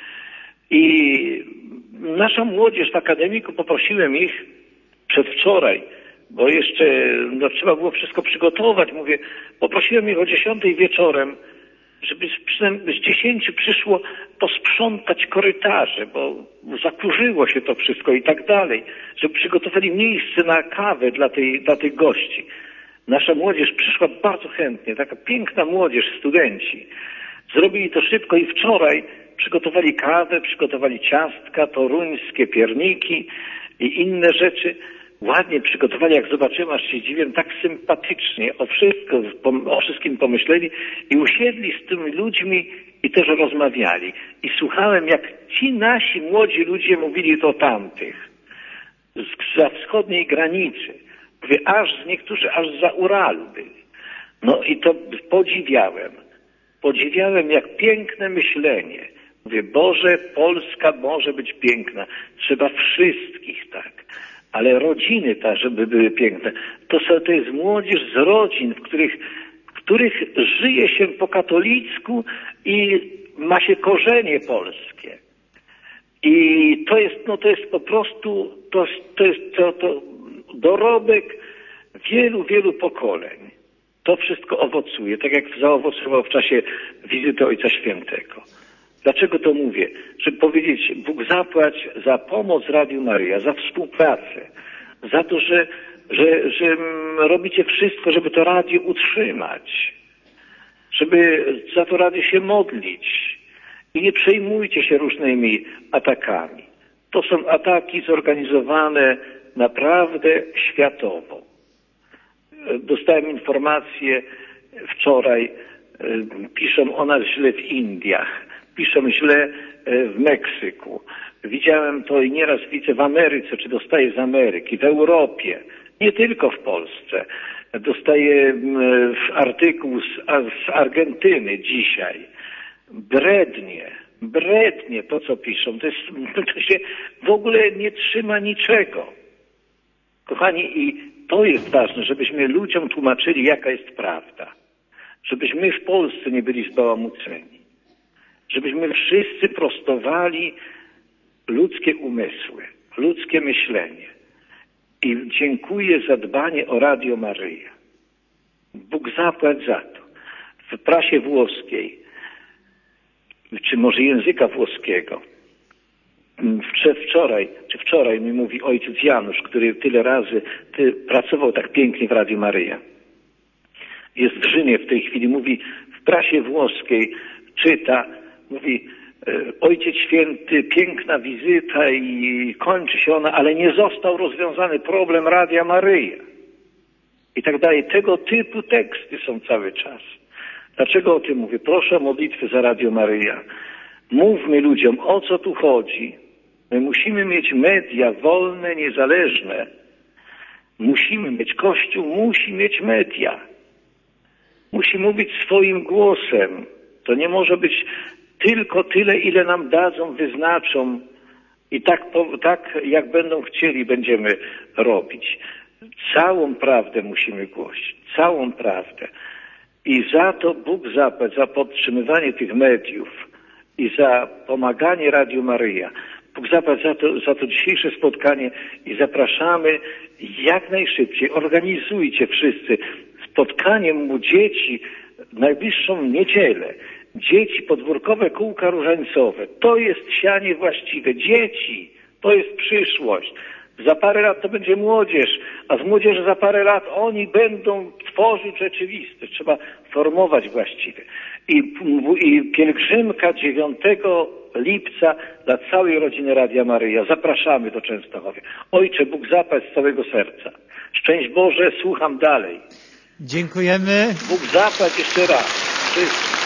I nasza młodzież w akademiku, poprosiłem ich przedwczoraj, bo jeszcze trzeba było wszystko przygotować. Mówię, poprosiłem ich o 10 wieczorem, żeby z 10 przyszło posprzątać korytarze, bo zakurzyło się to wszystko i tak dalej, żeby przygotowali miejsce na kawę dla tych gości. Nasza młodzież przyszła bardzo chętnie, taka piękna młodzież, studenci. Zrobili to szybko i wczoraj przygotowali kawę, przygotowali ciastka, toruńskie pierniki i inne rzeczy. Ładnie przygotowali, jak zobaczyłem, aż się dziwiłem, tak sympatycznie, o wszystkim pomyśleli i usiedli z tymi ludźmi i też rozmawiali. I słuchałem, jak ci nasi młodzi ludzie mówili do tamtych, za wschodniej granicy. Mówię, niektórzy aż za Uralu byli. No i to podziwiałem. Podziwiałem, jak piękne myślenie. Mówię, Boże, Polska może być piękna. Trzeba wszystkich, tak. Ale rodziny żeby były piękne. To jest młodzież z rodzin, w których żyje się po katolicku i ma się korzenie polskie. I to jest po prostu, to jest dorobek wielu, wielu pokoleń. To wszystko owocuje, tak jak zaowocowało w czasie wizyty Ojca Świętego. Dlaczego to mówię? Żeby powiedzieć, Bóg zapłać za pomoc Radiu Maryja, za współpracę, za to, że że robicie wszystko, żeby to radio utrzymać, żeby za to radio się modlić i nie przejmujcie się różnymi atakami. To są ataki zorganizowane naprawdę światowo. Dostałem informację wczoraj, piszą o nas źle w Indiach, piszą źle w Meksyku. Widziałem to i nieraz widzę w Ameryce, czy dostaję z Ameryki, w Europie, nie tylko w Polsce. Dostaję artykuł z Argentyny dzisiaj. Brednie to, co piszą. To się w ogóle nie trzyma niczego. Kochani, i to jest ważne, żebyśmy ludziom tłumaczyli, jaka jest prawda. Żebyśmy w Polsce nie byli zbałamuceni. Żebyśmy wszyscy prostowali ludzkie umysły, ludzkie myślenie. I dziękuję za dbanie o Radio Maryja. Bóg zapłać za to. W prasie włoskiej, czy może języka włoskiego, wczoraj mi mówi ojciec Janusz, który tyle razy pracował tak pięknie w Radiu Maryja. Jest w Rzymie w tej chwili, mówi w prasie włoskiej, czyta, mówi Ojciec Święty, piękna wizyta i kończy się ona, ale nie został rozwiązany problem Radia Maryja. I tak dalej. Tego typu teksty są cały czas. Dlaczego o tym mówię? Proszę o modlitwę za Radio Maryja. Mówmy ludziom, o co tu chodzi. My musimy mieć media wolne, niezależne. Musimy mieć, Kościół musi mieć media. Musi mówić swoim głosem. To nie może być tylko tyle, ile nam dadzą, wyznaczą i tak jak będą chcieli, będziemy robić. Całą prawdę musimy głosić. Całą prawdę. I za to Bóg zapłać, za podtrzymywanie tych mediów i za pomaganie Radiu Maryja. Bóg zapłać za to dzisiejsze spotkanie i zapraszamy jak najszybciej. Organizujcie wszyscy spotkanie dzieci w najbliższą niedzielę. Dzieci, podwórkowe kółka różańcowe. To jest sianie właściwe. Dzieci, to jest przyszłość. Za parę lat to będzie młodzież, a z młodzieży za parę lat oni będą tworzyć rzeczywistość. Trzeba formować właściwie. I pielgrzymka 9 lipca dla całej rodziny Radia Maryja. Zapraszamy do Częstochowy. Ojcze, Bóg zapłać z całego serca. Szczęść Boże, słucham dalej. Dziękujemy. Bóg zapłać jeszcze raz. Wszyscy.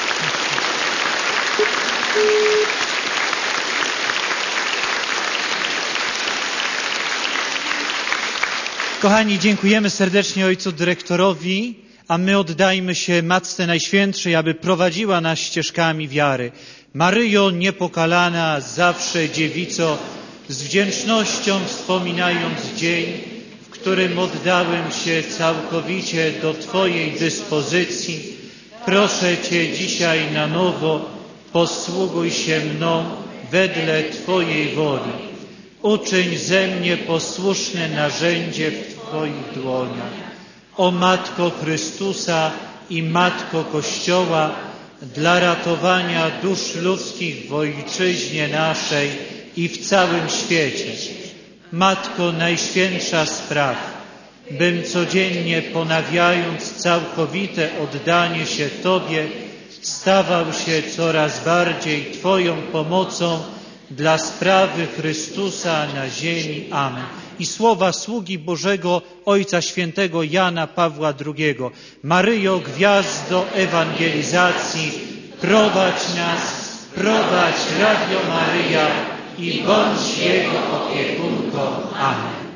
Kochani, dziękujemy serdecznie ojcu dyrektorowi, a my oddajmy się Matce Najświętszej, aby prowadziła nas ścieżkami wiary. Maryjo niepokalana, zawsze dziewico, z wdzięcznością wspominając dzień, w którym oddałem się całkowicie do Twojej dyspozycji, proszę Cię dzisiaj na nowo, posługuj się mną wedle Twojej woli. Uczyń ze mnie posłuszne narzędzie w Twoich dłoniach. O Matko Chrystusa i Matko Kościoła, dla ratowania dusz ludzkich w Ojczyźnie naszej i w całym świecie. Matko Najświętsza spraw, bym codziennie ponawiając całkowite oddanie się Tobie, stawał się coraz bardziej Twoją pomocą dla sprawy Chrystusa na ziemi. Amen. I słowa sługi Bożego Ojca Świętego Jana Pawła II. Maryjo, gwiazdo ewangelizacji, prowadź nas, prowadź Radio Maryja i bądź Jego opiekunką. Amen.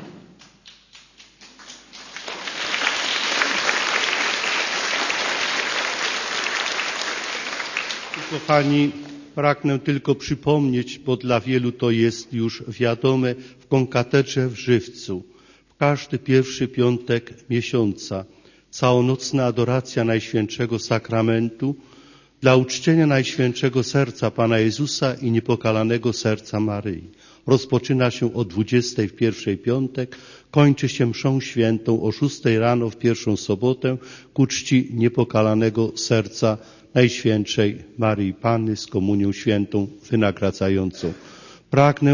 Kochani, pragnę tylko przypomnieć, bo dla wielu to jest już wiadome, w konkatedrze w Żywcu, w każdy pierwszy piątek miesiąca, całonocna adoracja Najświętszego Sakramentu dla uczczenia Najświętszego Serca Pana Jezusa i Niepokalanego Serca Maryi. Rozpoczyna się o 20 w pierwszej piątek, kończy się mszą świętą o 6 rano w pierwszą sobotę ku czci Niepokalanego Serca Najświętszej Maryi Panny z komunią świętą wynagradzającą. Pragnę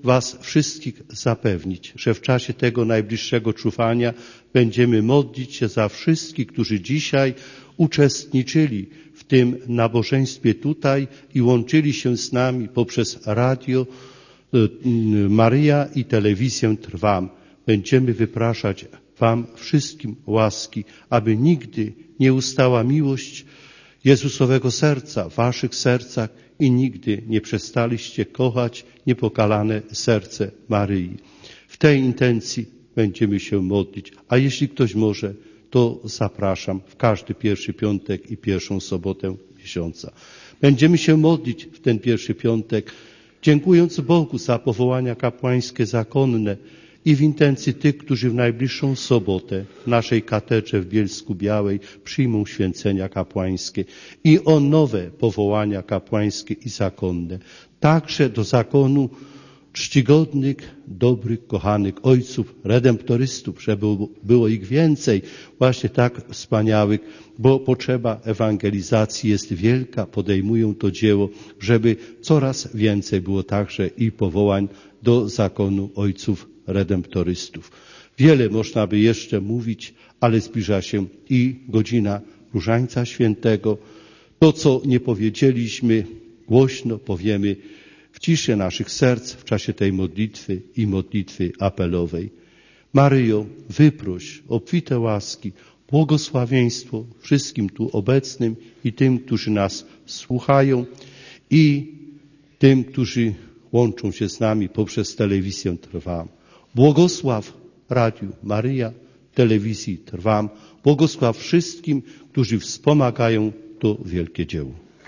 Was wszystkich zapewnić, że w czasie tego najbliższego czuwania będziemy modlić się za wszystkich, którzy dzisiaj uczestniczyli w tym nabożeństwie tutaj i łączyli się z nami poprzez Radio Maryja i telewizję Trwam. Będziemy wypraszać Wam wszystkim łaski, aby nigdy nie ustała miłość Jezusowego serca w Waszych sercach i nigdy nie przestaliście kochać niepokalane serce Maryi. W tej intencji będziemy się modlić, a jeśli ktoś może, to zapraszam w każdy pierwszy piątek i pierwszą sobotę miesiąca. Będziemy się modlić w ten pierwszy piątek, dziękując Bogu za powołania kapłańskie zakonne i w intencji tych, którzy w najbliższą sobotę w naszej katedrze w Bielsku Białej przyjmą święcenia kapłańskie i o nowe powołania kapłańskie i zakonne. Także do zakonu czcigodnych, dobrych, kochanych ojców, redemptorystów, żeby było ich więcej, właśnie tak wspaniałych, bo potrzeba ewangelizacji jest wielka, podejmują to dzieło, żeby coraz więcej było także i powołań do zakonu ojców redemptorystów. Wiele można by jeszcze mówić, ale zbliża się i godzina Różańca Świętego. To, co nie powiedzieliśmy głośno, powiemy w ciszy naszych serc w czasie tej modlitwy i modlitwy apelowej. Maryjo, wyproś obfite łaski, błogosławieństwo wszystkim tu obecnym i tym, którzy nas słuchają i tym, którzy łączą się z nami poprzez telewizję Trwam. Błogosław Radiu Maryja, telewizji Trwam. Błogosław wszystkim, którzy wspomagają to wielkie dzieło.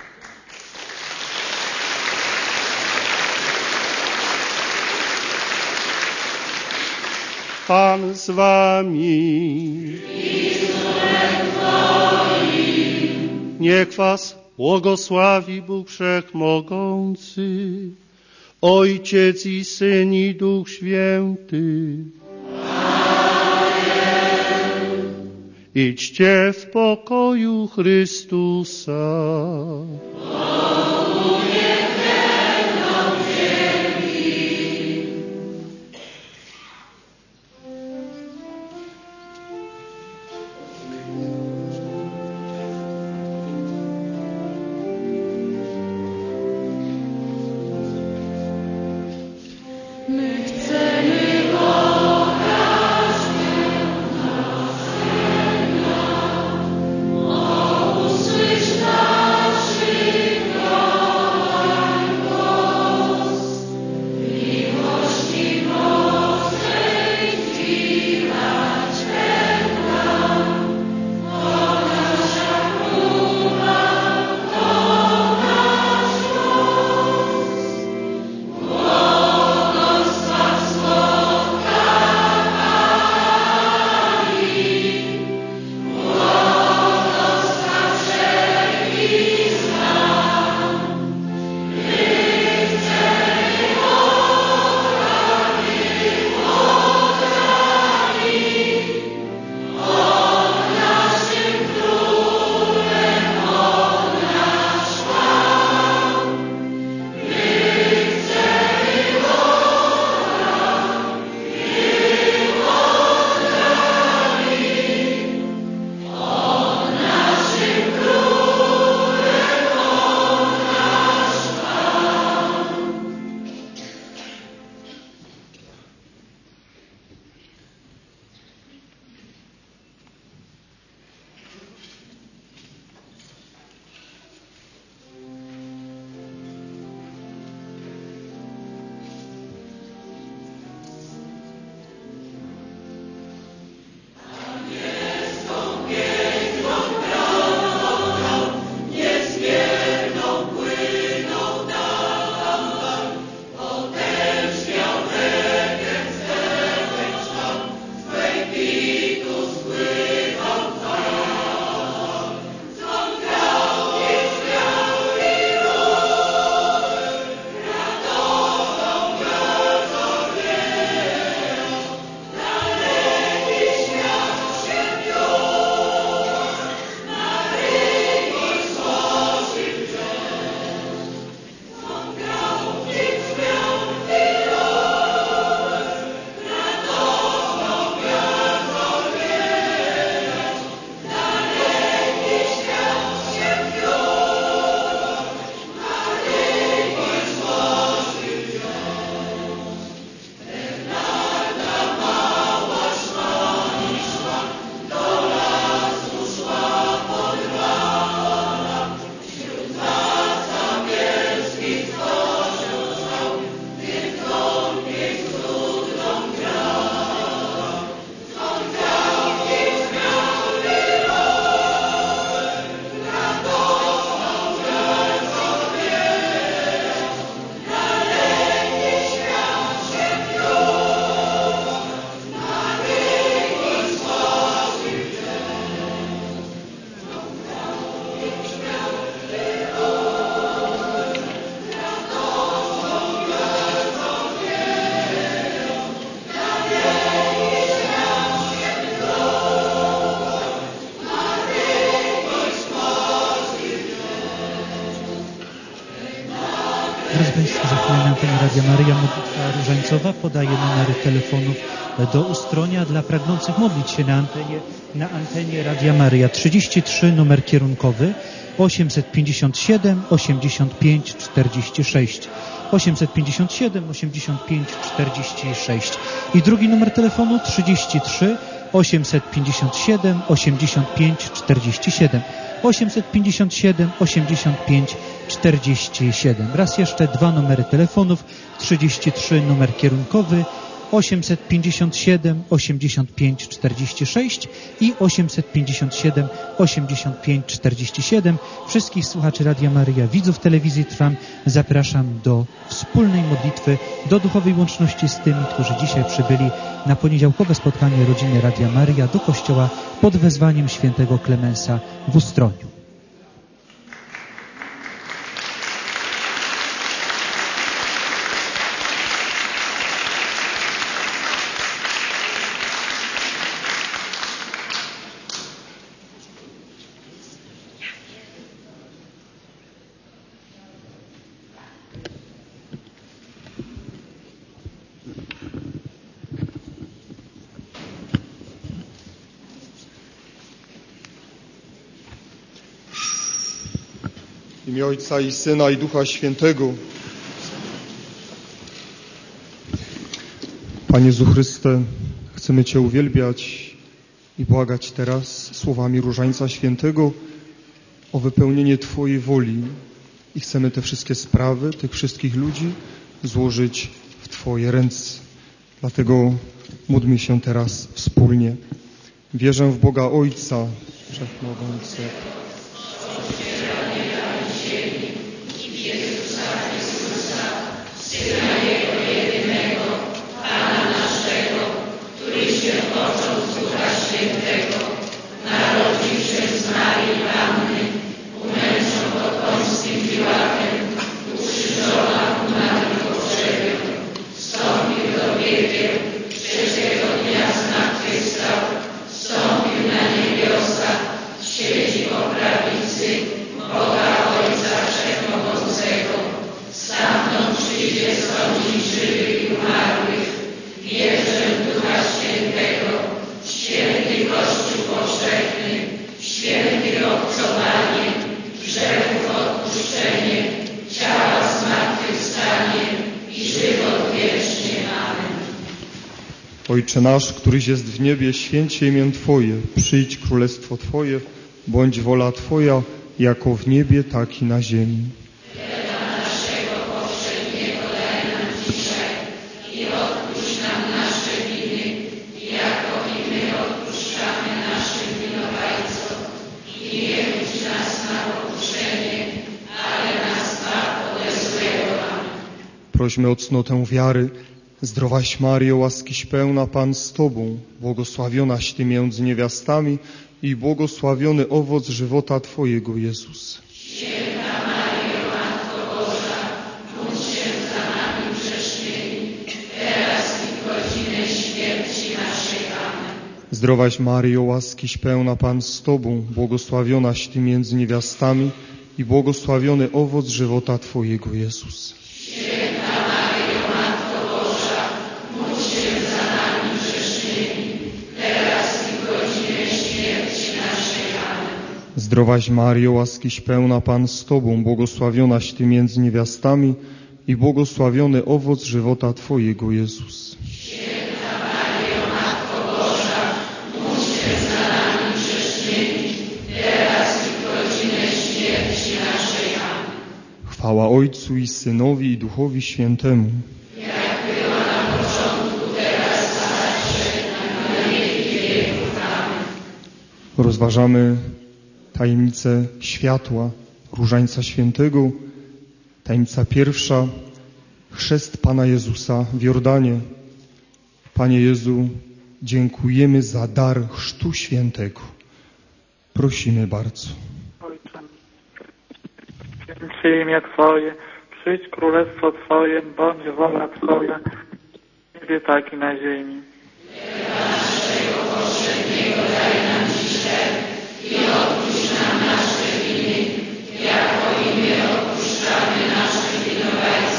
Pan z wami. Niech was błogosławi Bóg Wszechmogący, Ojciec i Syn i Duch Święty. Amen. Idźcie w pokoju Chrystusa. Usłysz naszych Drodzy Państwo, za chwilę na antenie Radia Maryja modlitwa różańcowa podaje numery telefonów do Ustronia dla pragnących modlić się na antenie Radia Maryja. 33 numer kierunkowy 857 85 46. 857 85 46. I drugi numer telefonu 33 857 85 47. 857 85 47. Raz jeszcze dwa numery telefonów. 33 numer kierunkowy 857 85 46 i 857 85 47. Wszystkich słuchaczy Radia Maryja, widzów telewizji Trwam zapraszam do wspólnej modlitwy, do duchowej łączności z tymi, którzy dzisiaj przybyli na poniedziałkowe spotkanie rodziny Radia Maryja do kościoła pod wezwaniem świętego Klemensa w Ustroniu. W imię Ojca i Syna i Ducha Świętego. Panie Jezu Chryste, chcemy Cię uwielbiać i błagać teraz słowami Różańca Świętego o wypełnienie Twojej woli i chcemy te wszystkie sprawy, tych wszystkich ludzi złożyć w Twoje ręce. Dlatego módlmy się teraz wspólnie. Wierzę w Boga Ojca Wszechmogącego, Syna Jego jedynego, Pana naszego, który się począł z Ducha Świętego, narodził się z Marii Panny, umęczon pod Pąckim Piłatem, ukrzyżowana umarł i pogrzebion, wstąpił do piekieł, trzeciego dnia zmartwychwstał, wstąpił na niebiosa, siedzi po prawicy Boga Ojca Wszechmogącego. Stamtąd przyjdzie sądzić żywych i umarłych. Wierzę w Ducha Świętego, w święty Kościół powszechny, w świętych obcowanie, grzechów odpuszczenie, ciała zmartwychwstanie i żywot wieczny. Amen. Ojcze nasz, któryś jest w niebie, święć się imię Twoje, przyjdź królestwo Twoje, bądź wola Twoja, jako w niebie, tak i na ziemi. Prośmy o cnotę wiary. Zdrowaś Maryjo, łaskiś pełna, Pan z Tobą, błogosławionaś Ty między niewiastami i błogosławiony owoc żywota Twojego, Jezus. Święta Maryjo, Matko Boża, módl się za nami grzesznymi, teraz i w godzinę śmierci naszej. Amen. Zdrowaś Maryjo, łaskiś pełna, Pan z Tobą, błogosławionaś Ty między niewiastami i błogosławiony owoc żywota Twojego, Jezus. Zdrowaś Maryjo, łaskiś pełna, Pan z Tobą, błogosławionaś Ty między niewiastami i błogosławiony owoc żywota Twojego, Jezus. Święta Maryjo, Matko Boża, módl się za nami grzesznymi, teraz i w godzinę śmierci naszej. Amen. Chwała Ojcu i Synowi i Duchowi Świętemu. Jak była na początku, teraz i zawsze, na wieki wieków. Amen. Rozważamy tajemnicę światła Różańca Świętego. Tajemnica pierwsza. Chrzest Pana Jezusa w Jordanie. Panie Jezu, dziękujemy za dar Chrztu Świętego. Prosimy bardzo. Ojcze, święć się imię Twoje, przyjdź królestwo Twoje, bądź wola Twoja, w niebie tak i na ziemi. Naszego powszedniego daj nam dzisiaj i odpuść nam nasze winy, jako i my odpuszczamy naszym winowajcom.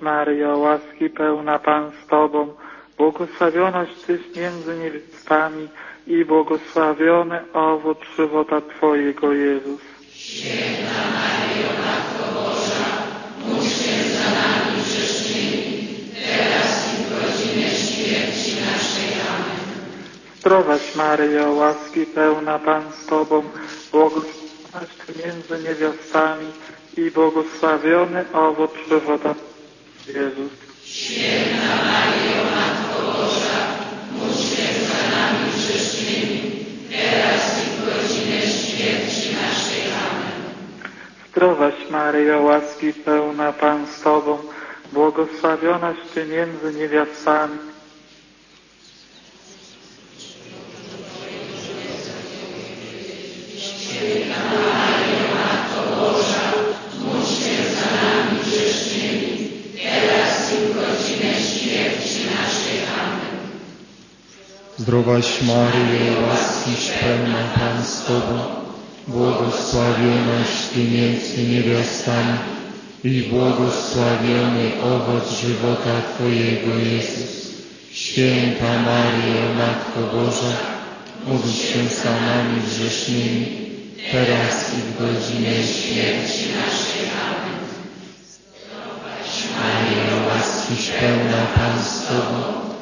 Maryjo, łaski pełna Pan z Tobą, błogosławionaś Tyś między niewiastami i błogosławiony owoc żywota Twojego, Jezus. Święta Maryjo, Matko Boża, módl się za nami grzesznymi, teraz i w godzinę śmierci naszej. Amen. Zdrowaś Maryjo, łaski pełna Pan z Tobą, błogosławionaś Ty między niewiastami i błogosławiony owoc żywota Jezus. Święta Maryjo, Matko Boża, módl się za nami grzesznymi, teraz i w godzinę śmierci naszej. Amen. Zdrowaś Maryjo, łaski pełna Pan z Tobą, błogosławionaś Ty między niewiastami. Święta Maryjo, Matko Boża, módl się za nami grzesznymi, teraz i w godzinę śmierci naszej. Amen. Zdrowaś Maryjo, łaskiś pełna Pan z Tobą, błogosławionaś Ty między niewiastami i błogosławiony owoc żywota Twojego, Jezus. Święta Maryjo, Matko Boża, módl się za nami grzesznymi, teraz i w godzinę śmierci naszej. Amen. Zdrowaś Maryjo, łaskiś pełna Pan z Tobą,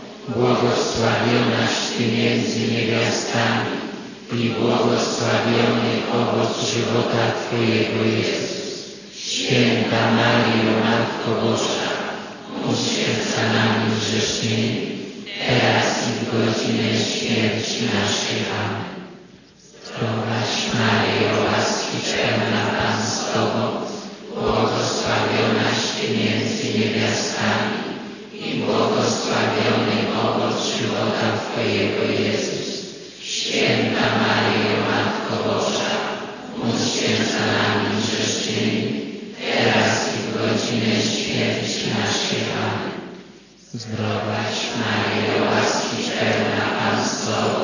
błogosławionaś Ty między niewiastami i błogosławiony owoc żywota Twojego, Jezus. Święta Maryjo, Matko Boża, módl się za nami grzesznymi, teraz i w godzinę śmierci naszej. Amen. Zdrowaś Maryjo, łaskiś pełna Pan z Tobą, błogosławionaś Ty między niewiastami i błogosławiony owoc żywota Twojego, Jezus. Święta Maryjo, Matko Boża, módl się za nami grzesznymi, teraz i w godzinę śmierci naszej. Amen. Zdrowaś Maryjo, łaskiś pełna Pan z Tobą,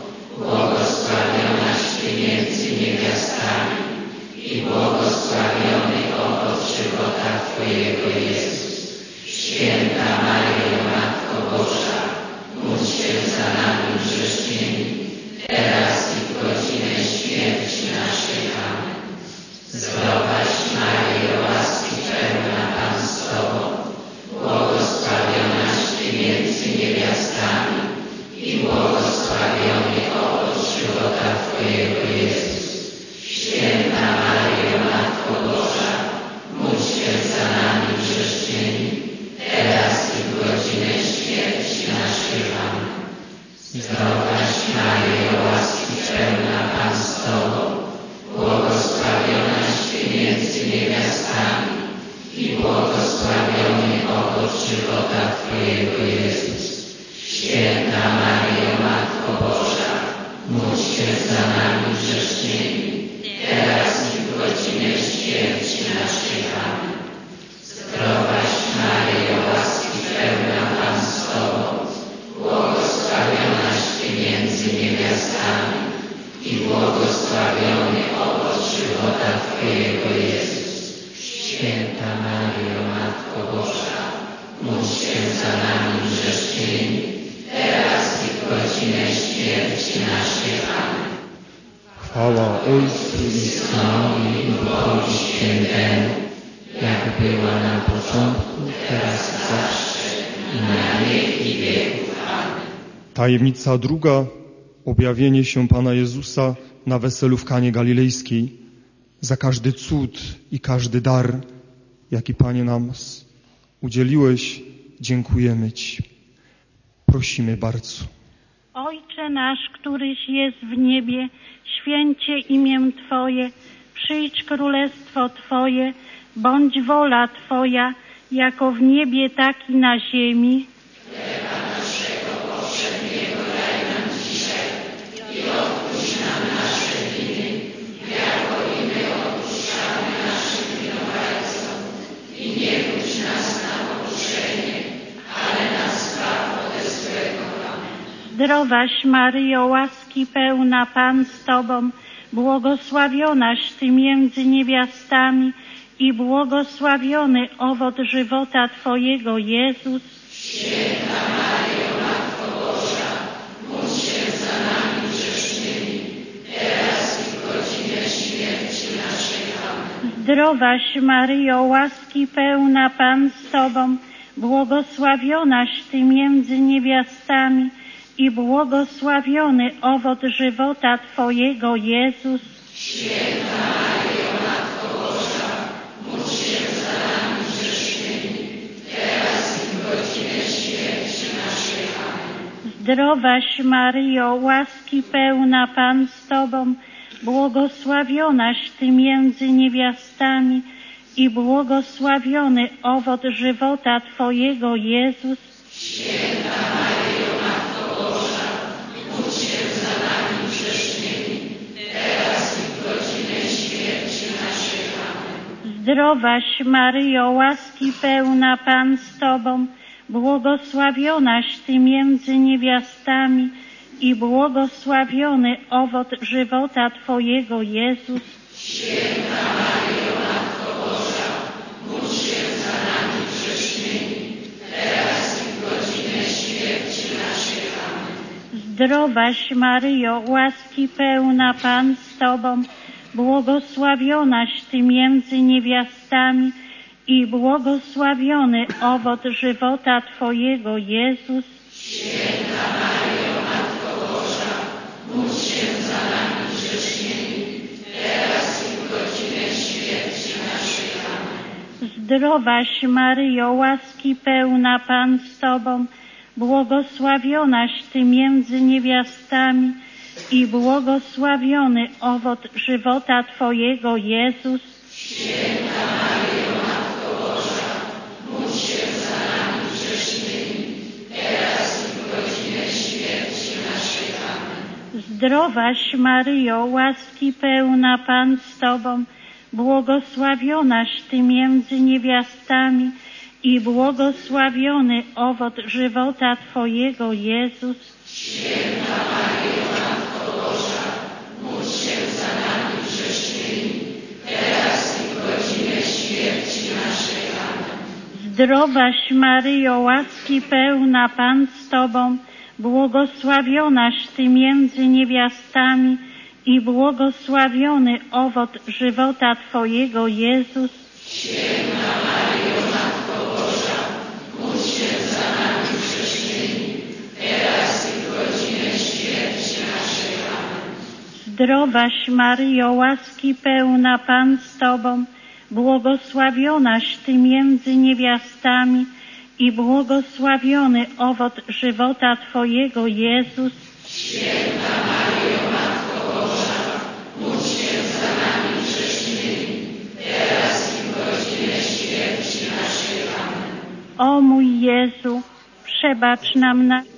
błogosławionaś Ty między niewiastami i błogosławiony owoc żywota Twojego, Jezus. Święta Maryjo, Matko Boża, módl się za nami grzesznymi, teraz i w godzinę śmierci naszej. Amen. Zdrowaś Maryjo, łaski pełna Pan z Tobą, błogosławionaś Ty między niewiastami i błogosławiony owoc żywota Twojego, Jezus. Święta Maryjo, Matko Boża, módl się za nami grzesznymi, teraz i w godzinę śmierci naszej. Amen. Zdrowaś Maryjo, łaski pełna Pan z Tobą, błogosławionaś Ty między niewiastami i błogosławiony owoc żywota Twojego, Jezus. Święta Maryjo, Matko Boża, módl się za nami grzesznymi, teraz i w godzinę śmierci naszej. Amen. Zdrowaś Maryjo, łaski pełna Pan z Tobą, błogosławionaś Ty między niewiastami i błogosławiony owoc żywota Twojego, Jezus. Święta Maryjo, Matko Boża, módl się za nami grzesznymi, teraz i w godzinę śmierci naszej. Amen. Chwała Ojcu i Synowi i Duchowi Świętemu, jak była na początku, teraz i zawsze i na wieki wieków. Amen. Tajemnica druga. Objawienie się Pana Jezusa na weselu w Kanie Galilejskiej. Za każdy cud i każdy dar, jaki Panie nam udzieliłeś, dziękujemy Ci. Prosimy bardzo. Ojcze nasz, któryś jest w niebie, święcie imię Twoje, przyjdź królestwo Twoje, bądź wola Twoja, jako w niebie, tak i na ziemi. Chleba naszego powszedniego daj nam dzisiaj i odpuść nam nasze winy, jako i my odpuszczamy naszym winowajcom. I nie budź nas na pokuszenie, ale nas zbaw ode złego. Amen. Zdrowaś Maryjo, łaski pełna, Pan z Tobą, błogosławionaś Ty między niewiastami i błogosławiony owoc żywota Twojego, Jezus. Święta Maryjo, Matko Boża, módl się za nami grzesznymi, teraz i w godzinę śmierci naszej. Amen. Zdrowaś Maryjo, łaski pełna, Pan z Tobą, błogosławionaś Ty między niewiastami i błogosławiony owoc żywota Twojego, Jezus. Święta Maryjo, Matko Boża, módl się za nami grzesznymi, teraz i w godzinę śmierci naszej. Amen. Zdrowaś Maryjo, łaski pełna, Pan z Tobą, błogosławionaś Ty między niewiastami i błogosławiony owoc żywota Twojego, Jezus. Święta Maryjo, Matko Boża, módl się za nami grzesznymi, teraz i w godzinę śmierci naszej. Amen. Zdrowaś Maryjo, łaski pełna, Pan z Tobą, błogosławionaś Ty między niewiastami i błogosławiony owoc żywota Twojego, Jezus. Święta Maryjo, Matko Boża, módl się za nami grzesznymi, teraz i w godzinę śmierci naszej. Amen. Zdrowaś Maryjo, łaski pełna, Pan z Tobą, błogosławionaś Ty między niewiastami i błogosławiony owoc żywota Twojego, Jezus. Święta Maryjo, Matko Boża, módl się za nami grzesznymi, teraz i w godzinę śmierci naszej. Amen. Zdrowaś Maryjo, łaski pełna, Pan z Tobą, błogosławionaś Ty między niewiastami i błogosławiony owoc żywota Twojego, Jezus. Święta Maryjo, Matko Boża, módl się za nami grzesznymi, teraz i w godzinę śmierci naszej. Amen. Zdrowaś Maryjo, łaski pełna, Pan z Tobą, błogosławionaś Ty między niewiastami i błogosławiony owoc żywota Twojego, Jezus. Święta Maryjo, Matko Boża, módl się za nami grzesznymi, teraz i w godzinę śmierci naszej. Amen. Zdrowaś Maryjo, łaski pełna, Pan z Tobą, błogosławionaś Ty między niewiastami i błogosławiony owoc żywota Twojego, Jezus. Święta Maryjo, Matko Boża, módl się za nami grzesznymi, teraz i w godzinę śmierci naszej. Amen. Zdrowaś Maryjo, łaski pełna, Pan z Tobą, błogosławionaś Ty między niewiastami i błogosławiony owoc żywota Twojego, Jezus. Święta Maryjo, Matko Boża, módl się za nami grzesznymi, teraz i w godzinę śmierci naszej. Amen. O mój Jezu, przebacz nam na...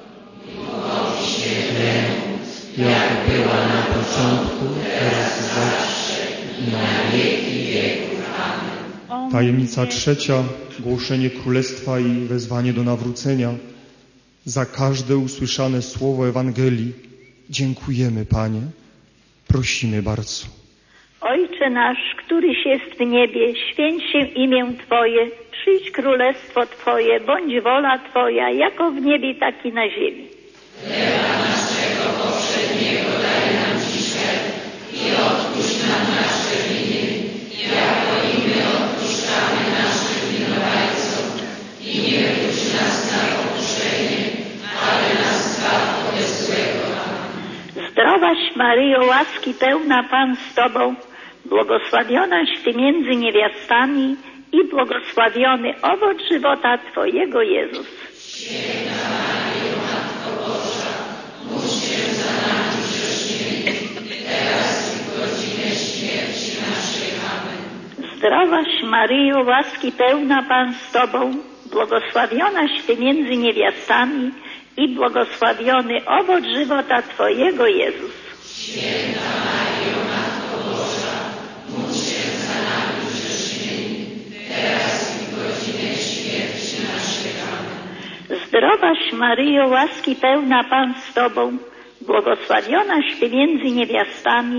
Miłości świętemu, jak była na początku, teraz i zawsze, i na wieki wieków. Amen. Tajemnica trzecia, głoszenie Królestwa i wezwanie do nawrócenia. Za każde usłyszane słowo Ewangelii dziękujemy, Panie. Prosimy bardzo. Ojcze nasz, któryś jest w niebie, święć się imię Twoje, przyjdź królestwo Twoje, bądź wola Twoja, jako w niebie, tak i na ziemi. Chleba naszego powszedniego daj nam dzisiaj i odpuść nam nasze winy, jako i my odpuszczamy naszym winowajcom. I nie wódź nas na pokuszenie, ale nas zbaw ode złego. Amen. Zdrowaś Maryjo, łaski pełna, Pan z Tobą, błogosławionaś Ty między niewiastami i błogosławiony owoc żywota Twojego, Jezus. Święta Maryjo, Matko Boża, módl się za nami grzesznymi, teraz i w godzinę śmierci naszej. Amen. Zdrowaś Maryjo, łaski pełna, Pan z Tobą, błogosławionaś Ty między niewiastami i błogosławiony owoc żywota Twojego, Jezus. Święta Maryjo, Matko Boża, módl się za nami grzesznymi, teraz i w godzinę śmierci naszej. Amen. Zdrowaś Maryjo, łaski pełna, Pan z Tobą, błogosławionaś Ty między niewiastami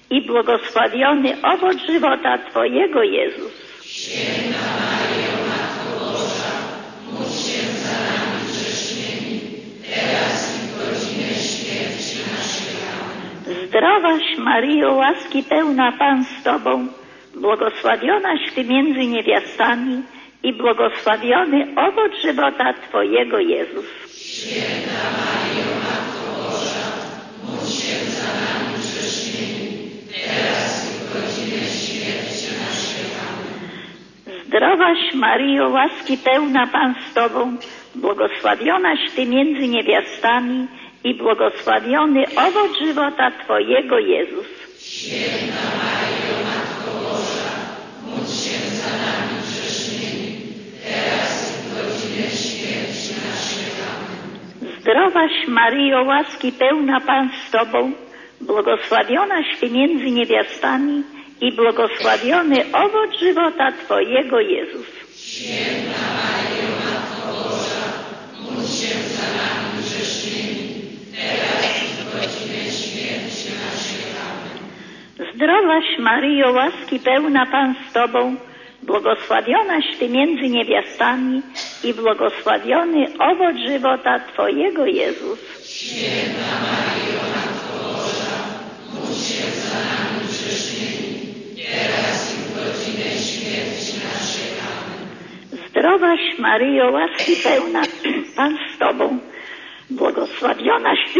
i błogosławiony owoc żywota Twojego, Jezus. Święta Maryjo, Matko Boża, módl się za nami grzesznymi, teraz i w godzinę śmierci naszej. Amen. Zdrowaś Maryjo, łaski pełna, Pan z Tobą, błogosławionaś Ty między niewiastami i błogosławiony owoc żywota Twojego, Jezus. Święta Maryjo, Matko Boża, módl się za nami grzesznymi, teraz i w godzinę śmierci naszej. Amen. Zdrowaś Maryjo, łaski pełna, Pan z Tobą, błogosławionaś Ty między niewiastami i błogosławiony owoc żywota Twojego, Jezus. Święta Maryjo, Matko Boża, módl się za nami grzesznymi, teraz i w godzinę śmierci naszej. Amen. Zdrowaś Maryjo, łaski pełna, Pan z Tobą, błogosławionaś Ty między niewiastami i błogosławiony owoc żywota Twojego, Jezus. Święta Maryjo, Matko Boża, módl się za nami grzesznymi, teraz i w godzinę śmierci naszej. Amen. Zdrowaś Maryjo, łaski pełna, Pan z Tobą, błogosławionaś Ty między niewiastami i błogosławiony owoc żywota Twojego, Jezus. Święta Maryjo, Matko Boża, módl się za nami grzesznymi, teraz i w godzinę śmierci naszej. Amen. Zdrowaś Maryjo, łaski pełna, Pan z Tobą, błogosławionaś Ty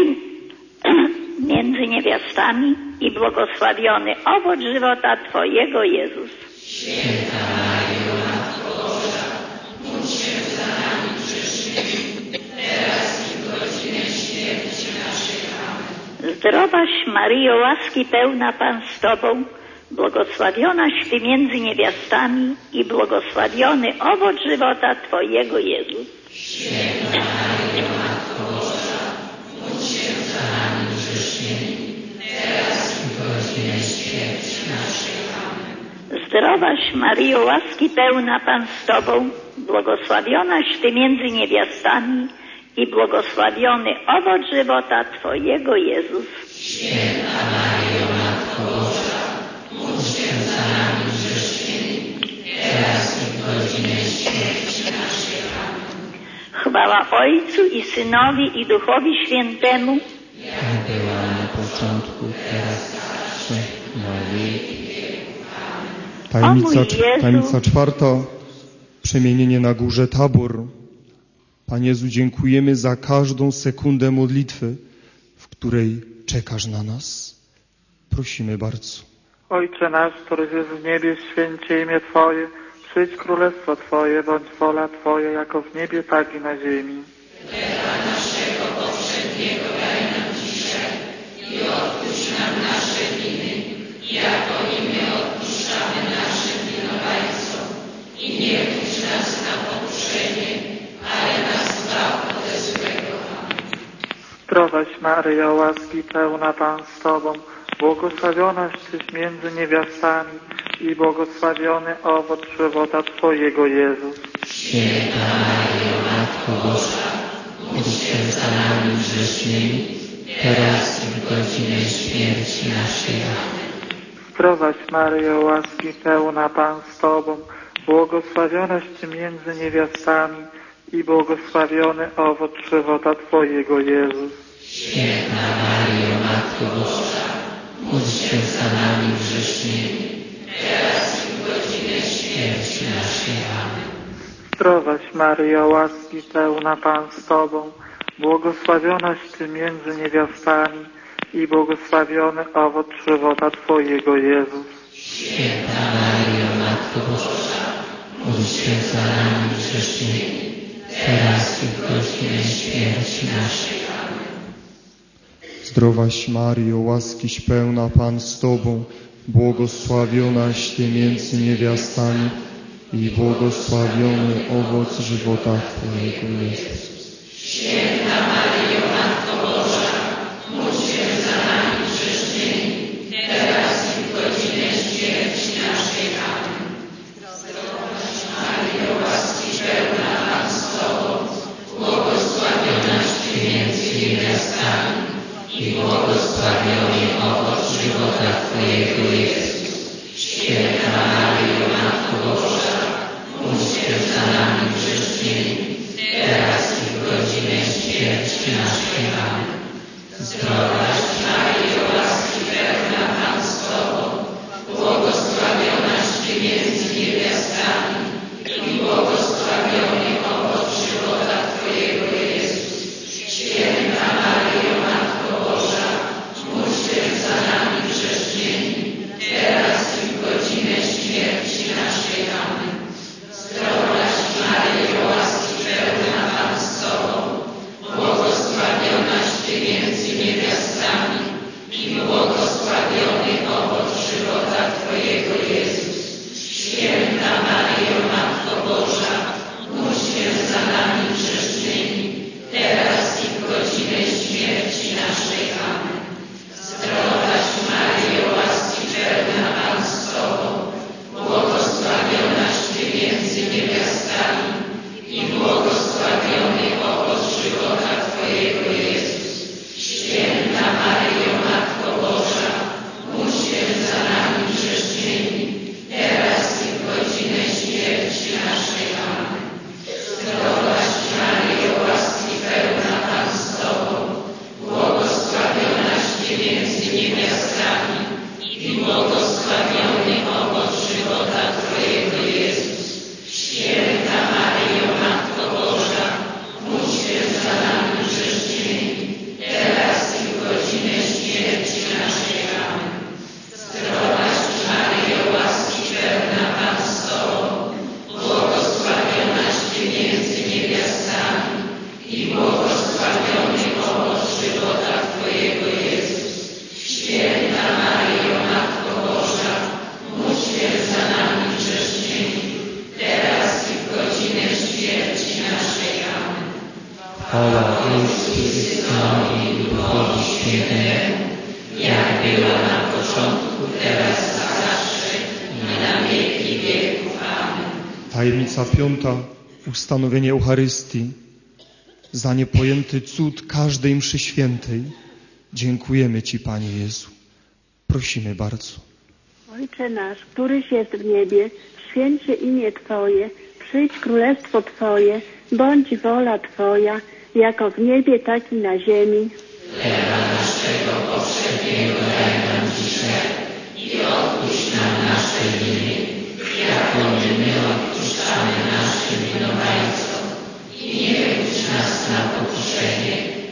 między niewiastami i błogosławiony owoc żywota Twojego, Jezus. Święta Maryjo, Matko Boża, módl się za nami grzesznymi, teraz i w godzinę śmierci naszej. Amen. Zdrowaś Maryjo, łaski pełna, Pan z Tobą, błogosławionaś Ty między niewiastami i błogosławiony owoc żywota Twojego, Jezus. Święta Maryjo, Matko Boża, módl się za nami grzesznymi, teraz i w godzinę śmierci naszej. Amen. Zdrowaś Maryjo, łaski pełna, Pan z Tobą, błogosławionaś Ty między niewiastami i błogosławiony owoc żywota Twojego, Jezus. Święta Maryjo, Matko Boża, módl się za nami grzesznymi, teraz i w godzinę śmierci naszej. Amen. Chwała Ojcu i Synowi i Duchowi Świętemu, jak była na początku, teraz zawsze, na wieki. Tajemnica czwarta, przemienienie na górze Tabor. Panie Jezu, dziękujemy za każdą sekundę modlitwy, w której czekasz na nas. Prosimy bardzo. Ojcze nasz, któryś jest w niebie, święcie imię Twoje, przyjdź królestwo Twoje, bądź wola Twoja, jako w niebie, tak i na ziemi. Chleba naszego powszedniego daj nam dzisiaj i odpuść nam nasze winy, jako i my odpuszczamy naszym winowajcom. I nie wódź nas na pokuszenie, ale nas zbaw ode złego. Zdrowaś Maryjo, łaski pełna, Pan z Tobą, błogosławionaś Tyś między niewiastami i błogosławiony owoc żywota Twojego, Jezus. Święta Maryjo, Matko Boża, módl się za nami grzesznymi, teraz i w godzinę śmierci naszej. Amen. Zdrowaś Maryjo, łaski pełna, Pan z Tobą, błogosławionaś Ty między niewiastami i błogosławiony owoc żywota Twojego, Jezus. Święta Maryjo, Matko Boża, módl się za nami grzesznymi, teraz i w godzinę śmierci naszej. Amen. Zdrowaś Maryjo, łaski pełna, Pan z Tobą, błogosławionaś Ty między niewiastami i błogosławiony owoc żywota Twojego, Jezus. Święta Maryjo, Matko Boża, módl się za nami grzesznymi, teraz i w godzinę śmierci naszej. Amen. Zdrowaś Maryjo, łaskiś pełna, Pan z Tobą, błogosławionaś Ty między niewiastami i błogosławiony owoc żywota Twojego, Jezus. Święta Maryjo, Matko Boża, módl się za nami grzesznymi, teraz i w godzinę śmierci naszej. Amen. Zdrowaś Maryjo, łaski pełna, Pan z Tobą, błogosławionaś Ty między niewiastami i błogosławiony owoc żywota żywota Twojego Jezus. Święta Maryjo, Matko Boża, módl się za nami grzesznymi, teraz i w godzinę śmierci naszej. Amen. Zdrowaś Maryjo, łaski pełna, Pan z Tobą, błogosławionaś Ty między niewiastami i błogosławiony owoc żywota Twojego Jezus. Święta Maryjo, Matko Boża, módl się za nami grzesznymi, teraz i w godzinę śmierci naszej. Amen. Zdrowaś Maryjo, łaski pełna, Pan z Tobą, błogosławionaś Ty między niewiastami i błogosławiony owoc żywota Twojego Jezus. Święta Maryjo, Matko Boża, módl się za nami grzesznymi, teraz i w godzinę śmierci naszej. Amen. Zdrowaś Maryjo, łaski pełna, Pan z Tobą, błogosławionaś Ty między niewiastami i błogosławiony owoc żywota Twojego Jezus. Święta Maryjo, Matko Boża, módl się za nami grzesznymi, teraz i w godzinę śmierci naszej. Amen. Zdrowaś Maryjo, łaski pełna, Pan z Tobą, błogosławionaś Ty między niewiastami i błogosławiony owoc żywota Twojego Jezus. Święta Maryjo, Matko Boża, módl się za nami grzesznymi, teraz i w godzinę śmierci naszej. Amen. Zdrowaś Maryjo, łaski pełna, Pan z Tobą, błogosławionaś Ty między niewiastami i błogosławiony owoc żywota Twojego Jezus. Święta Maryjo, Matko Boża, módl się za nami grzesznymi, teraz i w godzinę śmierci naszej. Amen. Chwała Ojcu i Synowi i Duchowi Świętemu, jak była na początku, teraz i zawsze, i na wieki wieków. Amen. Tajemnica piąta, ustanowienie Eucharystii. Za niepojęty cud każdej mszy świętej dziękujemy Ci, Panie Jezu. Prosimy bardzo. Ojcze nasz, któryś jest w niebie, święć się imię Twoje, przyjdź królestwo Twoje, bądź wola Twoja, jako w niebie, tak i na ziemi. Chleba naszego powszedniego daj nam dzisiaj i odpuść nam nasze winy, jako my odpuszczamy naszym winowajcom. I nie wódź nas na pokuszenie,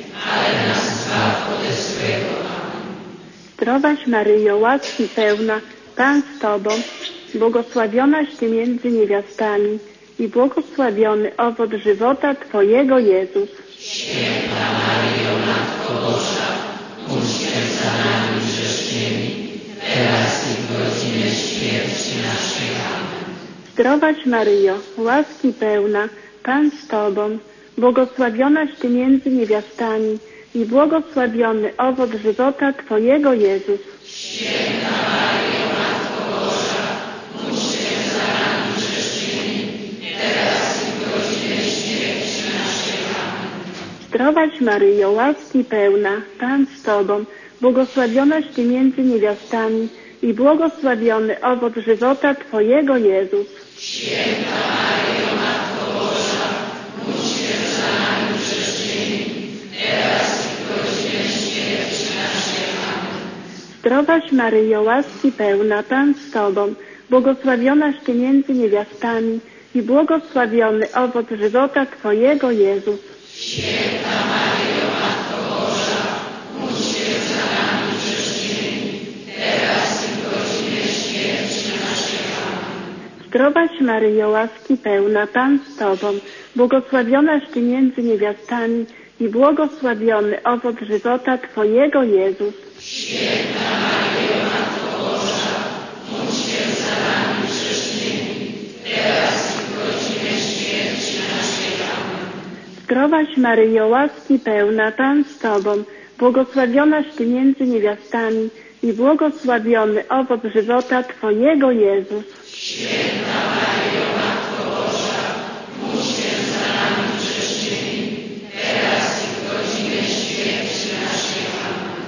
ale nas zbaw ode złego. Amen. Zdrowaś Maryjo, łaski pełna, Pan z Tobą, błogosławionaś Ty między niewiastami i błogosławiony owoc żywota Twojego Jezus. Święta Maryjo, Matko Boża, módl się za nami grzesznymi, teraz i w godzinę śmierci naszej. Amen. Zdrowaś Maryjo, łaski pełna, Pan z Tobą, błogosławionaś Ty między niewiastami i błogosławiony owoc żywota Twojego Jezus. Święta Maryjo, Matko Boża, módl się za nami grzesznymi, teraz i w godzinę śmierci naszej. Amen. Zdrowaś Maryjo, łaski pełna, Pan z Tobą, błogosławionaś Ty między niewiastami i błogosławiony owoc żywota Twojego Jezus. Święta Maryjo, Matko Boża, módl się za nami grzesznymi, teraz i w godzinę śmierci naszej. Amen. Zdrowaś Maryjo, łaski pełna, Pan z Tobą, błogosławionaś Ty między niewiastami i błogosławiony owoc żywota Twojego Jezus. Święta Maryjo, Matko Boża, módl się za nami grzesznymi, teraz i w godzinę śmierci naszej. Amen. Zdrowaś Maryjo, łaski pełna, Pan z Tobą, błogosławionaś Ty między niewiastami i błogosławiony owoc żywota Twojego Jezus. Święta Maryjo, Matko Boża, módl się za nami grzesznymi, teraz i w godzinę śmierci naszej. Amen. Zdrowaś Maryjo, łaski pełna, Pan z Tobą, błogosławionaś Ty między niewiastami i błogosławiony owoc żywota Twojego Jezus. Święta Maryjo, Matko Boża, módl się za nami grzesznymi, teraz i w godzinę śmierci naszej. Amen.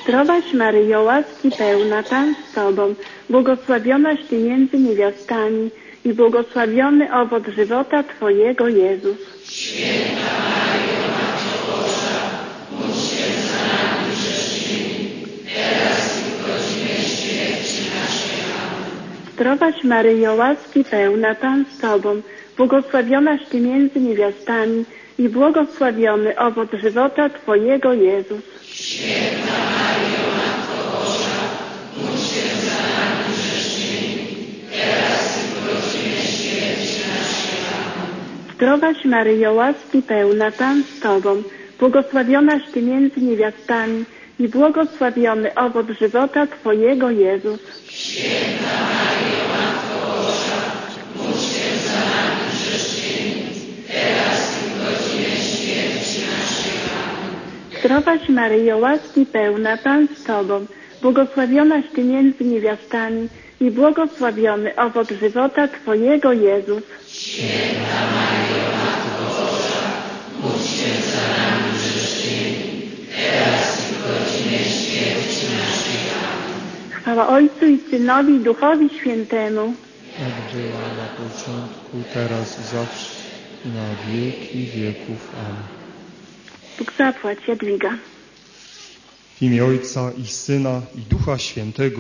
Zdrowaś Maryjo, łaski pełna, Pan z Tobą, błogosławionaś Ty między niewiastami i błogosławiony owoc żywota Twojego, Jezus. Święta Maryjo, Matko Boża, módl się za nami grzesznymi, teraz i w godzinie śmierci naszej. Amen. Zdrowaś Maryjo, łaski pełna, Pan z Tobą, błogosławionaś Ty między niewiastami i błogosławiony owoc żywota Twojego, Jezus. Święta Maryjo, Matko Boża, módl się za nami grzesznymi, teraz i w godzinie śmierci naszej. Amen. Zdrowaś Maryjo, łaski pełna, Pan z Tobą, błogosławionaś Ty między niewiastami i błogosławiony owoc żywota Twojego, Jezus. Święta Maryjo, Matko Boża, módl się za nami grzesznymi, teraz i w godzinie śmierci naszej. Amen. Zdrowaś Maryjo, łaski pełna, Pan z Tobą, błogosławionaś Ty między niewiastami i błogosławiony owoc żywota Twojego, Jezus. Święta Maryjo, Matko Boża, módl się za nami grzesznymi, teraz i w godzinie śmierci naszej. Amen. Chwała Ojcu i Synowi i Duchowi Świętemu. Jak była na początku, teraz i zawsze, na wieki wieków. Amen. Bóg zapłać, Jadwiga. W imię Ojca i Syna i Ducha Świętego.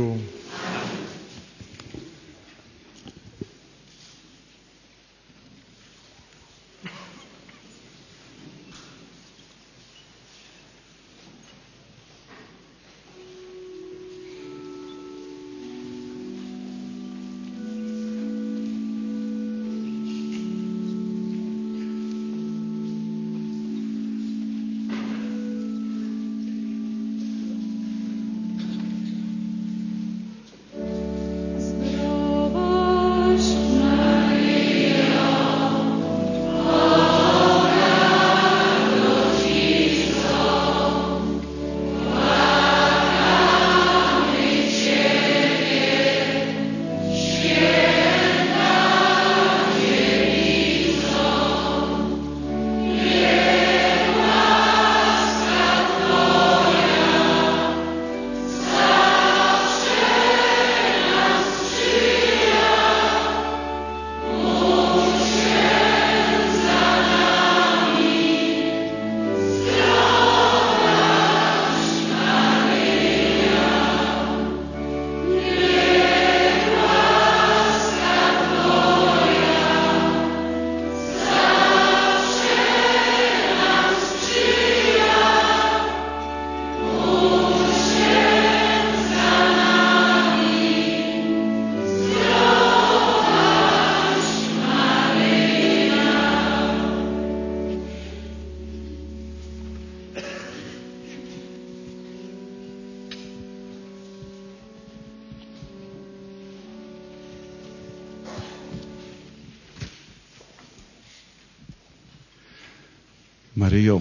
Maryjo,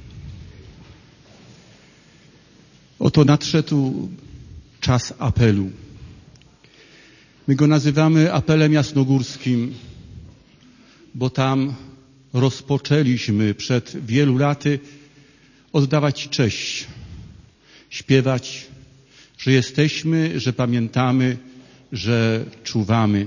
oto nadszedł czas apelu. My go nazywamy apelem jasnogórskim, bo tam rozpoczęliśmy przed wielu laty oddawać Ci cześć, śpiewać, że jesteśmy, że pamiętamy, że czuwamy.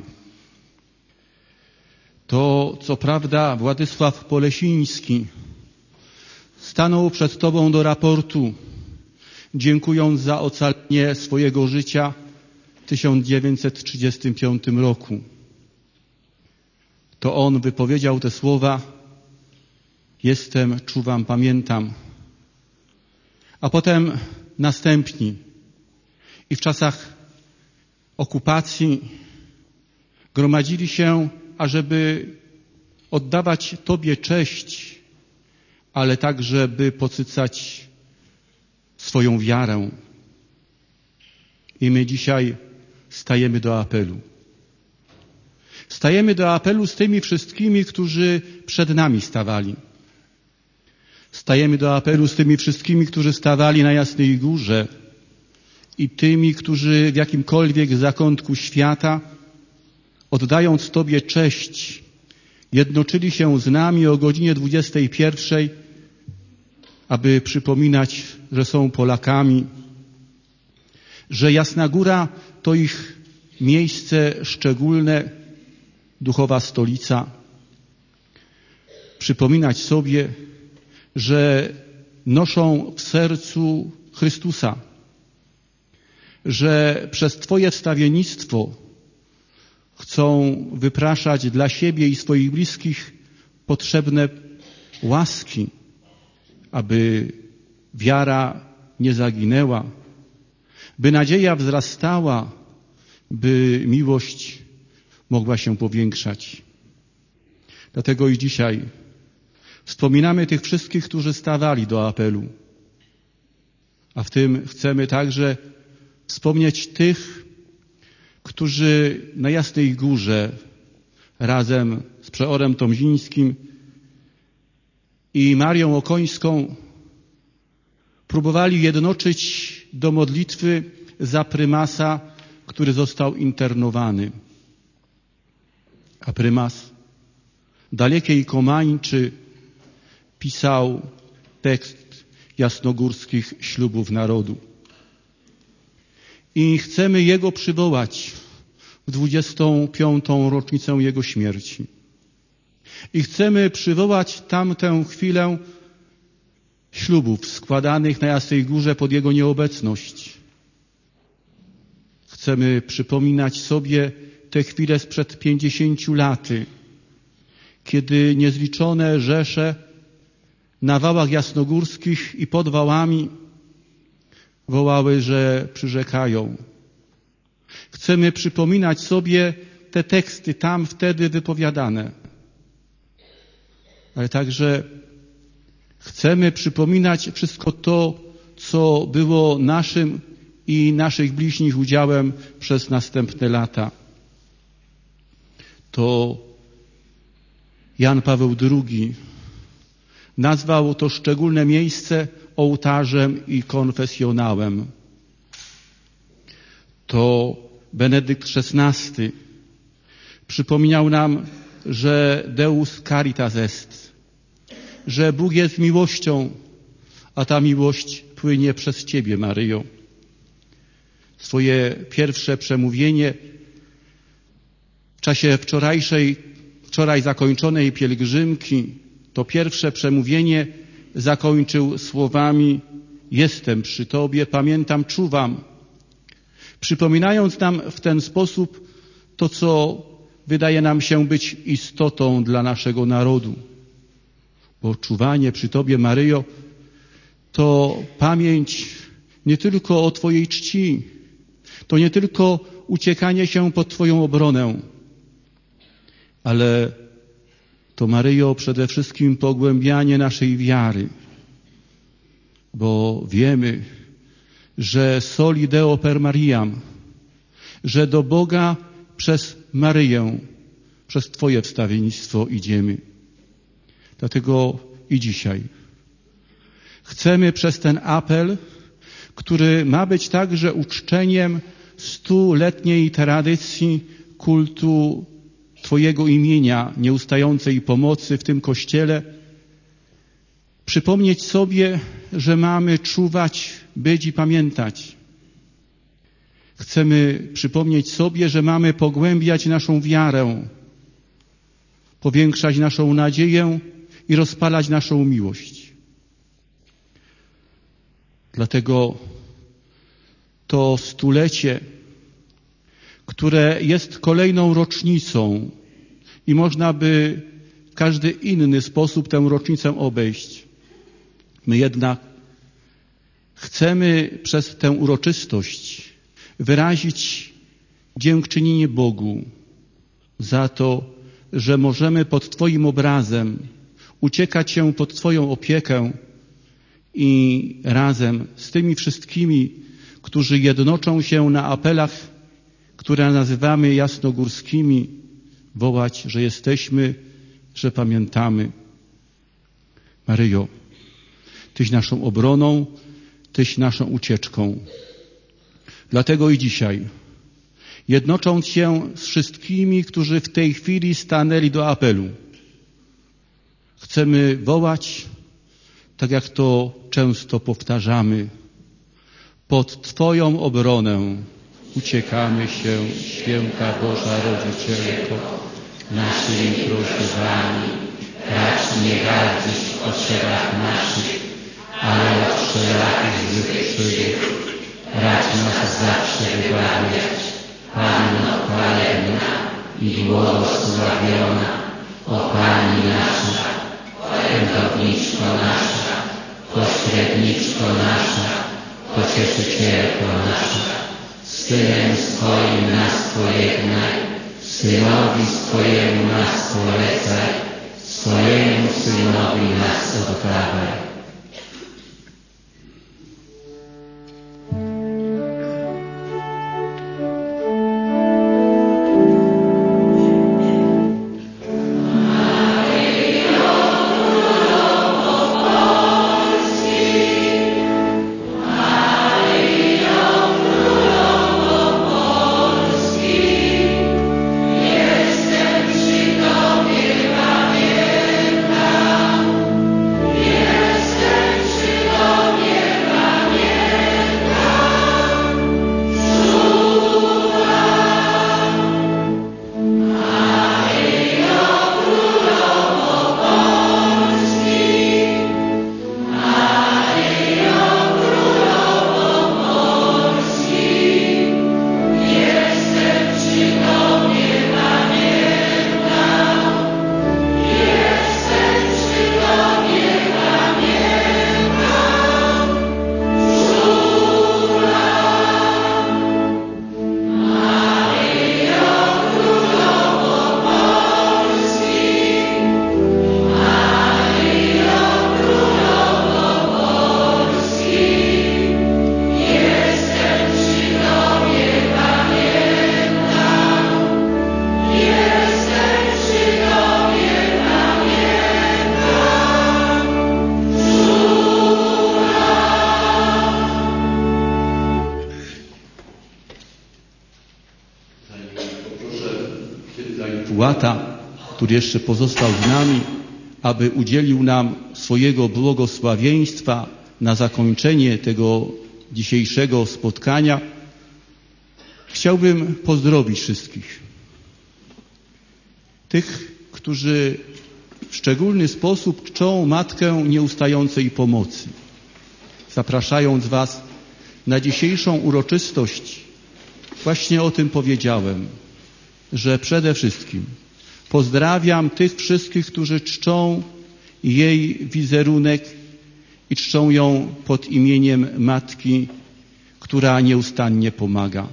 To, co prawda, Władysław Polesiński stanął przed Tobą do raportu, dziękując za ocalenie swojego życia w 1935 roku. To on wypowiedział te słowa: jestem, czuwam, pamiętam. A potem następni. I w czasach okupacji gromadzili się, ażeby oddawać Tobie cześć, ale także, by podsycać swoją wiarę. I my dzisiaj stajemy do apelu. Stajemy do apelu z tymi wszystkimi, którzy przed nami stawali. Stajemy do apelu z tymi wszystkimi, którzy stawali na Jasnej Górze i tymi, którzy w jakimkolwiek zakątku świata, oddając Tobie cześć, jednoczyli się z nami o godzinie 21, aby przypominać, że są Polakami, że Jasna Góra to ich miejsce szczególne, duchowa stolica. Przypominać sobie, że noszą w sercu Chrystusa, że przez Twoje wstawiennictwo chcą wypraszać dla siebie i swoich bliskich potrzebne łaski, aby wiara nie zaginęła, by nadzieja wzrastała, by miłość mogła się powiększać. Dlatego i dzisiaj wspominamy tych wszystkich, którzy stawali do apelu. A w tym chcemy także wspomnieć tych, którzy na Jasnej Górze razem z przeorem Tomzińskim i Marią Okońską próbowali jednoczyć do modlitwy za prymasa, który został internowany. A prymas dalekiej Komańczy pisał tekst jasnogórskich ślubów narodu. I chcemy jego przywołać w 25. rocznicę jego śmierci. I chcemy przywołać tamtę chwilę ślubów składanych na Jasnej Górze pod jego nieobecność. Chcemy przypominać sobie te chwile sprzed 50 laty, kiedy niezliczone rzesze na wałach jasnogórskich i pod wałami wołały, że przyrzekają. Chcemy przypominać sobie te teksty tam wtedy wypowiadane. Ale także chcemy przypominać wszystko to, co było naszym i naszych bliźnich udziałem przez następne lata. To Jan Paweł II nazwał to szczególne miejsce ołtarzem i konfesjonałem. To Benedykt XVI przypominał nam, że Deus caritas est, że Bóg jest miłością, a ta miłość płynie przez Ciebie, Maryjo. Swoje pierwsze przemówienie w czasie wczoraj zakończonej pielgrzymki, to pierwsze przemówienie zakończył słowami: jestem przy Tobie, pamiętam, czuwam. Przypominając nam w ten sposób to, co wydaje nam się być istotą dla naszego narodu. Bo czuwanie przy Tobie, Maryjo, to pamięć nie tylko o Twojej czci, to nie tylko uciekanie się pod Twoją obronę, ale to, Maryjo, przede wszystkim pogłębianie naszej wiary, bo wiemy, że soli Deo per Mariam, że do Boga przez Maryję, przez Twoje wstawiennictwo idziemy. Dlatego i dzisiaj chcemy przez ten apel, który ma być także uczczeniem 100-letniej tradycji kultu Twojego imienia, nieustającej pomocy w tym Kościele, przypomnieć sobie, że mamy czuwać, być i pamiętać. Chcemy przypomnieć sobie, że mamy pogłębiać naszą wiarę, powiększać naszą nadzieję i rozpalać naszą miłość. Dlatego to stulecie, które jest kolejną rocznicą i można by w każdy inny sposób tę rocznicę obejść. My jednak chcemy przez tę uroczystość wyrazić dziękczynienie Bogu za to, że możemy pod Twoim obrazem uciekać się pod Twoją opiekę i razem z tymi wszystkimi, którzy jednoczą się na apelach, które nazywamy jasnogórskimi, wołać, że jesteśmy, że pamiętamy. Maryjo, Tyś naszą obroną, Tyś naszą ucieczką. Dlatego i dzisiaj, jednocząc się z wszystkimi, którzy w tej chwili stanęli do apelu, chcemy wołać, tak jak to często powtarzamy: Pod Twoją obronę uciekamy się, święta Boża Rodzicielko, naszymi prośbami. Racz nie gardzić w potrzebach naszych, ale od wszelakich złych przygód. Racz nas zawsze wybawiać. Panno chwalebna i błogosławiona, o Pani nasza, orędowniczko nasza, pośredniczko nasza, pocieszycielko nasza, Synem swoim nas pojednaj, Synowi swojemu nas polecaj, swojemu Synowi nas oddawaj. Który jeszcze pozostał z nami, aby udzielił nam swojego błogosławieństwa na zakończenie tego dzisiejszego spotkania, chciałbym pozdrowić wszystkich. Tych, którzy w szczególny sposób czczą Matkę Nieustającej Pomocy. Zapraszając Was na dzisiejszą uroczystość, właśnie o tym powiedziałem, że przede wszystkim pozdrawiam tych wszystkich, którzy czczą jej wizerunek i czczą ją pod imieniem Matki, która nieustannie pomaga.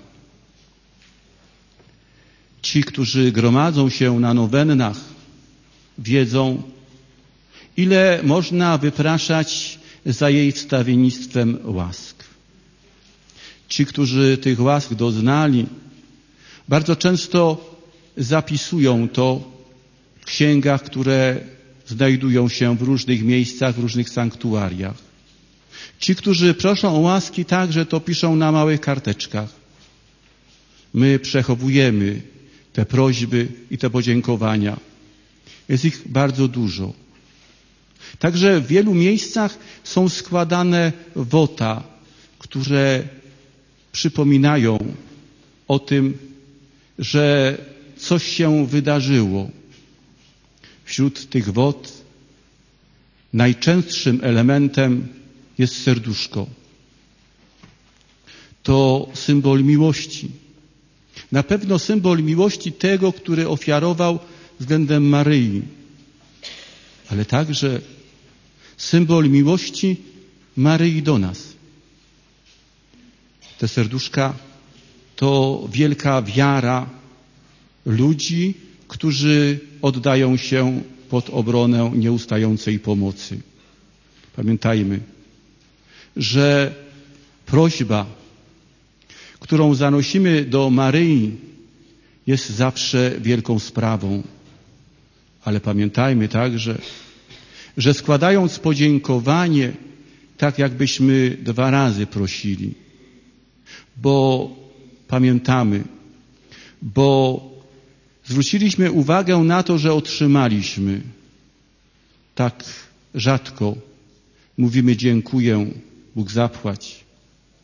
Ci, którzy gromadzą się na nowennach, wiedzą, ile można wypraszać za jej wstawiennictwem łask. Ci, którzy tych łask doznali, bardzo często zapisują to w księgach, które znajdują się w różnych miejscach, w różnych sanktuariach. Ci, którzy proszą o łaski, także to piszą na małych karteczkach. My przechowujemy te prośby i te podziękowania. Jest ich bardzo dużo. Także w wielu miejscach są składane wota, które przypominają o tym, że coś się wydarzyło. Wśród tych wot najczęstszym elementem jest serduszko. To symbol miłości. Na pewno symbol miłości tego, który ofiarował względem Maryi, ale także symbol miłości Maryi do nas. Te serduszka to wielka wiara ludzi, którzy oddają się pod obronę nieustającej pomocy. Pamiętajmy, że prośba, którą zanosimy do Maryi, jest zawsze wielką sprawą. Ale pamiętajmy także, że składając podziękowanie, tak jakbyśmy 2 razy prosili, bo pamiętamy, bo zwróciliśmy uwagę na to, że otrzymaliśmy. Tak rzadko mówimy dziękuję, Bóg zapłać.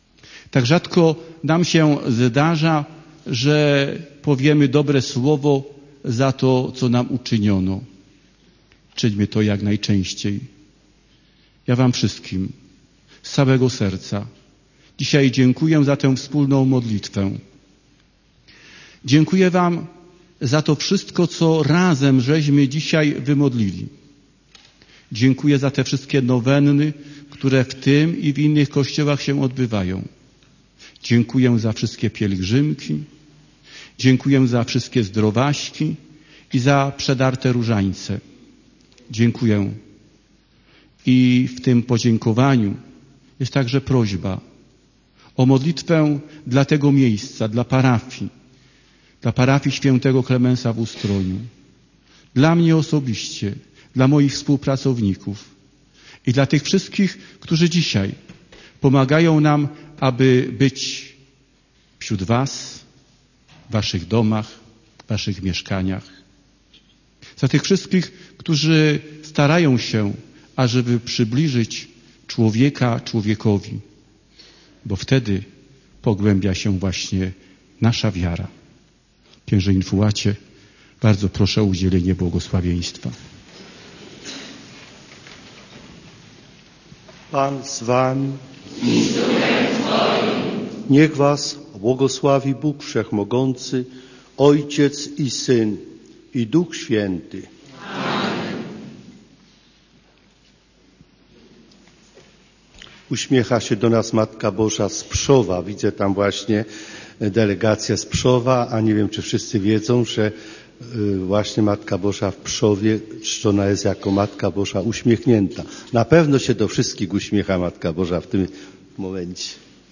Tak rzadko nam się zdarza, że powiemy dobre słowo za to, co nam uczyniono. Czyńmy to jak najczęściej. Ja wam wszystkim z całego serca dzisiaj dziękuję za tę wspólną modlitwę. Dziękuję wam za to wszystko, co razem żeśmy dzisiaj wymodlili. Dziękuję za te wszystkie nowenny, które w tym i w innych kościołach się odbywają. Dziękuję za wszystkie pielgrzymki. Dziękuję za wszystkie zdrowaśki i za przedarte różańce. Dziękuję. I w tym podziękowaniu jest także prośba o modlitwę dla tego miejsca, dla parafii świętego Klemensa w Ustroniu. Dla mnie osobiście, dla moich współpracowników i dla tych wszystkich, którzy dzisiaj pomagają nam, aby być wśród was, w waszych domach, w waszych mieszkaniach. Za tych wszystkich, którzy starają się, ażeby przybliżyć człowieka człowiekowi, bo wtedy pogłębia się właśnie nasza wiara. Księże Infułacie, bardzo proszę o udzielenie błogosławieństwa. Pan z wami. Niech was błogosławi Bóg Wszechmogący, Ojciec i Syn i Duch Święty. Amen. Uśmiecha się do nas Matka Boża z Pszowa. Widzę tam właśnie delegację z Pszowa, a nie wiem, czy wszyscy wiedzą, że właśnie Matka Boża w Pszowie czczona jest jako Matka Boża uśmiechnięta. Na pewno się do wszystkich uśmiecha Matka Boża w tym momencie.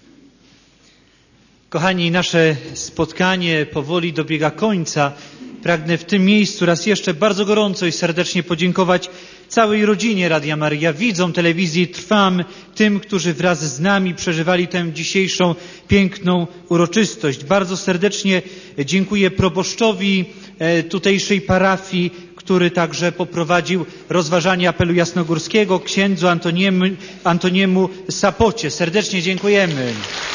Kochani, nasze spotkanie powoli dobiega końca. Pragnę w tym miejscu raz jeszcze bardzo gorąco i serdecznie podziękować całej rodzinie Radia Maryja, widzom telewizji Trwam, tym, którzy wraz z nami przeżywali tę dzisiejszą piękną uroczystość. Bardzo serdecznie dziękuję proboszczowi tutejszej parafii, który także poprowadził rozważanie apelu jasnogórskiego, księdzu Antoniemu Sapocie. Serdecznie dziękujemy.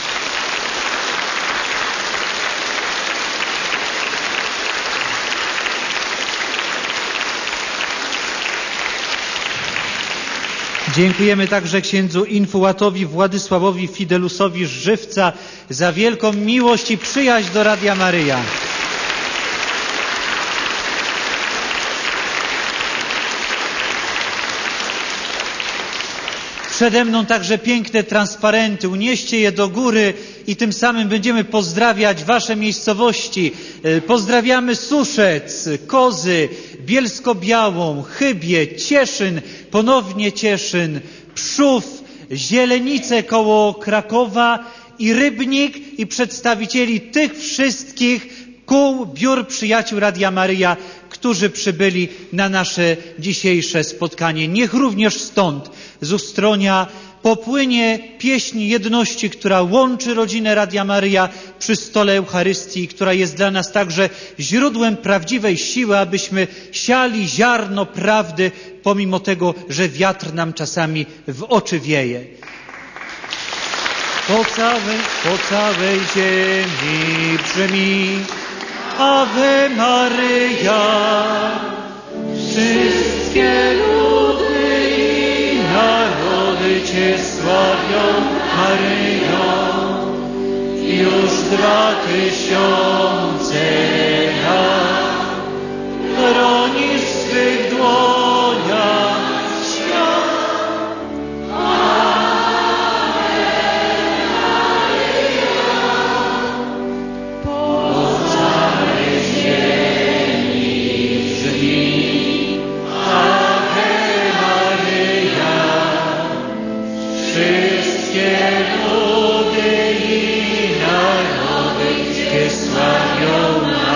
Dziękujemy także księdzu Infułatowi Władysławowi Fidelusowi z Żywca za wielką miłość i przyjaźń do Radia Maryja. Przede mną także piękne transparenty. Unieście je do góry i tym samym będziemy pozdrawiać wasze miejscowości. Pozdrawiamy Suszec, Kozy, Bielsko-Białą, Chybie, Cieszyn, ponownie Cieszyn, Pszów, Zielenice koło Krakowa i Rybnik i przedstawicieli tych wszystkich kół, biur przyjaciół Radia Maryja, którzy przybyli na nasze dzisiejsze spotkanie. Niech również stąd, z Ustronia, popłynie pieśń jedności, która łączy rodzinę Radia Maryja przy stole Eucharystii, która jest dla nas także źródłem prawdziwej siły, abyśmy siali ziarno prawdy, pomimo tego, że wiatr nam czasami w oczy wieje. Po całej ziemi brzmi Ave Maryja, wszystkie ludy i narody Cię sławią, Maryjo. Już 2000 lat chronisz w swych dłoniach świat. Sławią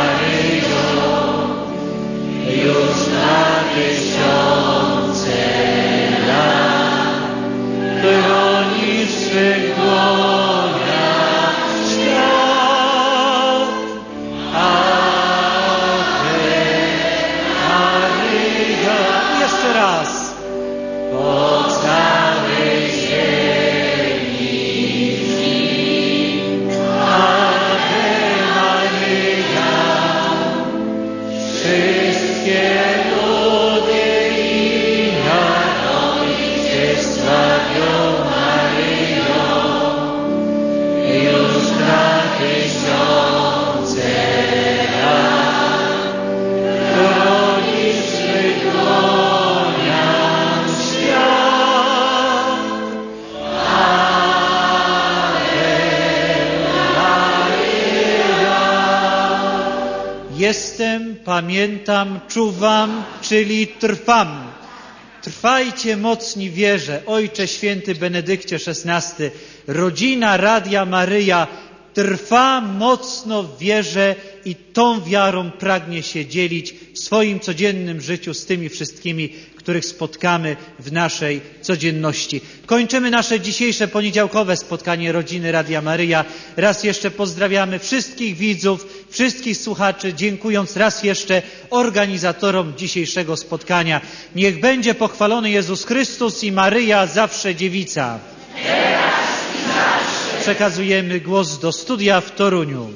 Jestem, pamiętam, czuwam, czyli trwam. Trwajcie mocni w wierze. Ojcze Święty Benedykcie XVI, rodzina Radia Maryja trwa mocno w wierze i tą wiarą pragnie się dzielić w swoim codziennym życiu z tymi wszystkimi, których spotkamy w naszej codzienności. Kończymy nasze dzisiejsze poniedziałkowe spotkanie rodziny Radia Maryja. Raz jeszcze pozdrawiamy wszystkich widzów, wszystkich słuchaczy, dziękując raz jeszcze organizatorom dzisiejszego spotkania. Niech będzie pochwalony Jezus Chrystus i Maryja zawsze dziewica. Przekazujemy głos do studia w Toruniu.